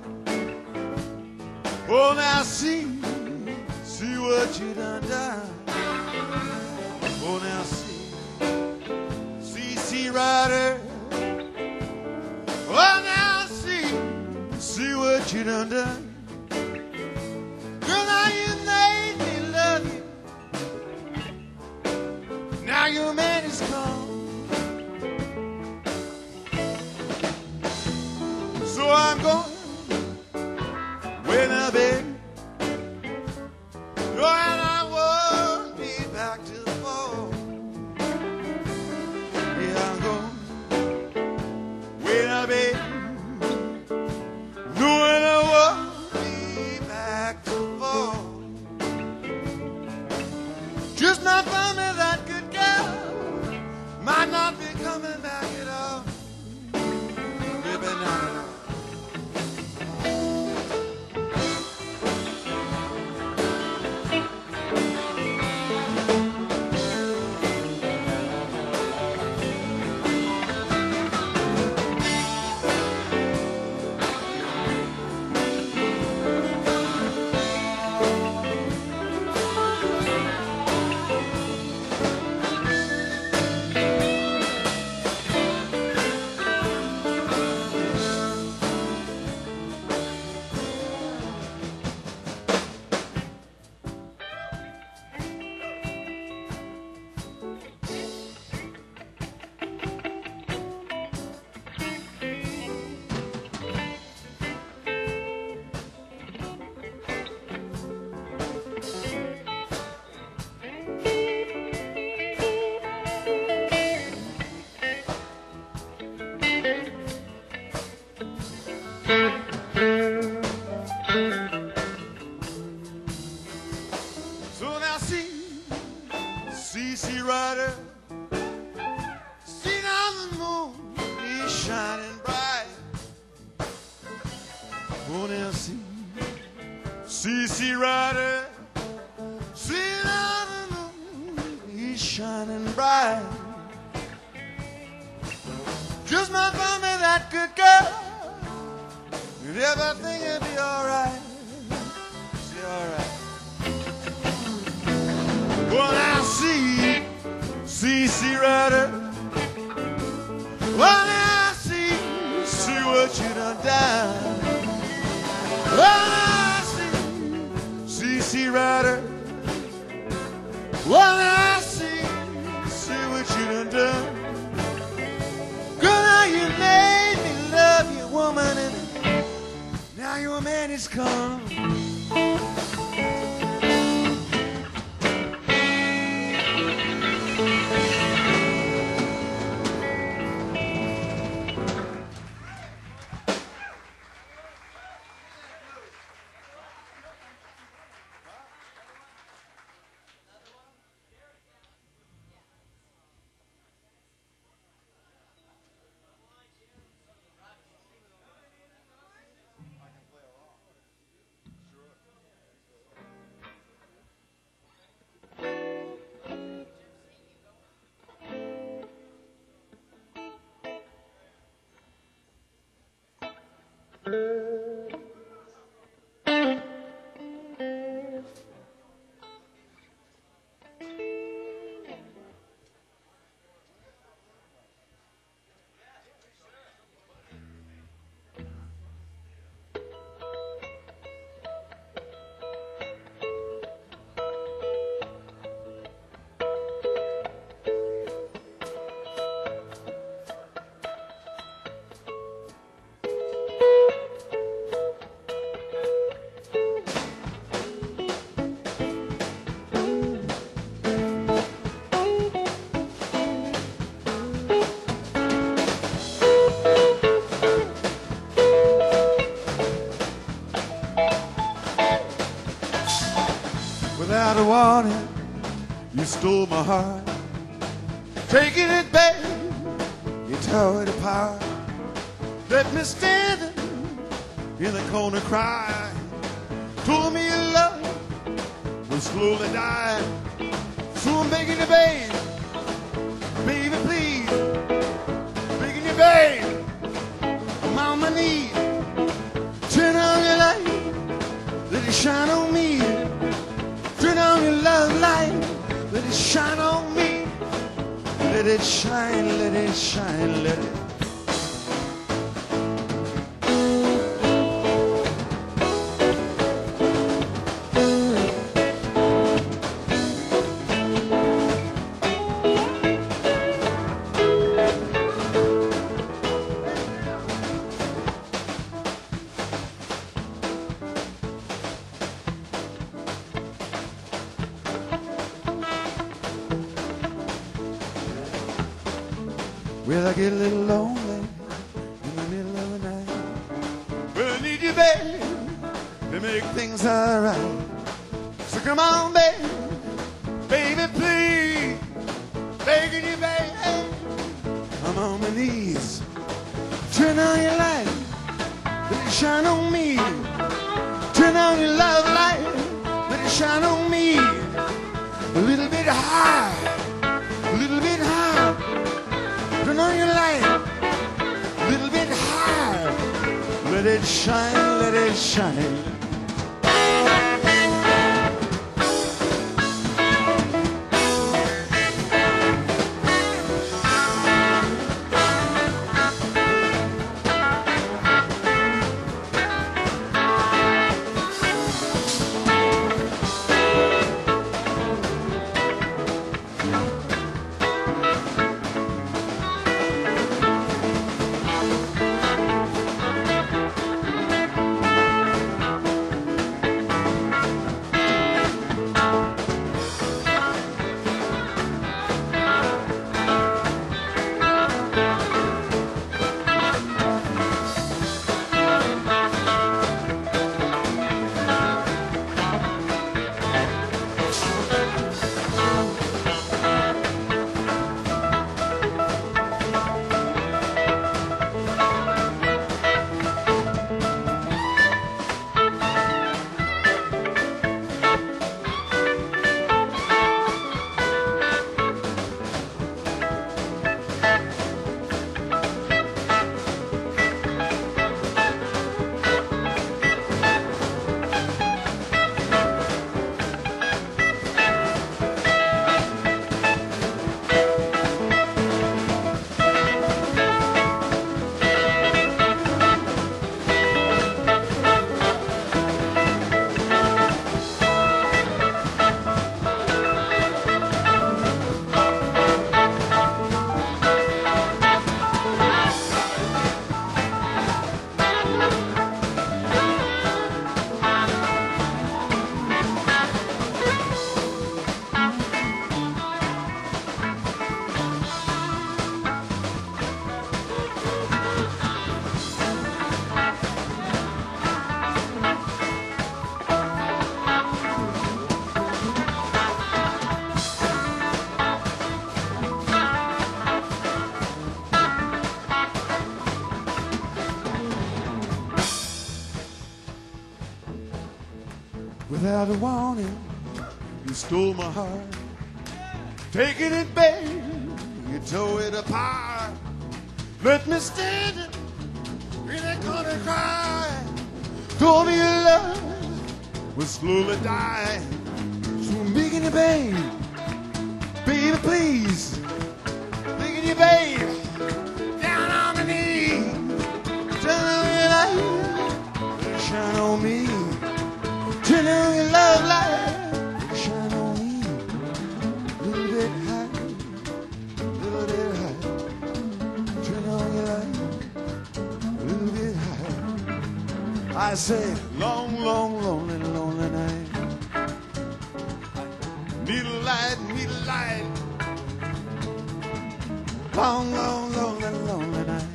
Oh, now see, see what you done done. Oh, now see, see, see, Rider. Oh, now see, see what you done done. Girl, now you made me love you. Now your man is gone. So I'm going when I beg. Oh, and I won't be back till the fall. Yeah, I'm going when I beg. No, and I won't be back till the fall. Just not found me that good girl. Might not be coming back at all. Maybe not at all. So now see, see, see, Rider. See now the moon is shining bright. Oh, now see, see, see, Rider. See now the moon is shining bright. Just not found me that good girl, and everything will be alright. See, alright. Well, now see, see, see, Rider. Well, now see, a man has come. Without a warning, you stole my heart. Taking it back, you tore it apart. Left me standing in the corner crying. Told me your love was slowly dying. So I'm begging you, babe, baby, please. Begging you, babe, I'm on my knees. Turn on your light, let it shine on me. Turn on your love light, let it shine on me. Let it shine, let it shine, let it. Well, I get a little lonely in the middle of the night. Well, I need you, babe, to make things alright. So come on, babe, baby, please. Begging you, baby, I'm on my knees. Turn on your light, let it shine on me. Turn on your love light, let it shine on me. A little bit high, a little bit high. Turn on your light, a little bit higher. Let it shine, let it shine. without a warning. You stole my heart, taking it back, you tore it apart. Let me stand it, really gonna cry. Told me your love will slowly die. So I'm begging you, babe, baby, please, begging you, babe, down on my knees. Turn on your light, shine on me. Turn on your love light. Shine on me, little bit high, little bit high. Turn on your light, little bit high. I say, long, long, lonely, lonely night. Need a light, need a light. Long, long, lonely, lonely night.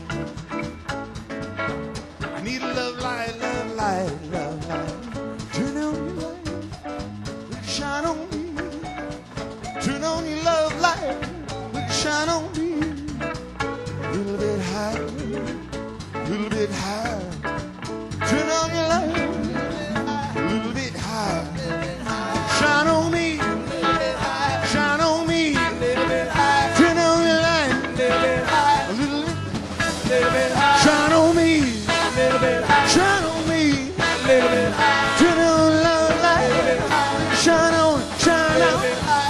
I need a love light, love light, love light. Turn on your light. Shine on me. Turn on your love light. Let it shine on me. A little bit higher. A little bit higher. Turn on your light. A little bit higher. Shine on me. Shine on me. Turn on your light. A little bit. Shine on me. Shine on me. Turn on love light. Shine on, shine on.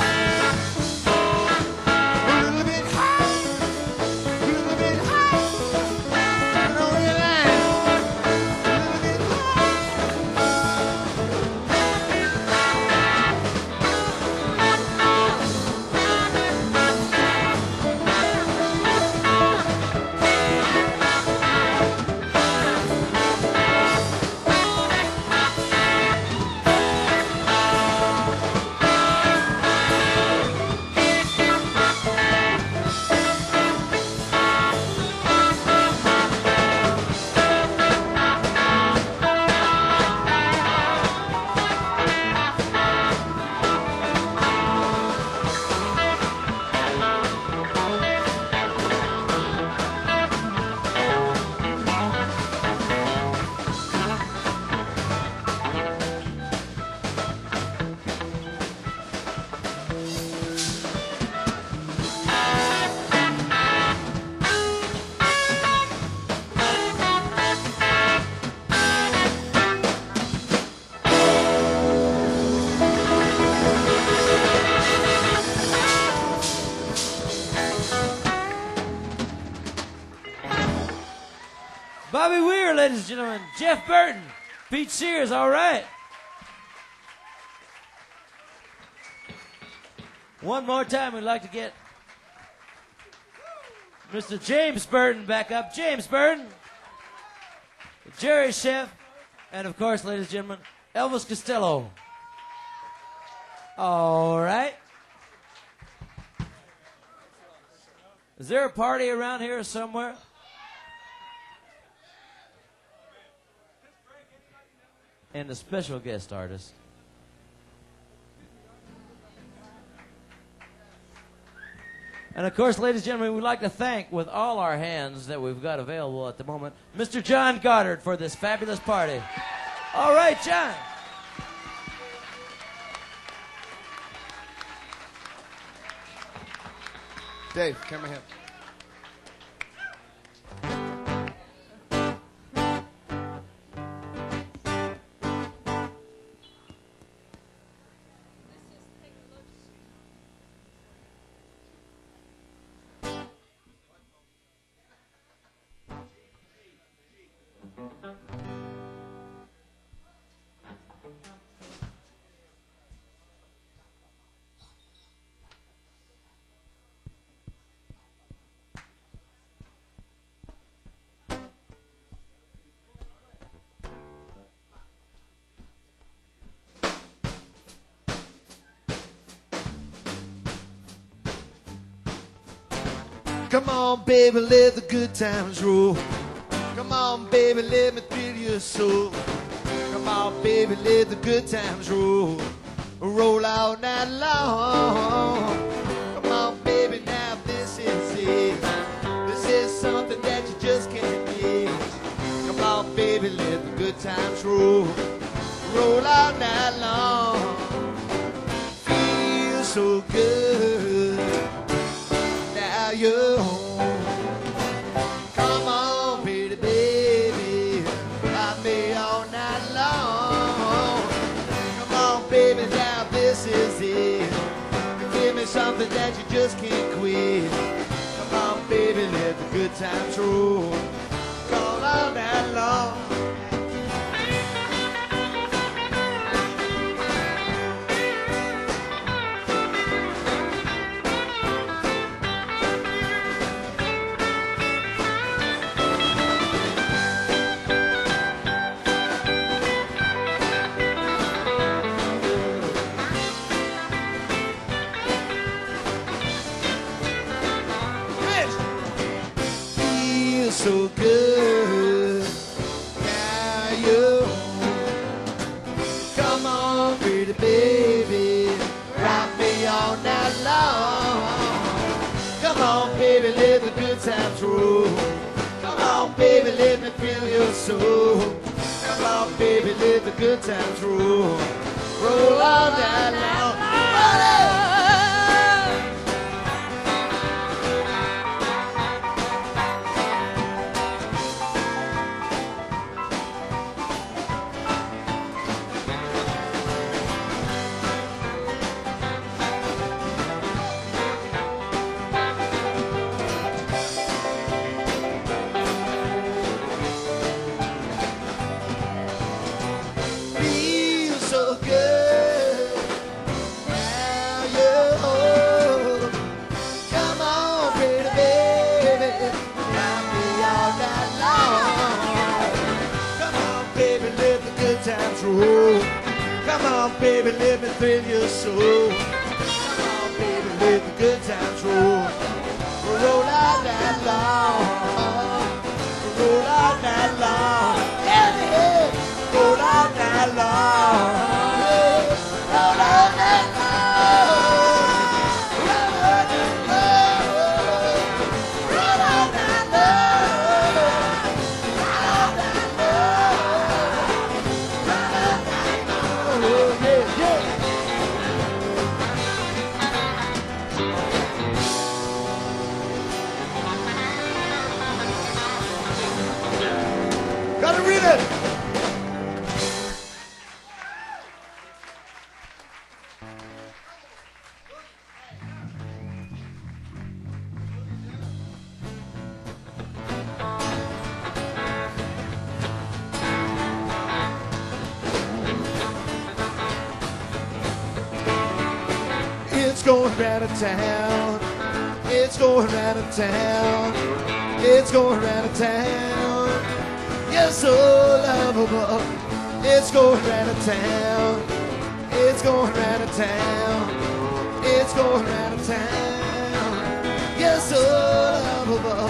A little bit high, a little bit high. Turn on your light. A little bit Bobby Weir, ladies and gentlemen. Jeff Burton. Pete Sears, all right. One more time, we'd like to get Mister James Burton back up. James Burton. Jerry Chef. And, of course, ladies and gentlemen, Elvis Costello. All right. Is there a party around here somewhere? And a special guest artist. And of course, ladies and gentlemen, we'd like to thank, with all our hands that we've got available at the moment, Mister John Goddard for this fabulous party. All right, John. Dave, camera here. Come on, baby, let the good times roll. Come on, baby, let me thrill your soul. Come on, baby, let the good times roll. Roll all night long. Come on, baby, now this is it. This is something that you just can't miss. Come on, baby, let the good times roll. roll all night long. Feels so good. Now you're home. Come on, pretty baby, rock me all night long. Come on, baby, now this is it. Give me something that you just can't quit. Come on, baby, let the good times roll. Call all night long. Feels so good. Now you're home. Come on, pretty baby, rock me all night long. Come on, baby, let the good times roll. Come on, baby, let me feel your soul. Come on, baby, let the good times roll. Roll all night long. Roll it! Feels so good. Now you're home. Come on, pretty baby, rock me all night long. Come on, baby, let the good times roll. Come on, baby, let me thrill your soul. Come on, baby, let the good times roll. Roll all night long. Roll all night long. Yeah, yeah. Roll all night long. Roll all night long. Roll all night long. Roll all night long. Roll all night long. Roll all night long. Oh, yeah, yeah. Gotta read it. It's going round of town. It's going round of town. It's going round of town. You're so lovable. It's going round of town. It's going round of town. It's going round of town. You're so lovable.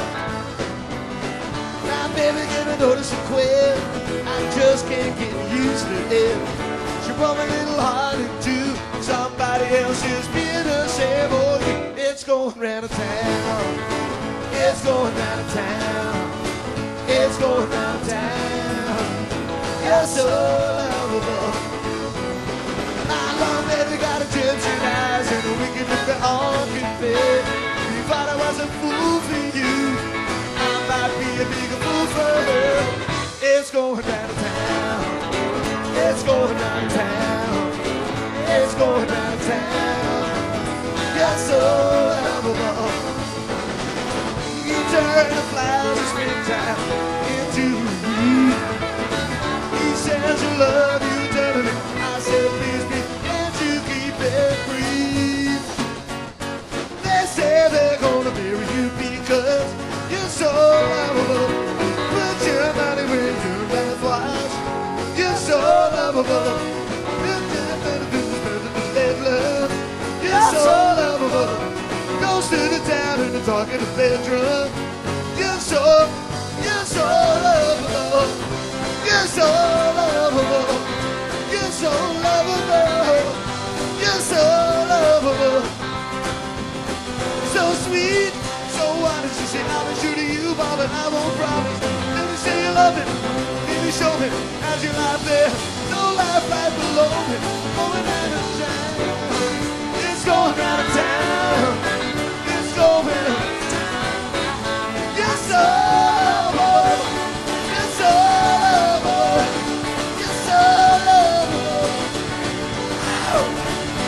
Now, baby, get a notice you quit. I just can't get used to it. She brought my little heart into somebody else's business. Oh, it's going round of town. It's going round of town. It's going round of town. You're so lovable. My love, baby, got a gypsy eyes and a wicked look that all can fit. You thought I was a fool for you. I might be a bigger fool for her. It's going round of town. It's going round of town. It's going round of town. You're so lovable. You turn the flowers of springtime into you. He says you love you, telling me. I said, please, please, can't you keep it brief? They say they're gonna marry you because you're so lovable. Put your money where your mouth was. You're so lovable. You're so lovable. Goes to the town and the talk in the bedroom. You're so, you're so lovable. You're so lovable. You're so lovable. You're so lovable. So sweet. So why did you say I'll be true to you, Bob, and I won't promise. Let me say you love it. Let me show me as you lie there. No whole life right below me, going out of town. It's going out of town. It's going out of town. Yes, sir, boy. Yes, sir, boy. Yes, sir, boy. Ow.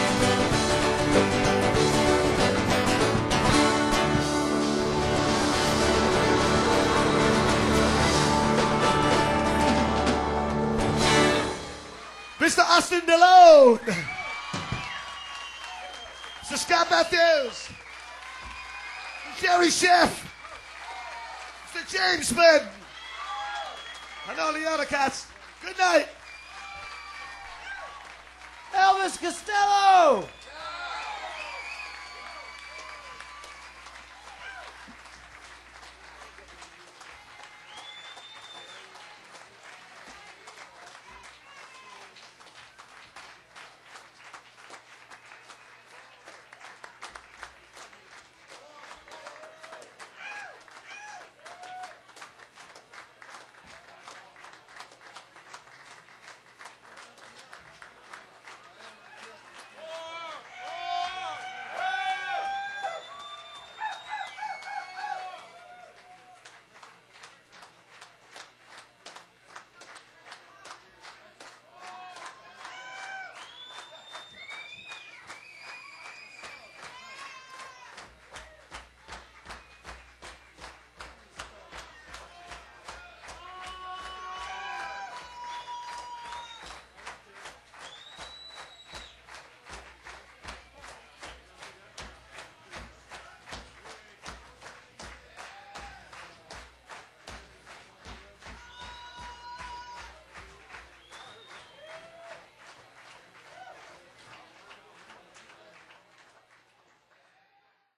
Mister Austin DeLone, Mister Scott Matthews, Jerry Sheff, Mister James Smith, and all the other cats. Good night. Elvis Costello!